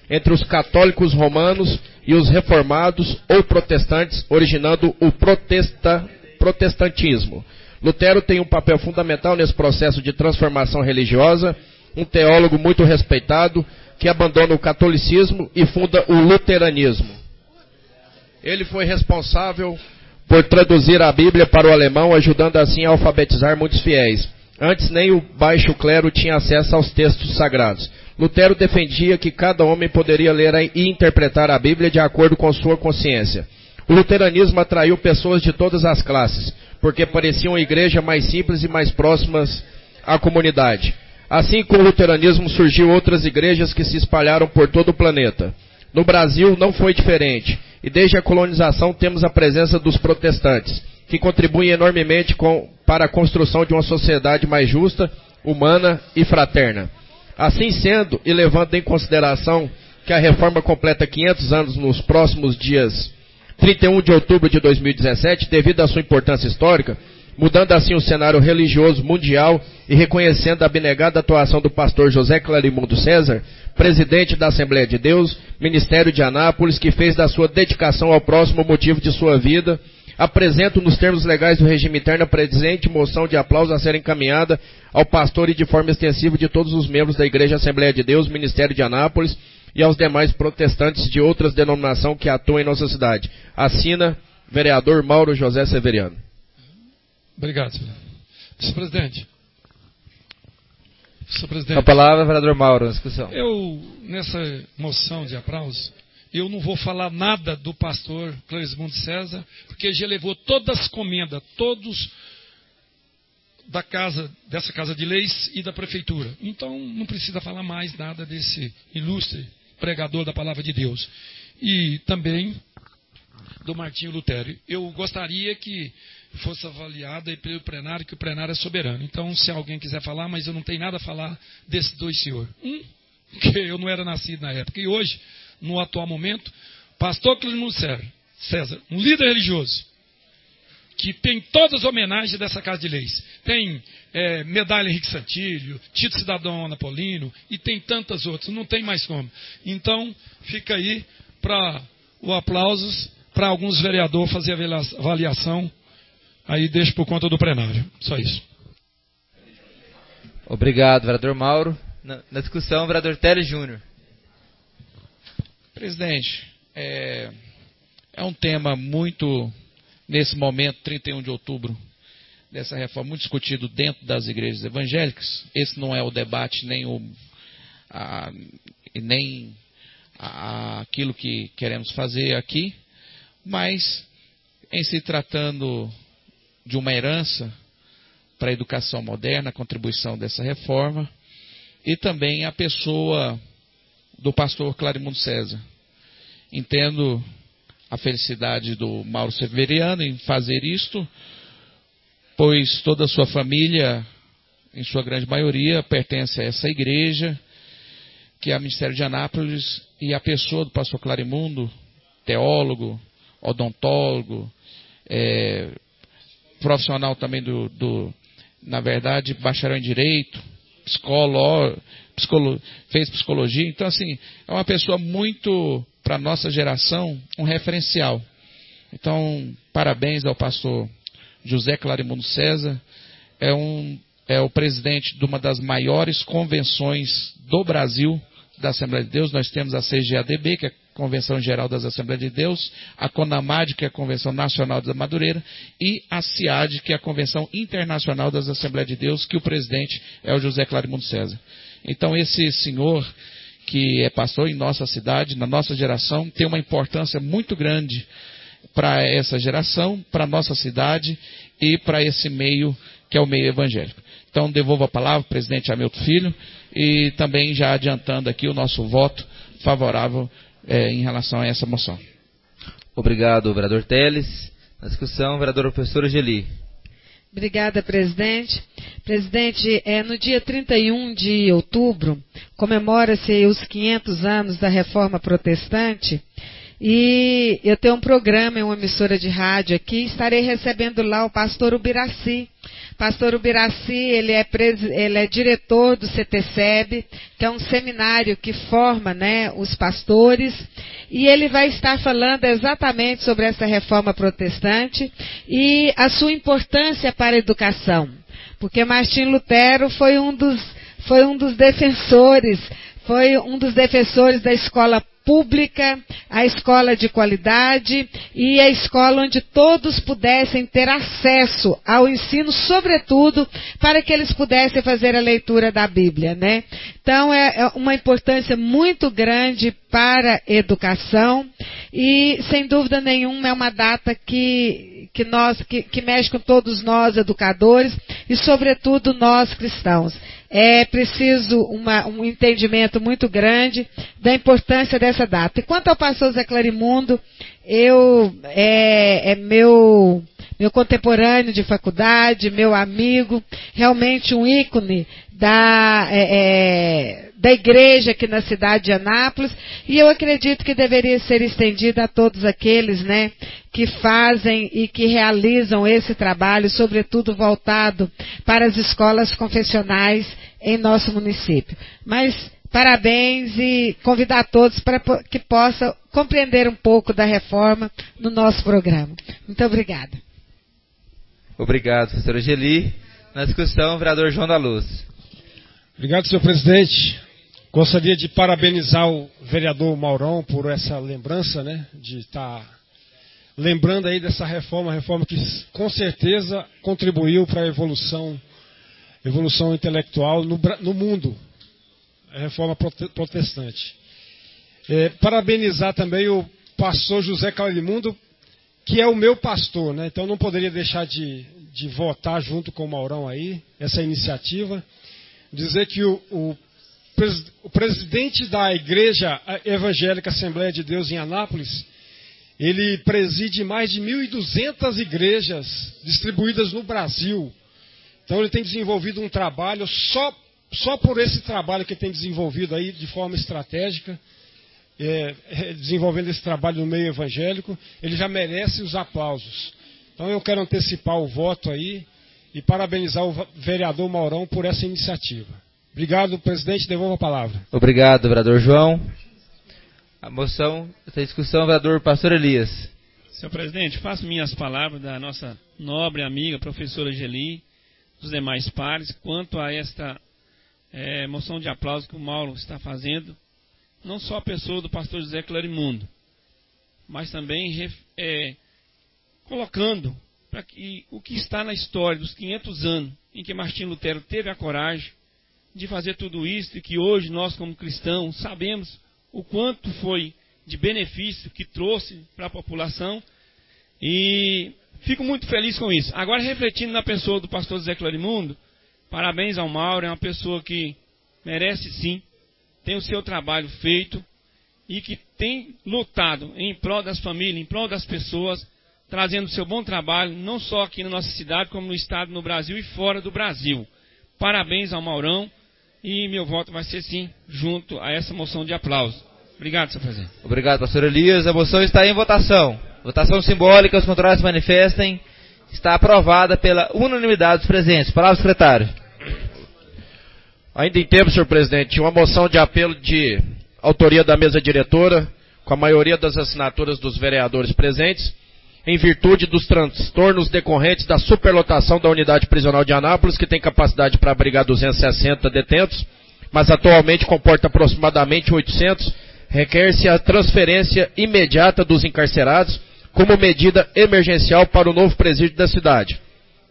entre os católicos romanos e os reformados ou protestantes, originando o protesta, protestantismo. Lutero tem um papel fundamental nesse processo de transformação religiosa, um teólogo muito respeitado, que abandona o catolicismo e funda o luteranismo. Ele foi responsável por traduzir a Bíblia para o alemão, ajudando assim a alfabetizar muitos fiéis. Antes nem o baixo clero tinha acesso aos textos sagrados. Lutero defendia que cada homem poderia ler e interpretar a Bíblia de acordo com sua consciência. O luteranismo atraiu pessoas de todas as classes, porque parecia uma igreja mais simples e mais próximas à comunidade. Assim, com o luteranismo surgiu outras igrejas que se espalharam por todo o planeta. No Brasil não foi diferente, e desde a colonização temos a presença dos protestantes, que contribuem enormemente com, para a construção de uma sociedade mais justa, humana e fraterna. Assim sendo, e levando em consideração que a reforma completa quinhentos anos nos próximos dias trinta e um de outubro de dois mil e dezessete, devido à sua importância histórica, mudando assim o cenário religioso mundial e reconhecendo a abnegada atuação do pastor José Clarimundo César, presidente da Assembleia de Deus, Ministério de Anápolis, que fez da sua dedicação ao próximo motivo de sua vida, apresento nos termos legais do regime interno a presente moção de aplauso a ser encaminhada ao pastor e de forma extensiva de todos os membros da Igreja Assembleia de Deus, Ministério de Anápolis e aos demais protestantes de outras denominações que atuam em nossa cidade. Assina, vereador Mauro José Severiano. Obrigado, senhor. Vice-presidente. Vice-presidente. Com a palavra, vereador Mauro, na discussão. Eu, nessa moção de aplauso, eu não vou falar nada do pastor Clarimundo César, porque já levou todas as comendas, todos da casa, dessa casa de leis e da prefeitura. Então, não precisa falar mais nada desse ilustre pregador da palavra de Deus. E também do Martinho Lutero. Eu gostaria que fosse avaliada pelo plenário, que o plenário é soberano. Então, se alguém quiser falar, mas eu não tenho nada a falar desses dois senhores. Um, que eu não era nascido na época. E hoje, no atual momento, pastor Clarimundo César, um líder religioso, que tem todas as homenagens dessa Casa de Leis. Tem é, medalha Henrique Santilho, título cidadão Anapolino, e tem tantas outras, não tem mais como. Então, fica aí para o aplausos para alguns vereadores fazer a avaliação, aí deixo por conta do plenário. Só isso. Obrigado, vereador Mauro. Na, na discussão, vereador Teles Júnior. Presidente, é, é um tema muito, nesse momento, trinta e um de outubro, dessa reforma, muito discutido dentro das igrejas evangélicas. Esse não é o debate, nem, o, a, nem a, aquilo que queremos fazer aqui, mas, em se tratando de uma herança para a educação moderna, a contribuição dessa reforma, e também a pessoa do pastor Clarimundo César. Entendo a felicidade do Mauro Severiano em fazer isto, pois toda a sua família, em sua grande maioria, pertence a essa igreja, que é o Ministério de Anápolis, e a pessoa do pastor Clarimundo, teólogo, odontólogo, é, profissional também do, do, na verdade, bacharel em Direito, psicólogo, psicolo, fez psicologia. Então, assim, é uma pessoa muito, para a nossa geração, um referencial. Então, parabéns ao pastor José Clarimundo César. É, um, é o presidente de uma das maiores convenções do Brasil, da Assembleia de Deus. Nós temos a C G A D B, que é a Convenção Geral das Assembleias de Deus, a CONAMAD, que é a Convenção Nacional da Madureira, e a CIAD, que é a Convenção Internacional das Assembleias de Deus, que o presidente é o José Clarimundo César. Então, esse senhor, que é pastor em nossa cidade, na nossa geração, tem uma importância muito grande para essa geração, para a nossa cidade e para esse meio, que é o meio evangélico. Então, devolvo a palavra ao presidente Hamilton Filho, e também já adiantando aqui o nosso voto favorável é, em relação a essa moção. Obrigado, vereador Teles. Na discussão, vereadora professora Geli. Obrigada, presidente. Presidente, é, no dia trinta e um de outubro, comemora-se os quinhentos anos da Reforma Protestante, E eu tenho um programa em uma emissora de rádio aqui, estarei recebendo lá o pastor Ubiraci. Pastor Ubiraci, ele é, pres... ele é diretor do C T S E B, que é um seminário que forma, né, os pastores, e ele vai estar falando exatamente sobre essa reforma protestante e a sua importância para a educação. Porque Martim Lutero foi um dos, foi um dos defensores, foi um dos defensores da escola pública, a escola de qualidade e a escola onde todos pudessem ter acesso ao ensino, sobretudo para que eles pudessem fazer a leitura da Bíblia, né? Então é uma importância muito grande para a educação e, sem dúvida nenhuma, é uma data que, que, nós, que, que mexe com todos nós, educadores, e sobretudo nós cristãos. É preciso uma, um entendimento muito grande da importância dessa data. E quanto ao pastor Zé Clarimundo, eu, é, é meu, meu contemporâneo de faculdade, meu amigo, realmente um ícone da, é, é, da igreja aqui na cidade de Anápolis, e eu acredito que deveria ser estendida a todos aqueles, né, que fazem e que realizam esse trabalho, sobretudo voltado para as escolas confessionais em nosso município. Mas parabéns e convidar todos para que possam compreender um pouco da reforma no nosso programa. Muito obrigada. Obrigado, professora Geli. Na discussão, o vereador João da Luz. Obrigado, senhor presidente. Gostaria de parabenizar o vereador Maurão por essa lembrança, né, de estar lembrando aí dessa reforma, reforma que com certeza contribuiu para a evolução, evolução intelectual no, no mundo, a reforma protestante. É, parabenizar também o pastor José Clarimundo, que é o meu pastor, né? Então não poderia deixar de, de votar junto com o Maurão aí, essa iniciativa. Dizer que o, o, o presidente da Igreja Evangélica Assembleia de Deus em Anápolis, ele preside mais de mil e duzentas igrejas distribuídas no Brasil. Então ele tem desenvolvido um trabalho, só, só por esse trabalho que ele tem desenvolvido aí de forma estratégica, é, desenvolvendo esse trabalho no meio evangélico, ele já merece os aplausos. Então eu quero antecipar o voto aí e parabenizar o vereador Maurão por essa iniciativa. Obrigado, presidente, devolvo a palavra. Obrigado, vereador João. A moção, essa discussão, vereador pastor Elias. Senhor presidente, faço minhas palavras da nossa nobre amiga, professora Geli, dos demais pares, quanto a esta é, moção de aplauso que o Mauro está fazendo, não só a pessoa do pastor José Clarimundo, mas também é, colocando para que o que está na história dos quinhentos anos em que Martim Lutero teve a coragem de fazer tudo isso e que hoje nós, como cristãos, sabemos o quanto foi de benefício que trouxe para a população, e fico muito feliz com isso. Agora, refletindo na pessoa do pastor José Clarimundo, parabéns ao Mauro, é uma pessoa que merece sim, tem o seu trabalho feito e que tem lutado em prol das famílias, em prol das pessoas, trazendo o seu bom trabalho, não só aqui na nossa cidade, como no estado, no Brasil e fora do Brasil. Parabéns ao Maurão. E meu voto vai ser sim, junto a essa moção de aplauso. Obrigado, senhor presidente. Obrigado, pastor Elias. A moção está em votação. Votação simbólica, os contrários manifestem. Está aprovada pela unanimidade dos presentes. Palavra, secretário. Ainda em tempo, senhor presidente, uma moção de apelo de autoria da mesa diretora, com a maioria das assinaturas dos vereadores presentes, em virtude dos transtornos decorrentes da superlotação da unidade prisional de Anápolis, que tem capacidade para abrigar duzentos e sessenta detentos, mas atualmente comporta aproximadamente oitocentos, requer-se a transferência imediata dos encarcerados como medida emergencial para o novo presídio da cidade.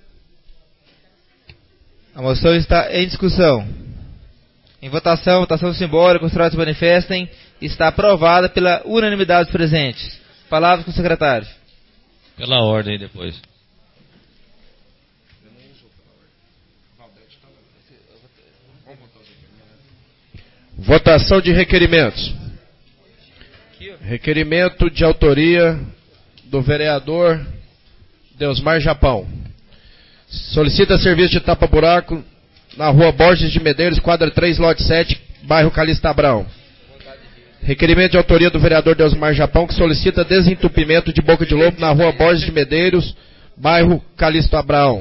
A moção está em discussão. Em votação, votação simbólica, os contrários manifestem. Está aprovada pela unanimidade dos presentes. Palavra com o secretário. Pela ordem depois. Votação de requerimentos. Requerimento de autoria do vereador Deusmar Japão. Solicita serviço de tapa-buraco na rua Borges de Medeiros, quadra três, lote sete, bairro Calixto Abrão. Requerimento de autoria do vereador Deusmar Japão, que solicita desentupimento de boca de lobo na rua Borges de Medeiros, bairro Calixto Abraão.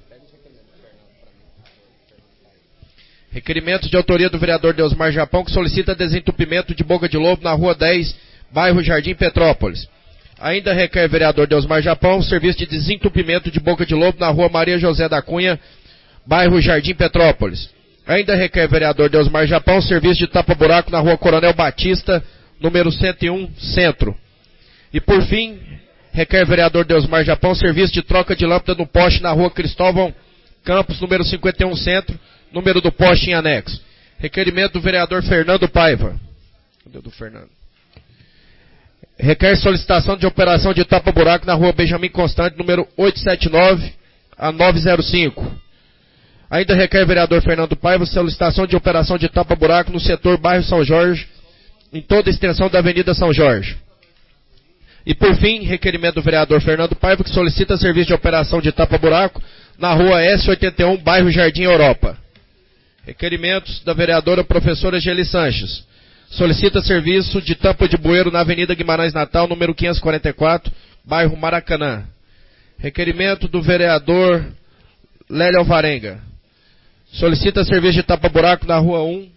Requerimento de autoria do vereador Deusmar Japão, que solicita desentupimento de boca de lobo na rua dez, bairro Jardim Petrópolis. Ainda requer vereador Deusmar Japão, serviço de desentupimento de boca de lobo na rua Maria José da Cunha, bairro Jardim Petrópolis. Ainda requer vereador Deusmar Japão, serviço de tapa-buraco na rua Coronel Batista, número cento e um, Centro. E por fim, requer vereador Deusmar Japão, serviço de troca de lâmpada no poste na rua Cristóvão Campos, número cinquenta e um, Centro, número do poste em anexo. Requerimento do vereador Fernando Paiva. Cadê o do Fernando? Requer solicitação de operação de tapa-buraco na rua Benjamin Constante, número oitocentos e setenta e nove a novecentos e cinco. Ainda requer vereador Fernando Paiva solicitação de operação de tapa-buraco no setor bairro São Jorge, em toda a extensão da Avenida São Jorge. E por fim, requerimento do vereador Fernando Paiva, que solicita serviço de operação de tapa-buraco na rua S oitenta e um, bairro Jardim Europa. Requerimentos da vereadora professora Geli Sanches. Solicita serviço de tampa de bueiro na Avenida Guimarães Natal, número quinhentos e quarenta e quatro, bairro Maracanã. Requerimento do vereador Lélio Alvarenga. Solicita serviço de tapa-buraco na rua um.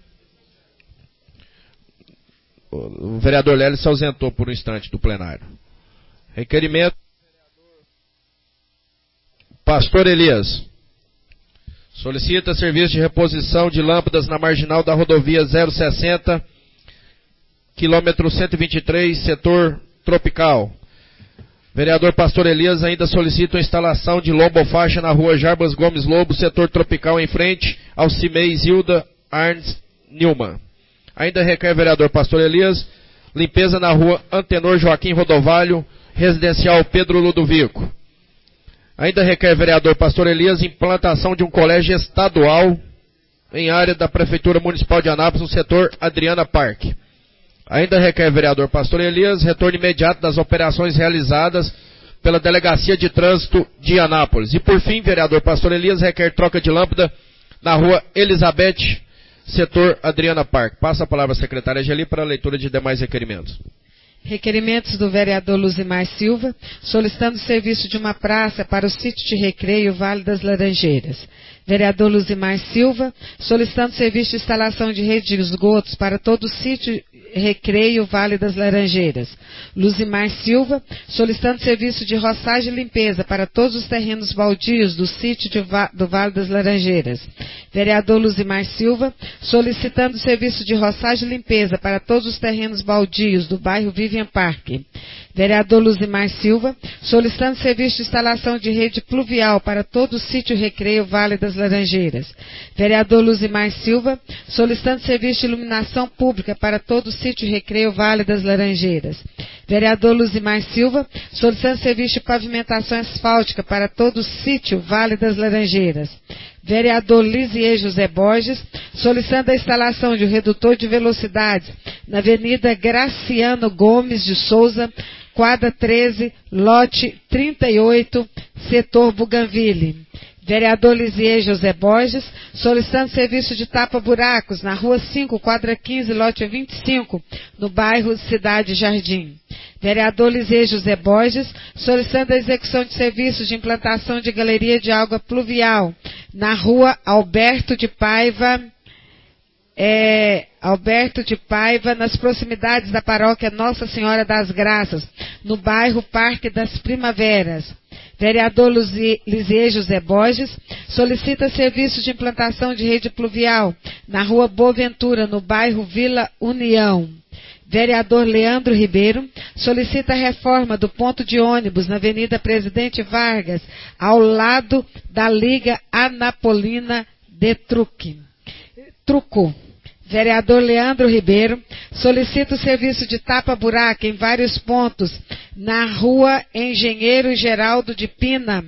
O vereador Lélio se ausentou por um instante do plenário. Requerimento Pastor Elias. Solicita serviço de reposição de lâmpadas na marginal da rodovia zero sessenta, quilômetro cento e vinte e três, setor tropical. Vereador Pastor Elias ainda solicita a instalação de lombofaixa na rua Jarbas Gomes Lobo, setor tropical, em frente ao CIMEI Zilda Arns Nilman. Ainda requer vereador Pastor Elias limpeza na rua Antenor Joaquim Rodovalho, residencial Pedro Ludovico. Ainda requer vereador Pastor Elias implantação de um colégio estadual em área da Prefeitura Municipal de Anápolis, no setor Adriana Parque. Ainda requer vereador Pastor Elias retorno imediato das operações realizadas pela Delegacia de Trânsito de Anápolis. E por fim, vereador Pastor Elias requer troca de lâmpada na rua Elizabeth, setor Adriana Parque. Passa a palavra à secretária Geli para a leitura de demais requerimentos. Requerimentos do vereador Luzimar Silva, solicitando serviço de uma praça para o sítio de recreio Vale das Laranjeiras. Vereador Luzimar Silva, solicitando serviço de instalação de rede de esgotos para todo o sítio recreio Vale das Laranjeiras. Luzimar Silva, solicitando serviço de roçagem e limpeza para todos os terrenos baldios do sítio de Va- do Vale das Laranjeiras. Vereador Luzimar Silva, solicitando serviço de roçagem e limpeza para todos os terrenos baldios do bairro Vivian Park. Vereador Luzimar Silva, solicitando serviço de instalação de rede pluvial para todo o sítio recreio Vale das Laranjeiras. Vereador Luzimar Silva, solicitando serviço de iluminação pública para todo o sítio recreio Vale das Laranjeiras. Vereador Luzimar Silva, solicitando serviço de pavimentação asfáltica para todo o sítio Vale das Laranjeiras. Vereador Lisier José Borges, solicitando a instalação de um redutor de velocidades na Avenida Graciano Gomes de Souza, quadra treze, lote trinta e oito, setor Bougainville. Vereador Lisier José Borges, solicitando serviço de tapa-buracos na rua cinco, quadra quinze, lote vinte e cinco, no bairro Cidade Jardim. Vereador Lisier José Borges, solicitando a execução de serviços de implantação de galeria de água pluvial na rua Alberto de Paiva, é, Alberto de Paiva, nas proximidades da paróquia Nossa Senhora das Graças, no bairro Parque das Primaveras. Vereador Lisier José Borges solicita serviços de implantação de rede pluvial na rua Boaventura, no bairro Vila União. Vereador Leandro Ribeiro solicita a reforma do ponto de ônibus na Avenida Presidente Vargas, ao lado da Liga Anapolina de Truque. Truco. Vereador Leandro Ribeiro solicita o serviço de tapa-buraco em vários pontos na rua Engenheiro Geraldo de Pina,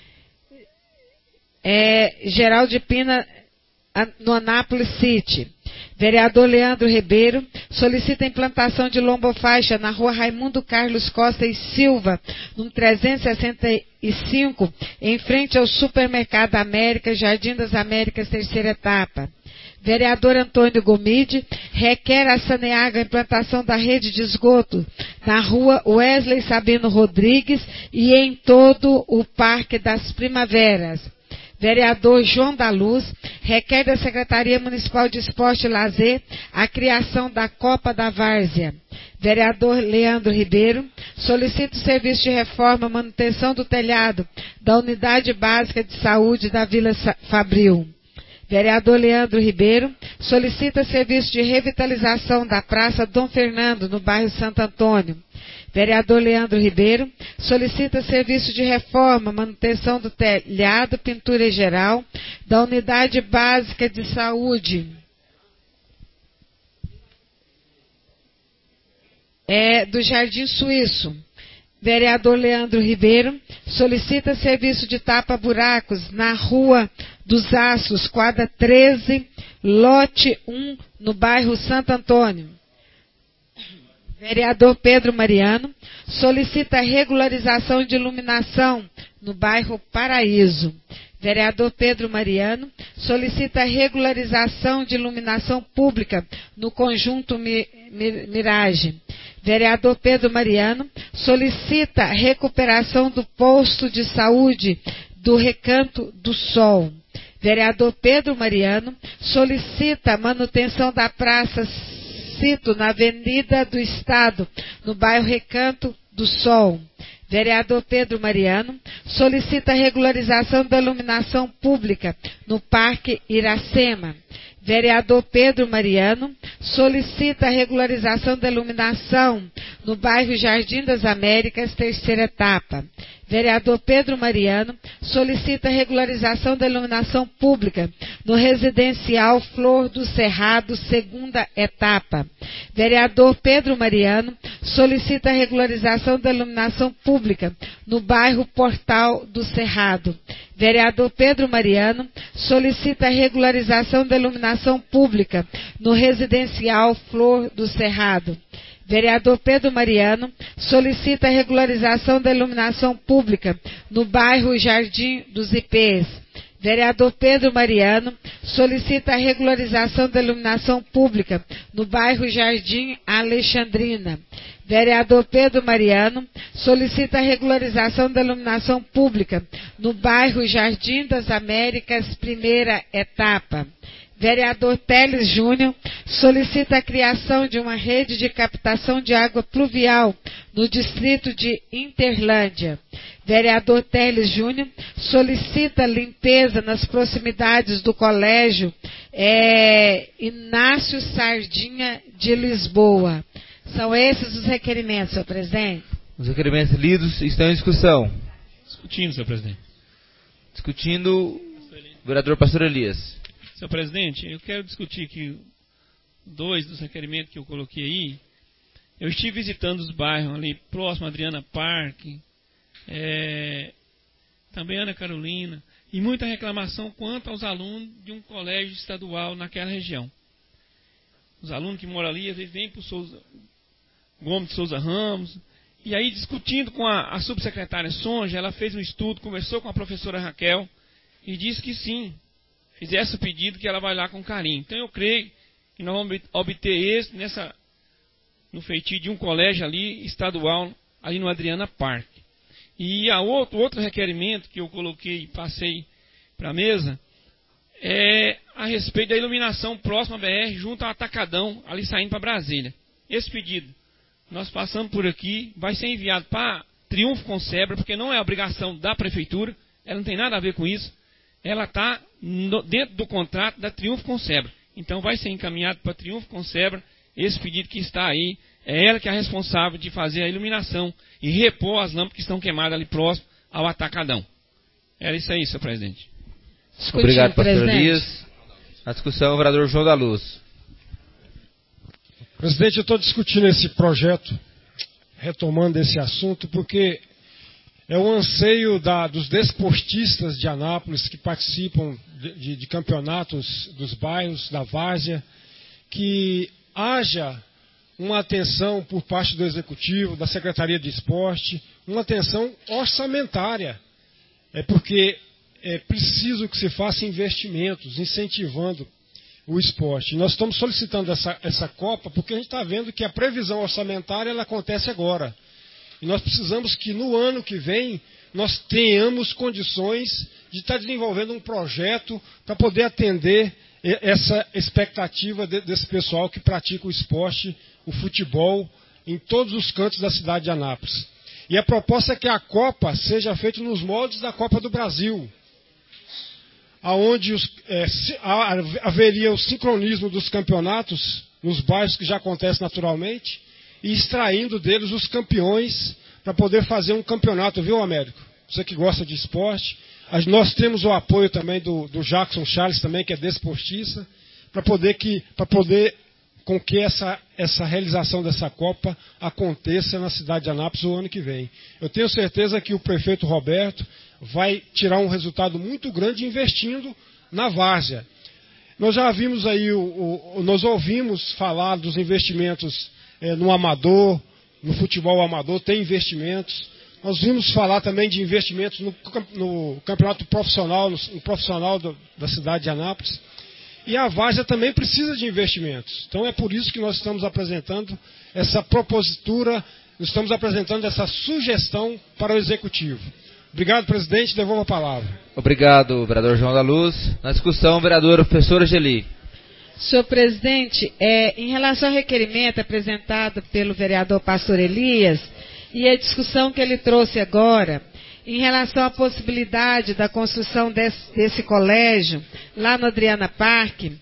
é, Geraldo de Pina, no Anápolis City. Vereador Leandro Ribeiro solicita a implantação de lombofaixa na rua Raimundo Carlos Costa e Silva, no trezentos e sessenta e cinco, em frente ao Supermercado América, Jardim das Américas, terceira etapa. Vereador Antônio Gomide requer a Saneago a implantação da rede de esgoto na rua Wesley Sabino Rodrigues e em todo o Parque das Primaveras. Vereador João da Luz requer da Secretaria Municipal de Esporte e Lazer a criação da Copa da Várzea. Vereador Leandro Ribeiro solicita o serviço de reforma e manutenção do telhado da Unidade Básica de Saúde da Vila Fabril. Vereador Leandro Ribeiro solicita serviço de revitalização da Praça Dom Fernando, no bairro Santo Antônio. Vereador Leandro Ribeiro solicita serviço de reforma, manutenção do telhado, pintura em geral, da Unidade Básica de Saúde é, do Jardim Suíço. Vereador Leandro Ribeiro solicita serviço de tapa-buracos na Rua dos Aços, quadra treze, lote um, no bairro Santo Antônio. Vereador Pedro Mariano solicita regularização de iluminação no bairro Paraíso. Vereador Pedro Mariano solicita regularização de iluminação pública no conjunto Mirage. Vereador Pedro Mariano solicita recuperação do posto de saúde do Recanto do Sol. Vereador Pedro Mariano solicita manutenção da Praça Cito na Avenida do Estado, no bairro Recanto do Sol. Vereador Pedro Mariano solicita regularização da iluminação pública no Parque Iracema. Vereador Pedro Mariano solicita regularização da iluminação no bairro Jardim das Américas, terceira etapa. Vereador Pedro Mariano solicita regularização da iluminação pública no residencial Flor do Cerrado, segunda etapa. Vereador Pedro Mariano solicita regularização da iluminação pública no bairro Portal do Cerrado. Vereador Pedro Mariano solicita regularização da iluminação pública no residencial Flor do Cerrado. Vereador Pedro Mariano solicita regularização da iluminação pública no bairro Jardim dos Ipês. Vereador Pedro Mariano solicita regularização da iluminação pública no bairro Jardim Alexandrina. Vereador Pedro Mariano solicita regularização da iluminação pública no bairro Jardim das Américas, primeira etapa. Vereador Teles Júnior solicita a criação de uma rede de captação de água pluvial no distrito de Interlândia. Vereador Teles Júnior solicita limpeza nas proximidades do colégio é, Inácio Sardinha de Lisboa. São esses os requerimentos, senhor presidente. Os requerimentos lidos estão em discussão. Discutindo, senhor presidente. Discutindo, o vereador Pastor Elias. Senhor presidente, eu quero discutir aqui dois dos requerimentos que eu coloquei aí. Eu estive visitando os bairros ali próximo a Adriana Parque, é, também Ana Carolina, e muita reclamação quanto aos alunos de um colégio estadual naquela região. Os alunos que moram ali, às vezes vêm para o Souza, Gomes de Souza Ramos, e aí discutindo com a, a subsecretária Sonja, ela fez um estudo, conversou com a professora Raquel, e disse que sim, fizesse o pedido que ela vai lá com carinho. Então eu creio que nós vamos obter esse nessa, no feitio de um colégio ali, estadual, ali no Adriana Parque. E a outro, outro requerimento que eu coloquei e passei para a mesa é a respeito da iluminação próxima à B R, junto ao Atacadão, ali saindo para Brasília. Esse pedido, nós passamos por aqui, vai ser enviado para Triunfo Concebra, porque não é obrigação da prefeitura, ela não tem nada a ver com isso. Ela está dentro do contrato da Triunfo Concebra. Então vai ser encaminhado para Triunfo Concebra esse pedido que está aí. É ela que é a responsável de fazer a iluminação e repor as lâmpadas que estão queimadas ali próximo ao Atacadão. Era isso aí, senhor presidente. Obrigado, pastor Elias. A discussão, o vereador João da Luz. Presidente, eu estou discutindo esse projeto, retomando esse assunto, porque é o anseio da, dos desportistas de Anápolis que participam de, de, de campeonatos dos bairros, da várzea, que haja uma atenção por parte do Executivo, da Secretaria de Esporte, uma atenção orçamentária. É porque é preciso que se faça investimentos, incentivando o esporte. Nós estamos solicitando essa, essa Copa porque a gente está vendo que a previsão orçamentária ela acontece agora. E nós precisamos que no ano que vem nós tenhamos condições de estar desenvolvendo um projeto para poder atender essa expectativa de, desse pessoal que pratica o esporte, o futebol, em todos os cantos da cidade de Anápolis. E a proposta é que a Copa seja feita nos moldes da Copa do Brasil, onde é, haveria o sincronismo dos campeonatos nos bairros que já acontece naturalmente, e extraindo deles os campeões para poder fazer um campeonato, viu, Américo? Você que gosta de esporte. Nós temos o apoio também do, do Jackson Charles, também, que é desportista, para poder, que, poder com que essa, essa realização dessa Copa aconteça na cidade de Anápolis o ano que vem. Eu tenho certeza que o prefeito Roberto vai tirar um resultado muito grande investindo na várzea. Nós já vimos aí, o, o, nós ouvimos falar dos investimentos é, no amador, no futebol amador, tem investimentos. Nós vimos falar também de investimentos no, no campeonato profissional, no, no profissional do, da cidade de Anápolis. E a várzea também precisa de investimentos. Então é por isso que nós estamos apresentando essa propositura, estamos apresentando essa sugestão para o Executivo. Obrigado, presidente. Devolvo a palavra. Obrigado, vereador João da Luz. Na discussão, vereador professor Geli. Senhor presidente, é, em relação ao requerimento apresentado pelo vereador Pastor Elias, e a discussão que ele trouxe agora, em relação à possibilidade da construção desse, desse colégio, lá no Adriana Parque,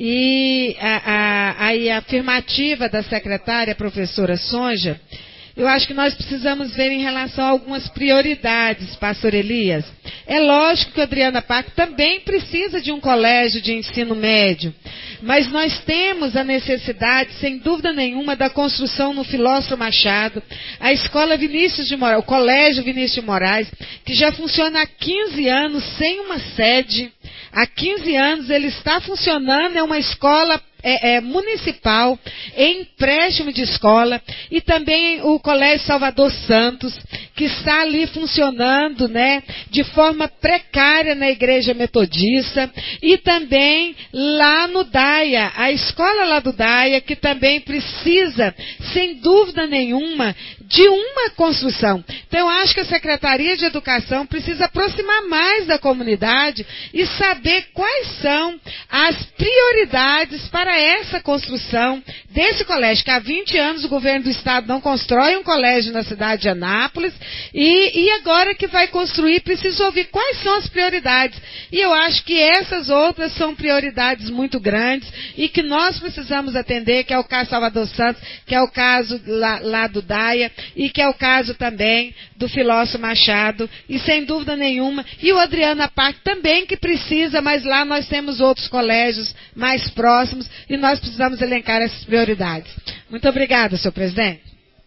e a, a, a, a afirmativa da secretária, professora Sonja, eu acho que nós precisamos ver em relação a algumas prioridades, pastor Elias. É lógico que o Adriana Parque também precisa de um colégio de ensino médio, mas nós temos a necessidade, sem dúvida nenhuma, da construção no Filósofo Machado, a escola Vinícius de Moraes, o colégio Vinícius de Moraes, que já funciona há quinze anos sem uma sede. Há quinze anos ele está funcionando, é uma escola É, é, municipal, em empréstimo de escola, e também o Colégio Salvador Santos, que está ali funcionando, né, de forma precária na Igreja Metodista, e também lá no Daia, a escola lá do Daia, que também precisa, sem dúvida nenhuma, de uma construção. Então, eu acho que a Secretaria de Educação precisa aproximar mais da comunidade e saber quais são as prioridades para essa construção desse colégio, que há vinte anos o governo do estado não constrói um colégio na cidade de Anápolis, e, e agora que vai construir, precisa ouvir quais são as prioridades. E eu acho que essas outras são prioridades muito grandes e que nós precisamos atender, que é o caso Salvador Santos, que é o caso lá, lá do Daia, e que é o caso também do Filósofo Machado, e sem dúvida nenhuma, e o Adriana Parque também que precisa, mas lá nós temos outros colégios mais próximos, e nós precisamos elencar essas prioridades. Muito obrigada, senhor presidente.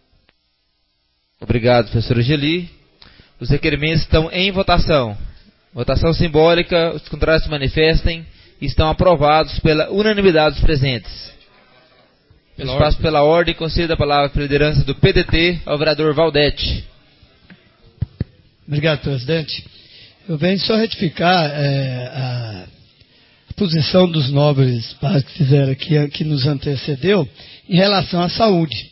Obrigado, professora Geli. Os requerimentos estão em votação. Votação simbólica, os contrários se manifestem e estão aprovados pela unanimidade dos presentes. Pela Eu passo pela ordem e concedo a palavra para a liderança do P D T ao vereador Valdete. Obrigado, presidente. Eu venho só retificar é, a posição dos nobres que fizeram aqui, que nos antecedeu, em relação à saúde.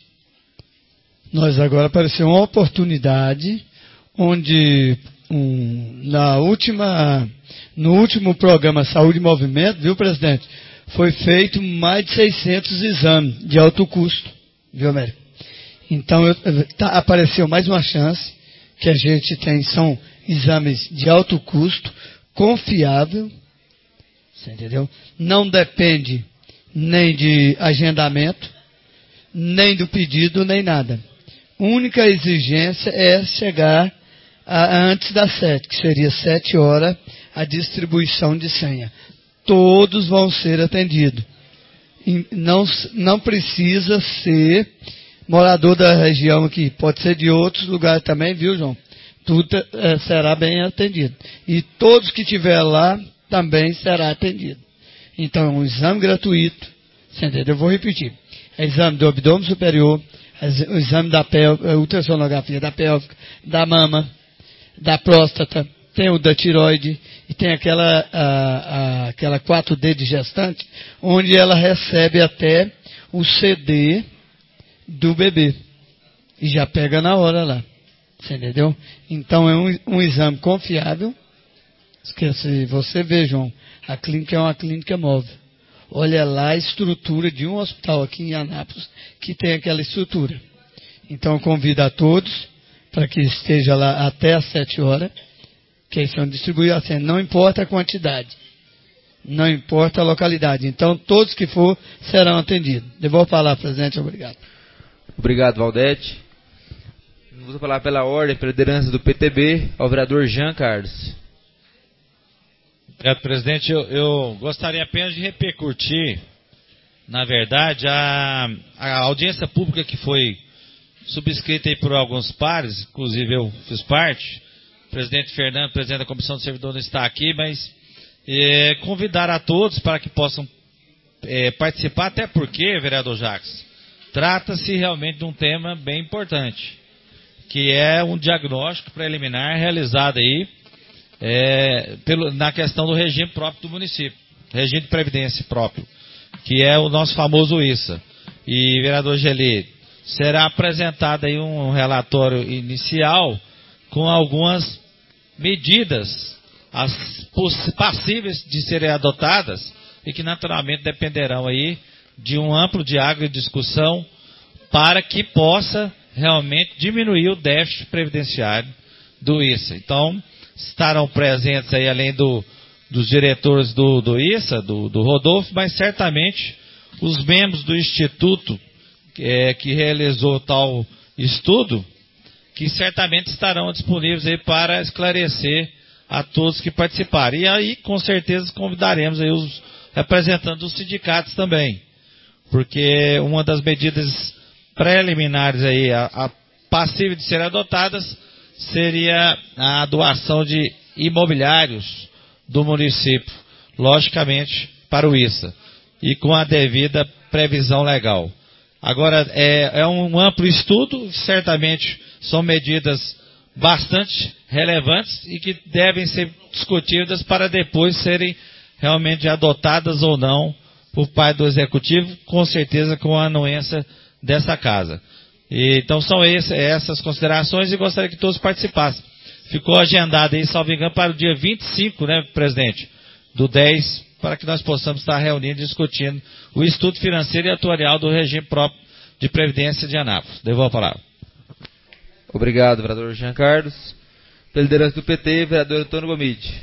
Nós agora apareceu uma oportunidade onde um, na última, no último programa Saúde e Movimento, viu, presidente, foi feito mais de seiscentos exames de alto custo, viu, Américo? Então eu, tá, apareceu mais uma chance que a gente tem, são exames de alto custo, confiável, você entendeu? Não depende nem de agendamento, nem do pedido, nem nada. A única exigência é chegar a, antes das sete, que seria sete horas, a distribuição de senha. Todos vão ser atendidos. E não, não precisa ser morador da região aqui, pode ser de outros lugares também, viu, João? Tudo é, será bem atendido. E todos que estiver lá também será atendido. Então, é um exame gratuito, você entendeu? Eu vou repetir. É exame do abdômen superior, é o exame da pélvica, ultrassonografia da pélvica, da mama, da próstata, tem o da tiroide e tem aquela, a, a, aquela quatro D de gestante, onde ela recebe até o C D do bebê. E já pega na hora lá. Você entendeu? Então é um, um exame confiável. Esquece, você vê, João, a clínica é uma clínica móvel. Olha lá a estrutura de um hospital aqui em Anápolis que tem aquela estrutura. Então eu convido a todos para que esteja lá até às sete horas, que eles são distribuídos assim, não importa a quantidade, não importa a localidade. Então todos que for serão atendidos. Devolvo a palavra, presidente, obrigado. Obrigado, Valdete. Vamos falar pela ordem, pela liderança do P T B, ao vereador Jean Carlos. Obrigado, presidente. Eu, eu gostaria apenas de repercutir, na verdade, a, a audiência pública que foi subscrita aí por alguns pares, inclusive eu fiz parte. O presidente Fernando, presidente da Comissão de Servidor, não está aqui, mas é, convidar a todos para que possam é, participar, até porque, vereador Jacques, trata-se realmente de um tema bem importante, que é um diagnóstico preliminar realizado aí é, pelo, na questão do regime próprio do município, regime de previdência próprio, que é o nosso famoso I S A. E, vereador Geli, será apresentado aí um relatório inicial com algumas medidas as, passíveis de serem adotadas e que naturalmente dependerão aí de um amplo diálogo e discussão para que possa realmente diminuir o déficit previdenciário do I S A. Então, estarão presentes aí, além do, dos diretores do, do I S A, do, do Rodolfo, mas certamente os membros do Instituto é, que realizou tal estudo, que certamente estarão disponíveis aí para esclarecer a todos que participarem. E aí, com certeza, convidaremos aí os representantes dos sindicatos também, porque uma das medidas preliminares aí, a, a passível de serem adotadas, seria a doação de imobiliários do município, logicamente para o I S A, e com a devida previsão legal. Agora, é, é um amplo estudo, certamente são medidas bastante relevantes e que devem ser discutidas para depois serem realmente adotadas ou não por parte do Executivo, com certeza com a anuência dessa casa. E, então são esse, essas considerações e gostaria que todos participassem. Ficou agendado aí, salvo engano, para o dia vinte e cinco, né, presidente, do dez, para que nós possamos estar reunindo e discutindo o estudo financeiro e atuarial do regime próprio de previdência de Anápolis. Devolvo a palavra. Obrigado, vereador Jean Carlos. Pela liderança do P T, vereador Antônio Gomide.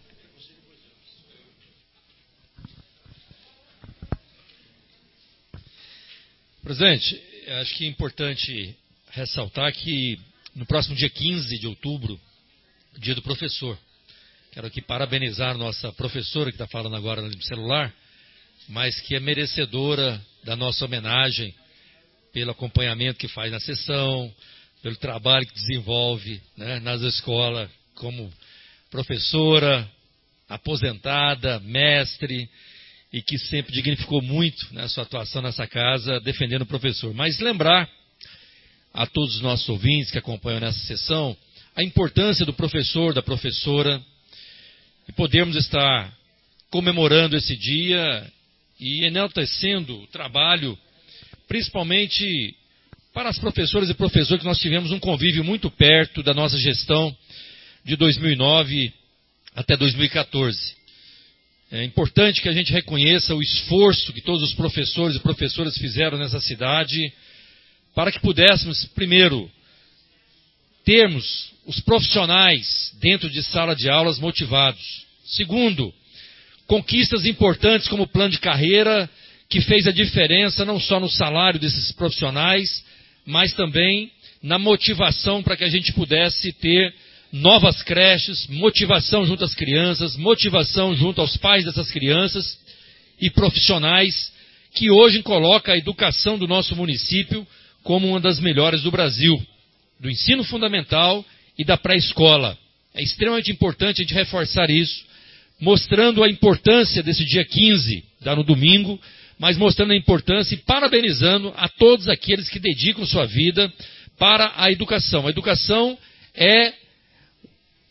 Presidente, acho que é importante ressaltar que no próximo dia quinze de outubro, dia do professor, quero aqui parabenizar a nossa professora que está falando agora no celular, mas que é merecedora da nossa homenagem pelo acompanhamento que faz na sessão, pelo trabalho que desenvolve, né, nas escolas como professora, aposentada, mestre, e que sempre dignificou muito, né, a sua atuação nessa casa, defendendo o professor. Mas lembrar a todos os nossos ouvintes que acompanham nessa sessão a importância do professor, da professora, e podermos estar comemorando esse dia e enaltecendo o trabalho, principalmente para as professoras e professores que nós tivemos um convívio muito perto da nossa gestão de dois mil e nove até dois mil e quatorze. É importante que a gente reconheça o esforço que todos os professores e professoras fizeram nessa cidade para que pudéssemos, primeiro, termos os profissionais dentro de sala de aulas motivados. Segundo, conquistas importantes como o plano de carreira, que fez a diferença não só no salário desses profissionais, mas também na motivação para que a gente pudesse ter novas creches, motivação junto às crianças, motivação junto aos pais dessas crianças e profissionais que hoje colocam a educação do nosso município como uma das melhores do Brasil, do ensino fundamental e da pré-escola. É extremamente importante a gente reforçar isso, mostrando a importância desse dia quinze, dá no domingo, mas mostrando a importância e parabenizando a todos aqueles que dedicam sua vida para a educação. A educação é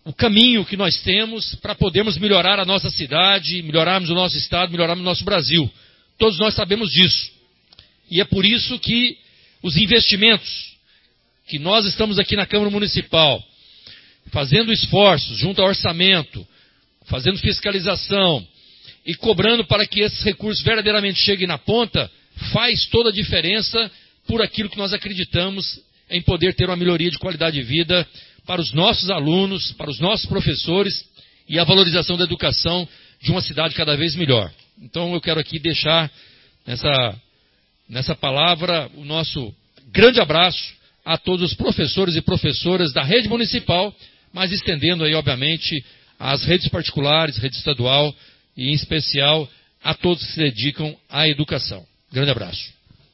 o caminho que nós temos para podermos melhorar a nossa cidade, melhorarmos o nosso estado, melhorarmos o nosso Brasil. Todos nós sabemos disso. E é por isso que os investimentos que nós estamos aqui na Câmara Municipal, fazendo esforços junto ao orçamento, fazendo fiscalização e cobrando para que esses recursos verdadeiramente cheguem na ponta, faz toda a diferença por aquilo que nós acreditamos em poder ter uma melhoria de qualidade de vida para os nossos alunos, para os nossos professores e a valorização da educação de uma cidade cada vez melhor. Então eu quero aqui deixar nessa, nessa palavra o nosso grande abraço a todos os professores e professoras da rede municipal, mas estendendo aí, obviamente, às redes particulares, rede estadual e, em especial, a todos que se dedicam à educação. Grande abraço.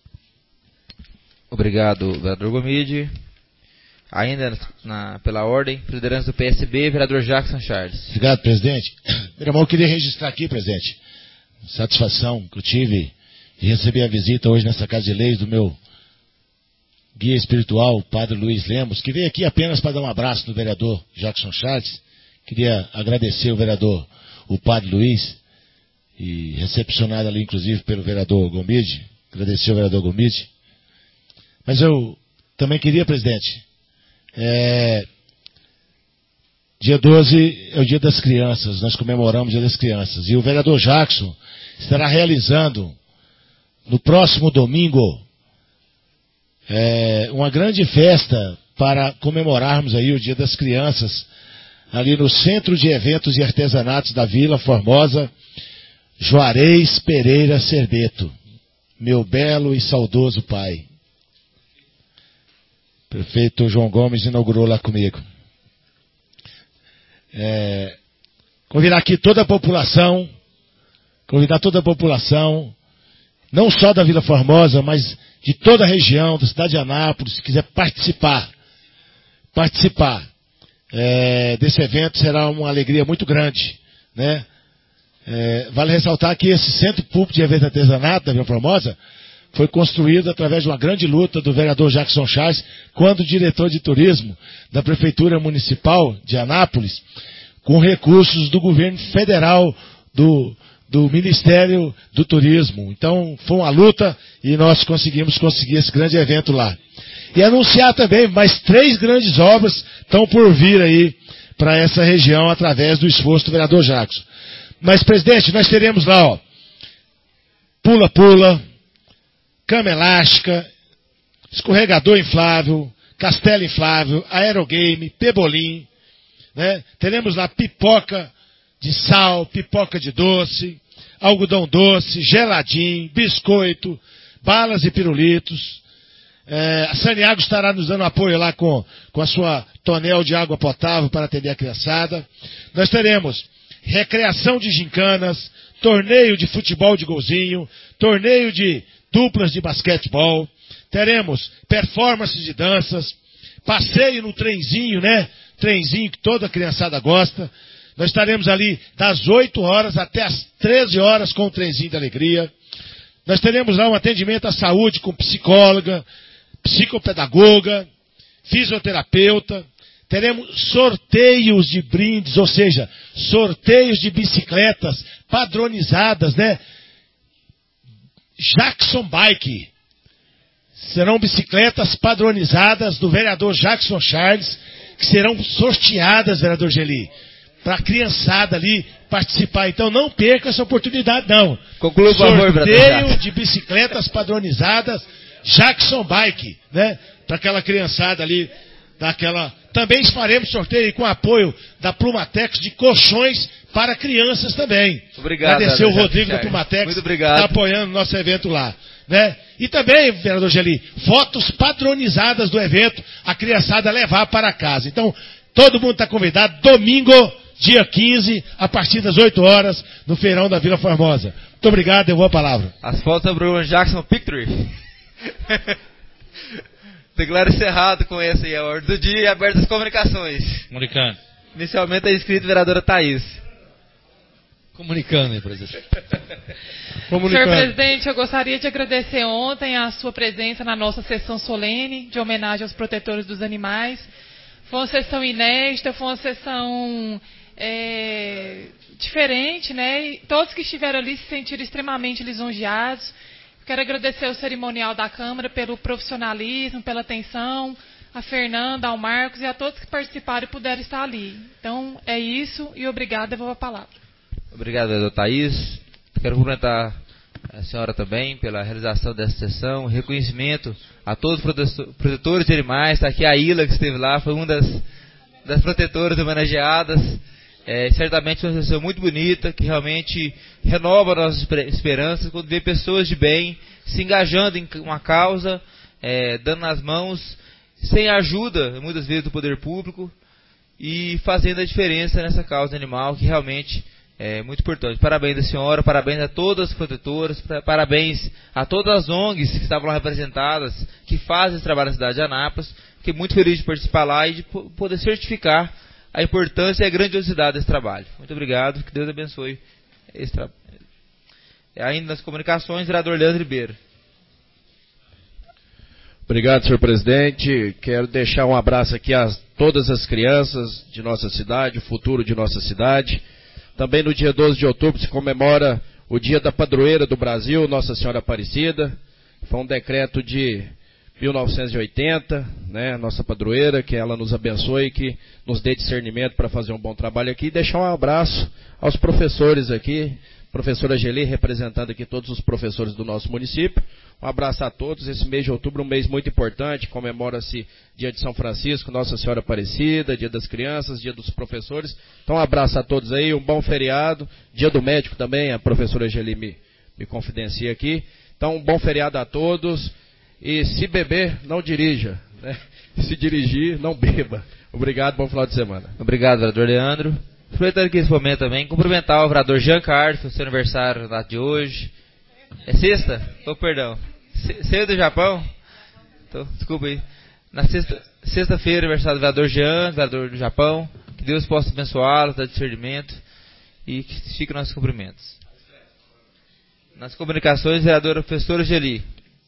Obrigado, vereador Gomide. Ainda na, pela ordem, liderança do P S B, vereador Jackson Charles. Obrigado, presidente. Meu irmão, eu queria registrar aqui, presidente, satisfação que eu tive de receber a visita hoje nessa Casa de Leis do meu guia espiritual, o padre Luiz Lemos, que veio aqui apenas para dar um abraço no vereador Jackson Charles. Queria agradecer o vereador, o padre Luiz, e recepcionado ali, inclusive, pelo vereador Gomide. Agradecer ao vereador Gomide. Mas eu também queria, presidente, é, dia doze é o dia das crianças, nós comemoramos o dia das crianças, e o vereador Jackson estará realizando no próximo domingo é, uma grande festa para comemorarmos aí o dia das crianças, ali no Centro de Eventos e Artesanatos da Vila Formosa, Juarez Pereira Cerbeto, meu belo e saudoso pai. O prefeito João Gomes inaugurou lá comigo. É, convidar aqui toda a população, convidar toda a população, não só da Vila Formosa, mas de toda a região, da cidade de Anápolis, se quiser participar, participar é, desse evento, será uma alegria muito grande, né? É, vale ressaltar que esse Centro Público de Eventos e Artesanato da Vila Formosa foi construído através de uma grande luta do vereador Jackson Charles, quando diretor de turismo da Prefeitura Municipal de Anápolis, com recursos do governo federal, do, do Ministério do Turismo. Então, foi uma luta e nós conseguimos conseguir esse grande evento lá. E anunciar também, mais três grandes obras estão por vir aí para essa região através do esforço do vereador Jackson. Mas, presidente, nós teremos lá, ó, pula-pula, cama elástica, escorregador inflável, castelo inflável, aerogame, pebolim, né? Teremos lá pipoca de sal, pipoca de doce, algodão doce, geladinho, biscoito, balas e pirulitos. É, a Saniago estará nos dando apoio lá com, com a sua tonel de água potável para atender a criançada. Nós teremos recreação de gincanas, torneio de futebol de golzinho, torneio de duplas de basquetebol, teremos performances de danças, passeio no trenzinho, né? Trenzinho que toda criançada gosta. Nós estaremos ali das oito horas até as treze horas com o trenzinho da alegria. Nós teremos lá um atendimento à saúde com psicóloga, psicopedagoga, fisioterapeuta. Teremos sorteios de brindes, ou seja, sorteios de bicicletas padronizadas, né? Jackson Bike. Serão bicicletas padronizadas do vereador Jackson Charles, que serão sorteadas, vereador Geli, para a criançada ali participar. Então não perca essa oportunidade, não. Conclua, por favor, sorteio de bicicletas padronizadas Jackson Bike, né? Para aquela criançada ali, daquela. Também faremos sorteio com apoio da Plumatex de colchões para crianças também. Obrigado. Agradecer o Rodrigo da Plumatex, muito obrigado, está apoiando o nosso evento lá, né? E também, vereador Geli, fotos padronizadas do evento, a criançada levar para casa. Então, todo mundo está convidado, domingo, dia quinze, a partir das oito horas, no Feirão da Vila Formosa. Muito obrigado, eu vou a palavra. As fotos do Bruno Jackson Picture. Declaro encerrado com essa aí, a ordem do dia e aberto as comunicações. Comunicando. Inicialmente é inscrito a vereadora Thaís. Comunicando, presidente. Senhor presidente, eu gostaria de agradecer ontem a sua presença na nossa sessão solene de homenagem aos protetores dos animais. Foi uma sessão inédita, foi uma sessão é, diferente, né? E todos que estiveram ali se sentiram extremamente lisonjeados. Quero agradecer ao cerimonial da Câmara pelo profissionalismo, pela atenção, a Fernanda, ao Marcos e a todos que participaram e puderam estar ali. Então, é isso e obrigado, devolvo a palavra. Obrigado, vereador Thaís. Quero cumprimentar a senhora também pela realização dessa sessão, reconhecimento a todos os protetores de animais. Está aqui a Ila, que esteve lá, foi uma das, das protetoras homenageadas. É, certamente uma sessão muito bonita, que realmente renova nossas esperanças quando vê pessoas de bem se engajando em uma causa, é, dando nas mãos, sem ajuda, muitas vezes, do poder público, e fazendo a diferença nessa causa animal, que realmente é muito importante. Parabéns à senhora, parabéns a todas as protetoras, parabéns a todas as O N Gs que estavam lá representadas, que fazem esse trabalho na cidade de Anápolis. Fiquei muito feliz de participar lá e de poder certificar a importância e a grandiosidade desse trabalho. Muito obrigado, que Deus abençoe esse trabalho. Ainda nas comunicações, vereador Leandro Ribeiro. Obrigado, senhor presidente. Quero deixar um abraço aqui a todas as crianças de nossa cidade, o futuro de nossa cidade. Também no dia doze de outubro se comemora o dia da padroeira do Brasil, Nossa Senhora Aparecida. Foi um decreto de mil novecentos e oitenta, né, nossa padroeira, que ela nos abençoe, que nos dê discernimento para fazer um bom trabalho aqui. E deixar um abraço aos professores aqui, professora Geli, representando aqui todos os professores do nosso município. Um abraço a todos. Esse mês de outubro é um mês muito importante, comemora-se dia de São Francisco, Nossa Senhora Aparecida, dia das crianças, dia dos professores. Então um abraço a todos aí, um bom feriado, dia do médico também, a professora Geli me, me confidencia aqui. Então um bom feriado a todos, e se beber, não dirija, né? Se dirigir, não beba. Obrigado, bom final de semana. Obrigado, vereador Leandro. Aproveitando aqui esse momento também, cumprimentar o vereador Jean Carlos, seu aniversário na data de hoje. É sexta? Oh, perdão. Cedo do Japão? Então, desculpa aí. Na sexta, sexta-feira, aniversário do vereador Jean, vereador do Japão. Que Deus possa abençoá-lo, dar discernimento e que fiquem nossos cumprimentos. Nas comunicações, vereadora professora Geli.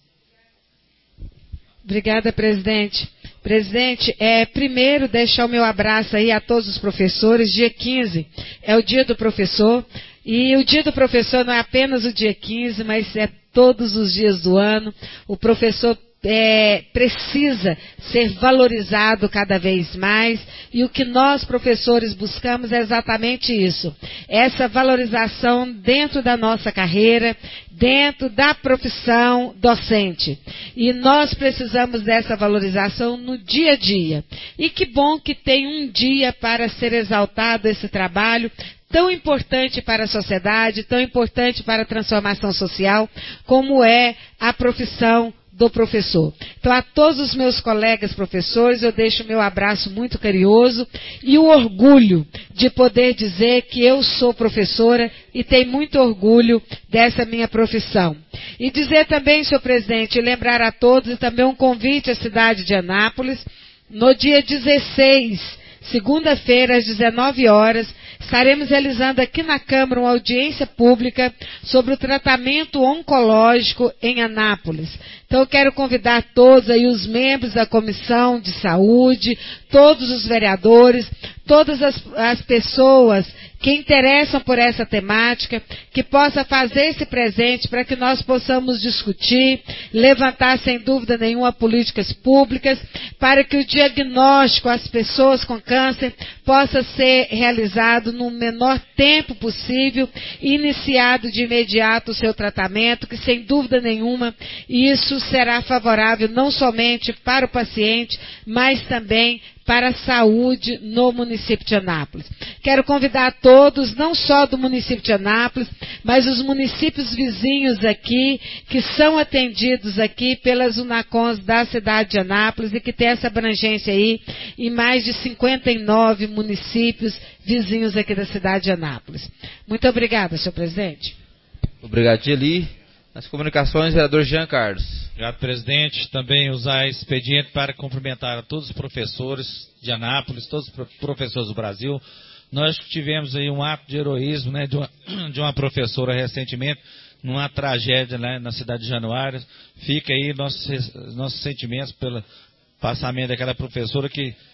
Obrigada, presidente. Presidente, é, primeiro deixar o meu abraço aí a todos os professores. Dia quinze é o dia do professor. E o dia do professor não é apenas o dia quinze, mas é todos os dias do ano. O professor é, precisa ser valorizado cada vez mais. E o que nós, professores, buscamos é exatamente isso. Essa valorização dentro da nossa carreira, dentro da profissão docente. E nós precisamos dessa valorização no dia a dia. E que bom que tem um dia para ser exaltado esse trabalho tão importante para a sociedade, tão importante para a transformação social, como é a profissão do professor. Então, a todos os meus colegas professores, eu deixo o meu abraço muito carinhoso e o orgulho de poder dizer que eu sou professora e tenho muito orgulho dessa minha profissão. E dizer também, senhor presidente, lembrar a todos e também um convite à cidade de Anápolis, no dia dezesseis, segunda-feira, às dezenove horas, estaremos realizando aqui na Câmara uma audiência pública sobre o tratamento oncológico em Anápolis. Então eu quero convidar todos aí os membros da Comissão de Saúde, todos os vereadores, todas as, as pessoas que interessam por essa temática, que possa fazer esse presente para que nós possamos discutir, levantar sem dúvida nenhuma políticas públicas, para que o diagnóstico às pessoas com câncer possa ser realizado no menor tempo possível, iniciado de imediato o seu tratamento, que sem dúvida nenhuma isso será favorável não somente para o paciente, mas também para a saúde no município de Anápolis. Quero convidar a todos, não só do município de Anápolis, mas os municípios vizinhos aqui, que são atendidos aqui pelas UNACONs da cidade de Anápolis e que tem essa abrangência aí em mais de cinquenta e nove municípios vizinhos aqui da cidade de Anápolis. Muito obrigada, senhor presidente. Obrigado, Geli. Nas comunicações, vereador Jean Carlos. Obrigado, presidente. Também usar esse expediente para cumprimentar a todos os professores de Anápolis, todos os professores do Brasil. Nós tivemos aí um ato de heroísmo, né, de, uma, de uma professora recentemente, numa tragédia, né, na cidade de Januário. Fica aí nossos, nossos sentimentos pelo passamento daquela professora que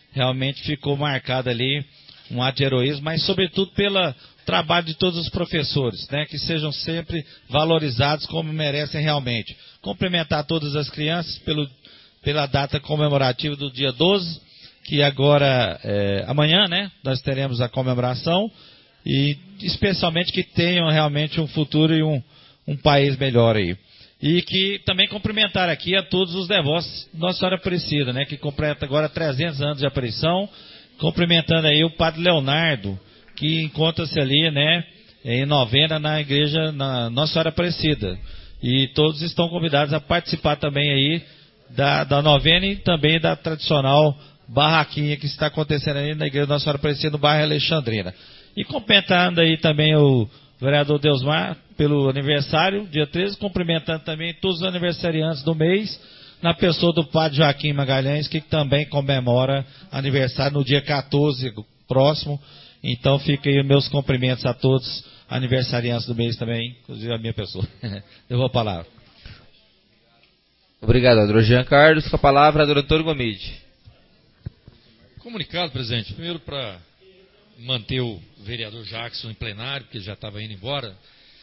realmente ficou marcado ali um ato de heroísmo, mas sobretudo pelo trabalho de todos os professores, né, que sejam sempre valorizados como merecem realmente. Cumprimentar todas as crianças pelo, pela data comemorativa do dia doze, que agora, é, amanhã, né, nós teremos a comemoração, e especialmente que tenham realmente um futuro e um, um país melhor aí. E que também cumprimentar aqui a todos os devotos de Nossa Senhora Aparecida, né, que completa agora trezentos anos de aparição, cumprimentando aí o Padre Leonardo, que encontra-se ali, né, em novena na igreja na Nossa Senhora Aparecida. E todos estão convidados a participar também aí da, da novena e também da tradicional barraquinha que está acontecendo aí na igreja Nossa Senhora Aparecida, no bairro Alexandrina. E cumprimentando aí também o vereador Deusmar pelo aniversário, dia treze, cumprimentando também todos os aniversariantes do mês, na pessoa do Padre Joaquim Magalhães, que também comemora aniversário no dia quatorze próximo. Então fica aí meus cumprimentos a todos aniversariantes do mês também, inclusive a minha pessoa. Eu vou a palavra. Obrigado, doutor Jean Carlos. Com a palavra, doutor Gomide. Comunicado, presidente. Primeiro, para manter o vereador Jackson em plenário, porque ele já estava indo embora.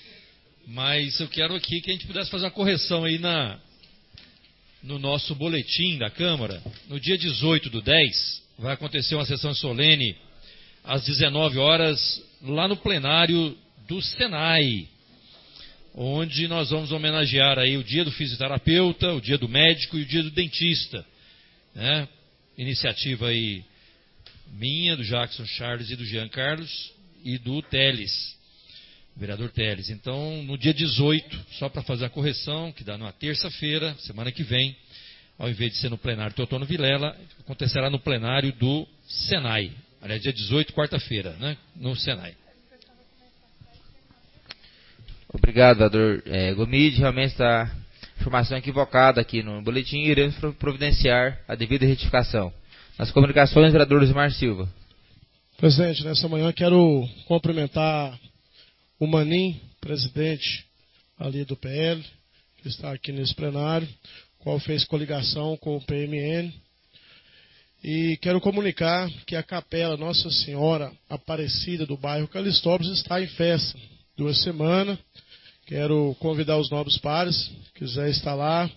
Mas eu quero aqui que a gente pudesse fazer uma correção aí na, no nosso boletim da Câmara. No dia dezoito do dez, vai acontecer uma sessão solene às dezenove horas, lá no plenário do Senai, onde nós vamos homenagear aí o dia do fisioterapeuta, o dia do médico e o dia do dentista, né? Iniciativa aí minha, do Jackson Charles e do Jean Carlos e do Teles, vereador Teles. Então, no dia dezoito, só para fazer a correção, que dá numa terça-feira, semana que vem, ao invés de ser no plenário Teotônio Vilela, acontecerá no plenário do Senai. Aliás, dia dezoito, quarta-feira, né, no Senai. Obrigado, vereador é, Gomide. Realmente está informação equivocada aqui no boletim e iremos providenciar a devida retificação. Nas comunicações, vereador Lusimar Silva. Presidente, nessa manhã quero cumprimentar o Manim, presidente ali do P L, que está aqui nesse plenário, qual fez coligação com o P M N. E quero comunicar que a capela Nossa Senhora Aparecida do bairro Calistópolis está em festa, duas semanas. Quero convidar os nobres pares, quiser estar lá.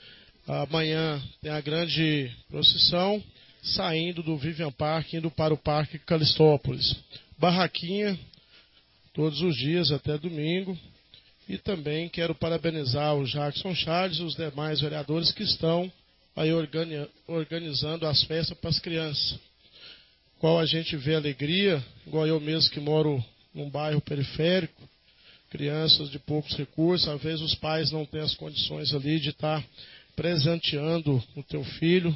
Amanhã tem a grande procissão, saindo do Vivian Park, indo para o Parque Calistópolis. Barraquinha, todos os dias até domingo. E também quero parabenizar o Jackson Charles e os demais vereadores que estão aí organizando as festas para as crianças. Qual a gente vê alegria, igual eu mesmo que moro num bairro periférico, crianças de poucos recursos, às vezes os pais não têm as condições ali de estar presenteando o teu filho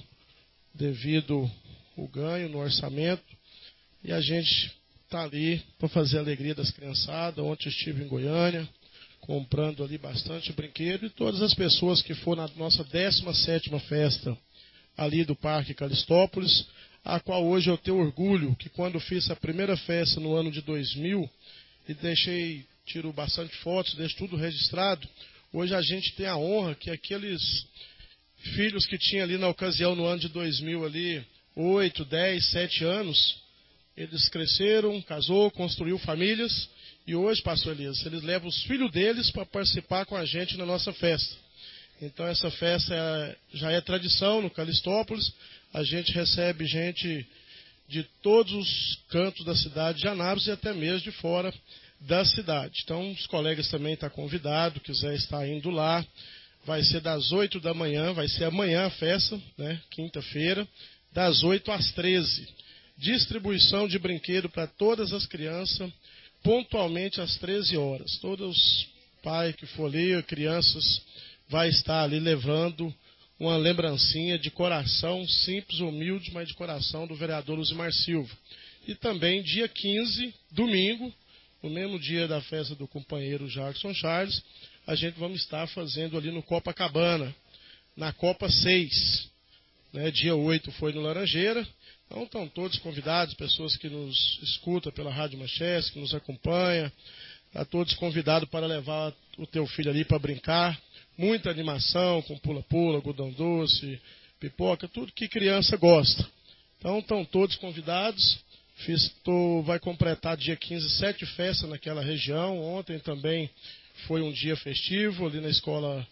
devido o ganho no orçamento, e a gente está ali para fazer a alegria das criançadas. Ontem estive em Goiânia, comprando ali bastante brinquedo, e todas as pessoas que foram na nossa décima sétima festa ali do Parque Calistópolis, a qual hoje eu tenho orgulho, que quando fiz a primeira festa no ano de dois mil, e deixei, tiro bastante fotos, deixo tudo registrado, hoje a gente tem a honra que aqueles filhos que tinha ali na ocasião no ano de dois mil ali, oito, dez, sete anos, eles cresceram, casou, construiu famílias, e hoje, pastor Elias, eles levam os filhos deles para participar com a gente na nossa festa. Então essa festa é, já é tradição no Calistópolis. A gente recebe gente de todos os cantos da cidade de Anápolis e até mesmo de fora da cidade. Então os colegas também estão convidados, quiser estar indo lá. Vai ser das oito da manhã, vai ser amanhã a festa, né, quinta-feira, das oito às treze. Distribuição de brinquedo para todas as crianças, pontualmente às treze horas. Todos os pais que for ali, crianças, vai estar ali levando uma lembrancinha de coração, simples, humilde, mas de coração, do vereador Lusimar Silva. E também dia quinze, domingo, no mesmo dia da festa do companheiro Jackson Charles, a gente vamos estar fazendo ali no Copacabana, na Copa seis. Né, dia oito foi no Laranjeira. Então estão todos convidados, pessoas que nos escutam pela Rádio Manchester, que nos acompanham. Está todos convidados para levar o teu filho ali para brincar. Muita animação, com pula-pula, algodão doce, pipoca, tudo que criança gosta. Então estão todos convidados. Fiz, tô, vai completar dia quinze, sete festas naquela região. Ontem também foi um dia festivo ali na escola,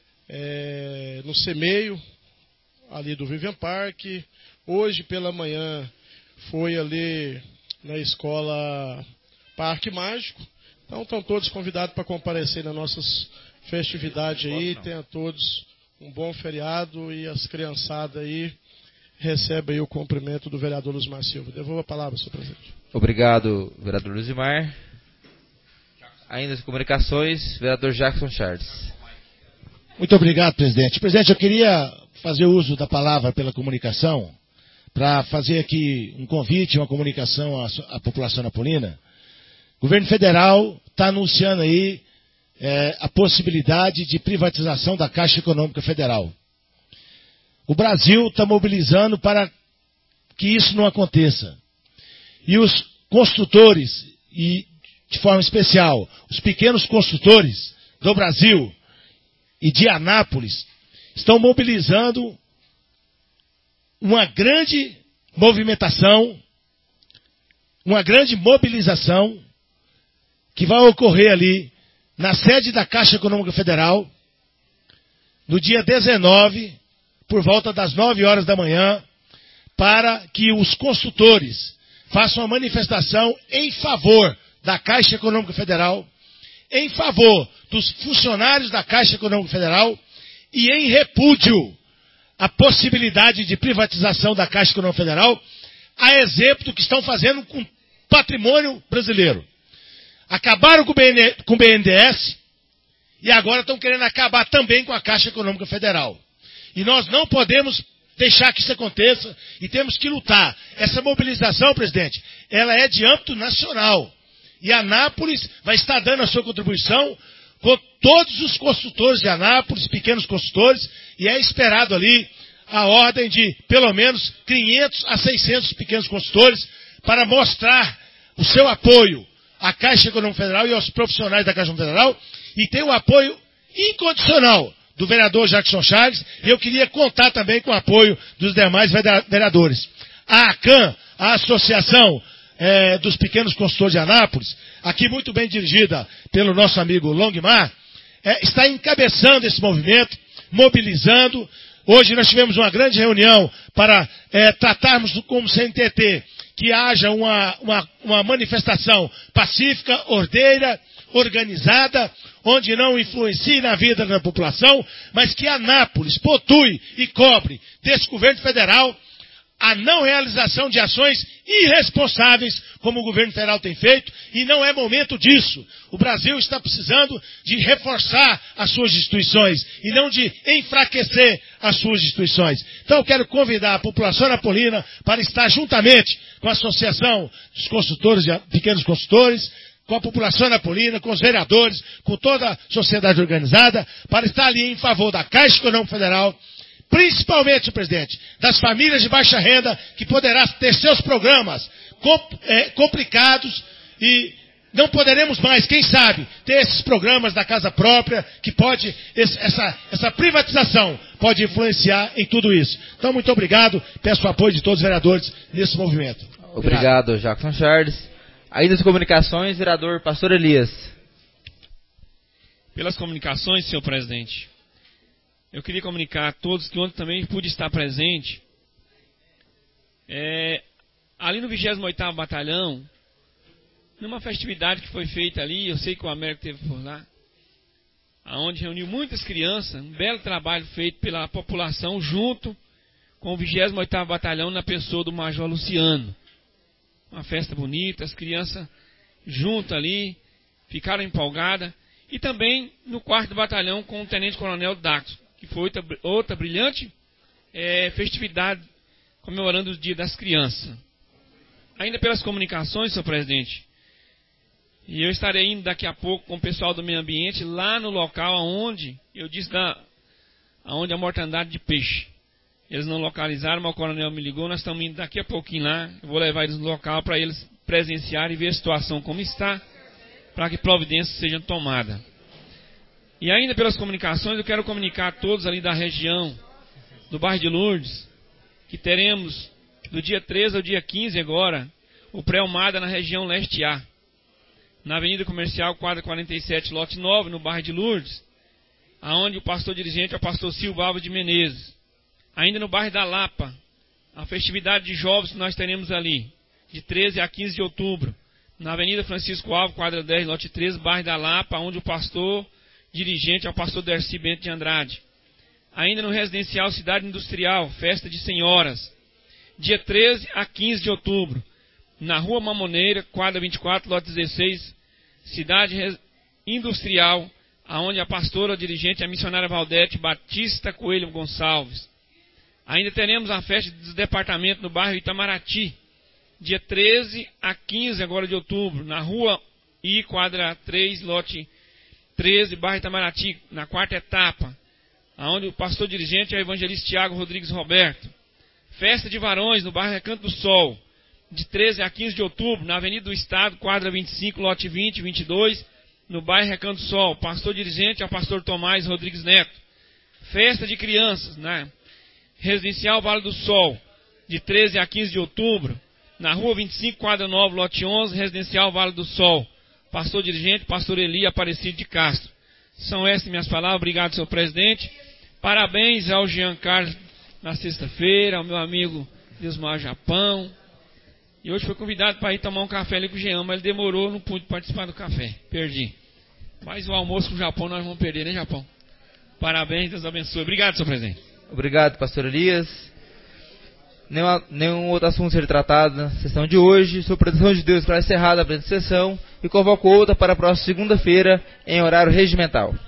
é, no Semeio, ali do Vivian Park. Hoje pela manhã foi ali na escola Parque Mágico. Então estão todos convidados para comparecer nas nossas festividades aí. Tenham todos um bom feriado e as criançadas aí recebem aí o cumprimento do vereador Luzimar Silva. Devolvo a palavra, senhor presidente. Obrigado, vereador Luzimar. Ainda as comunicações, vereador Jackson Charles. Muito obrigado, presidente. Presidente, eu queria fazer uso da palavra pela comunicação para fazer aqui um convite, uma comunicação à, à população napolina. O governo federal está anunciando aí é, a possibilidade de privatização da Caixa Econômica Federal. O Brasil está mobilizando para que isso não aconteça. E os construtores, e de forma especial, os pequenos construtores do Brasil e de Anápolis, estão mobilizando uma grande movimentação, uma grande mobilização que vai ocorrer ali na sede da Caixa Econômica Federal, no dia dezenove, por volta das nove horas da manhã, para que os construtores façam uma manifestação em favor da Caixa Econômica Federal, em favor dos funcionários da Caixa Econômica Federal e em repúdio à possibilidade de privatização da Caixa Econômica Federal, a exemplo do que estão fazendo com o patrimônio brasileiro. Acabaram com o B N D E S e agora estão querendo acabar também com a Caixa Econômica Federal. E nós não podemos deixar que isso aconteça e temos que lutar. Essa mobilização, presidente, ela é de âmbito nacional. E Anápolis vai estar dando a sua contribuição com todos os construtores de Anápolis, pequenos construtores, e é esperado ali a ordem de pelo menos quinhentos a seiscentos pequenos construtores para mostrar o seu apoio à Caixa Econômica Federal e aos profissionais da Caixa Econômica Federal, e tem o apoio incondicional do vereador Jackson Charles, e eu queria contar também com o apoio dos demais vereadores. A ACAN, a Associação é, dos Pequenos Construtores de Anápolis, aqui muito bem dirigida pelo nosso amigo Longmar, é, está encabeçando esse movimento, mobilizando. Hoje nós tivemos uma grande reunião para é, tratarmos como C N T T que haja uma, uma, uma manifestação pacífica, ordeira, organizada, onde não influencie na vida da população, mas que Anápolis potue e cobre desse governo federal a não realização de ações irresponsáveis, como o governo federal tem feito, e não é momento disso. O Brasil está precisando de reforçar as suas instituições, e não de enfraquecer as suas instituições. Então eu quero convidar a população napolina para estar juntamente com a Associação dos Construtores, Pequenos Construtores, com a população napolina, com os vereadores, com toda a sociedade organizada, para estar ali em favor da Caixa Econômica Federal, principalmente, presidente, das famílias de baixa renda, que poderá ter seus programas é, complicados e não poderemos mais, quem sabe, ter esses programas da casa própria, que pode, esse, essa, essa privatização pode influenciar em tudo isso. Então, muito obrigado, peço o apoio de todos os vereadores nesse movimento. Obrigado, obrigado Jackson Charles. Ainda as comunicações, vereador Pastor Elias. Pelas comunicações, senhor presidente, eu queria comunicar a todos que ontem também pude estar presente. É, ali no vigésimo oitavo Batalhão, numa festividade que foi feita ali, eu sei que o Américo esteve por lá, onde reuniu muitas crianças, um belo trabalho feito pela população junto com o vigésimo oitavo Batalhão na pessoa do Major Luciano. Uma festa bonita, as crianças junto ali, ficaram empolgadas. E também no quarto Batalhão com o Tenente Coronel Daxo, que foi outra, outra brilhante é, festividade comemorando o Dia das Crianças. Ainda pelas comunicações, senhor presidente, e eu estarei indo daqui a pouco com o pessoal do meio ambiente lá no local onde eu disse da, onde a mortandade de peixe. Eles não localizaram, mas o coronel me ligou, nós estamos indo daqui a pouquinho lá, eu vou levar eles no local para eles presenciarem e ver a situação como está, para que providências sejam tomadas. E ainda pelas comunicações, eu quero comunicar a todos ali da região do bairro de Lourdes, que teremos do dia treze ao dia quinze agora, o pré-Almada na região leste A. Na Avenida Comercial, quadra quarenta e sete, lote nove, no bairro de Lourdes, aonde o pastor dirigente é o pastor Silva Alves de Menezes. Ainda no bairro da Lapa, a festividade de jovens que nós teremos ali, de treze a quinze de outubro, na Avenida Francisco Alves, quadra dez, lote treze, bairro da Lapa, onde o pastor dirigente é o pastor Dercy Bento de Andrade. Ainda no residencial Cidade Industrial, festa de senhoras, dia treze a quinze de outubro, na Rua Mamoneira, quadra vinte e quatro, lote dezesseis, Cidade Industrial, aonde a pastora dirigente é a missionária Valdete Batista Coelho Gonçalves. Ainda teremos a festa dos departamentos no bairro Itamaraty, dia treze a quinze agora de outubro, na Rua I, quadra três, lote treze, bairro Itamaraty, na quarta etapa, aonde o pastor dirigente é o evangelista Tiago Rodrigues Roberto. Festa de varões no bairro Recanto do Sol, de treze a quinze de outubro, na Avenida do Estado, quadra vinte e cinco, lote vinte e vinte e dois, no bairro Recanto do Sol. Pastor dirigente é o pastor Tomás Rodrigues Neto. Festa de crianças, na Residencial Vale do Sol, de treze a quinze de outubro, na Rua vinte e cinco, quadra nove, lote onze, Residencial Vale do Sol. Pastor dirigente, pastor Eli Aparecido de Castro. São essas minhas palavras. Obrigado, senhor presidente. Parabéns ao Jean Carlos na sexta-feira, ao meu amigo Desmar Japão. E hoje foi convidado para ir tomar um café ali com o Jean, mas ele demorou, não pude participar do café. Perdi. Mas o almoço com o Japão nós vamos perder, né, Japão? Parabéns, Deus abençoe. Obrigado, senhor presidente. Obrigado, pastor Elias. Nenhum, nenhum outro assunto ser tratado na sessão de hoje. Sob proteção de Deus, para encerrada a presente sessão e convoco outra para a próxima segunda-feira em horário regimental.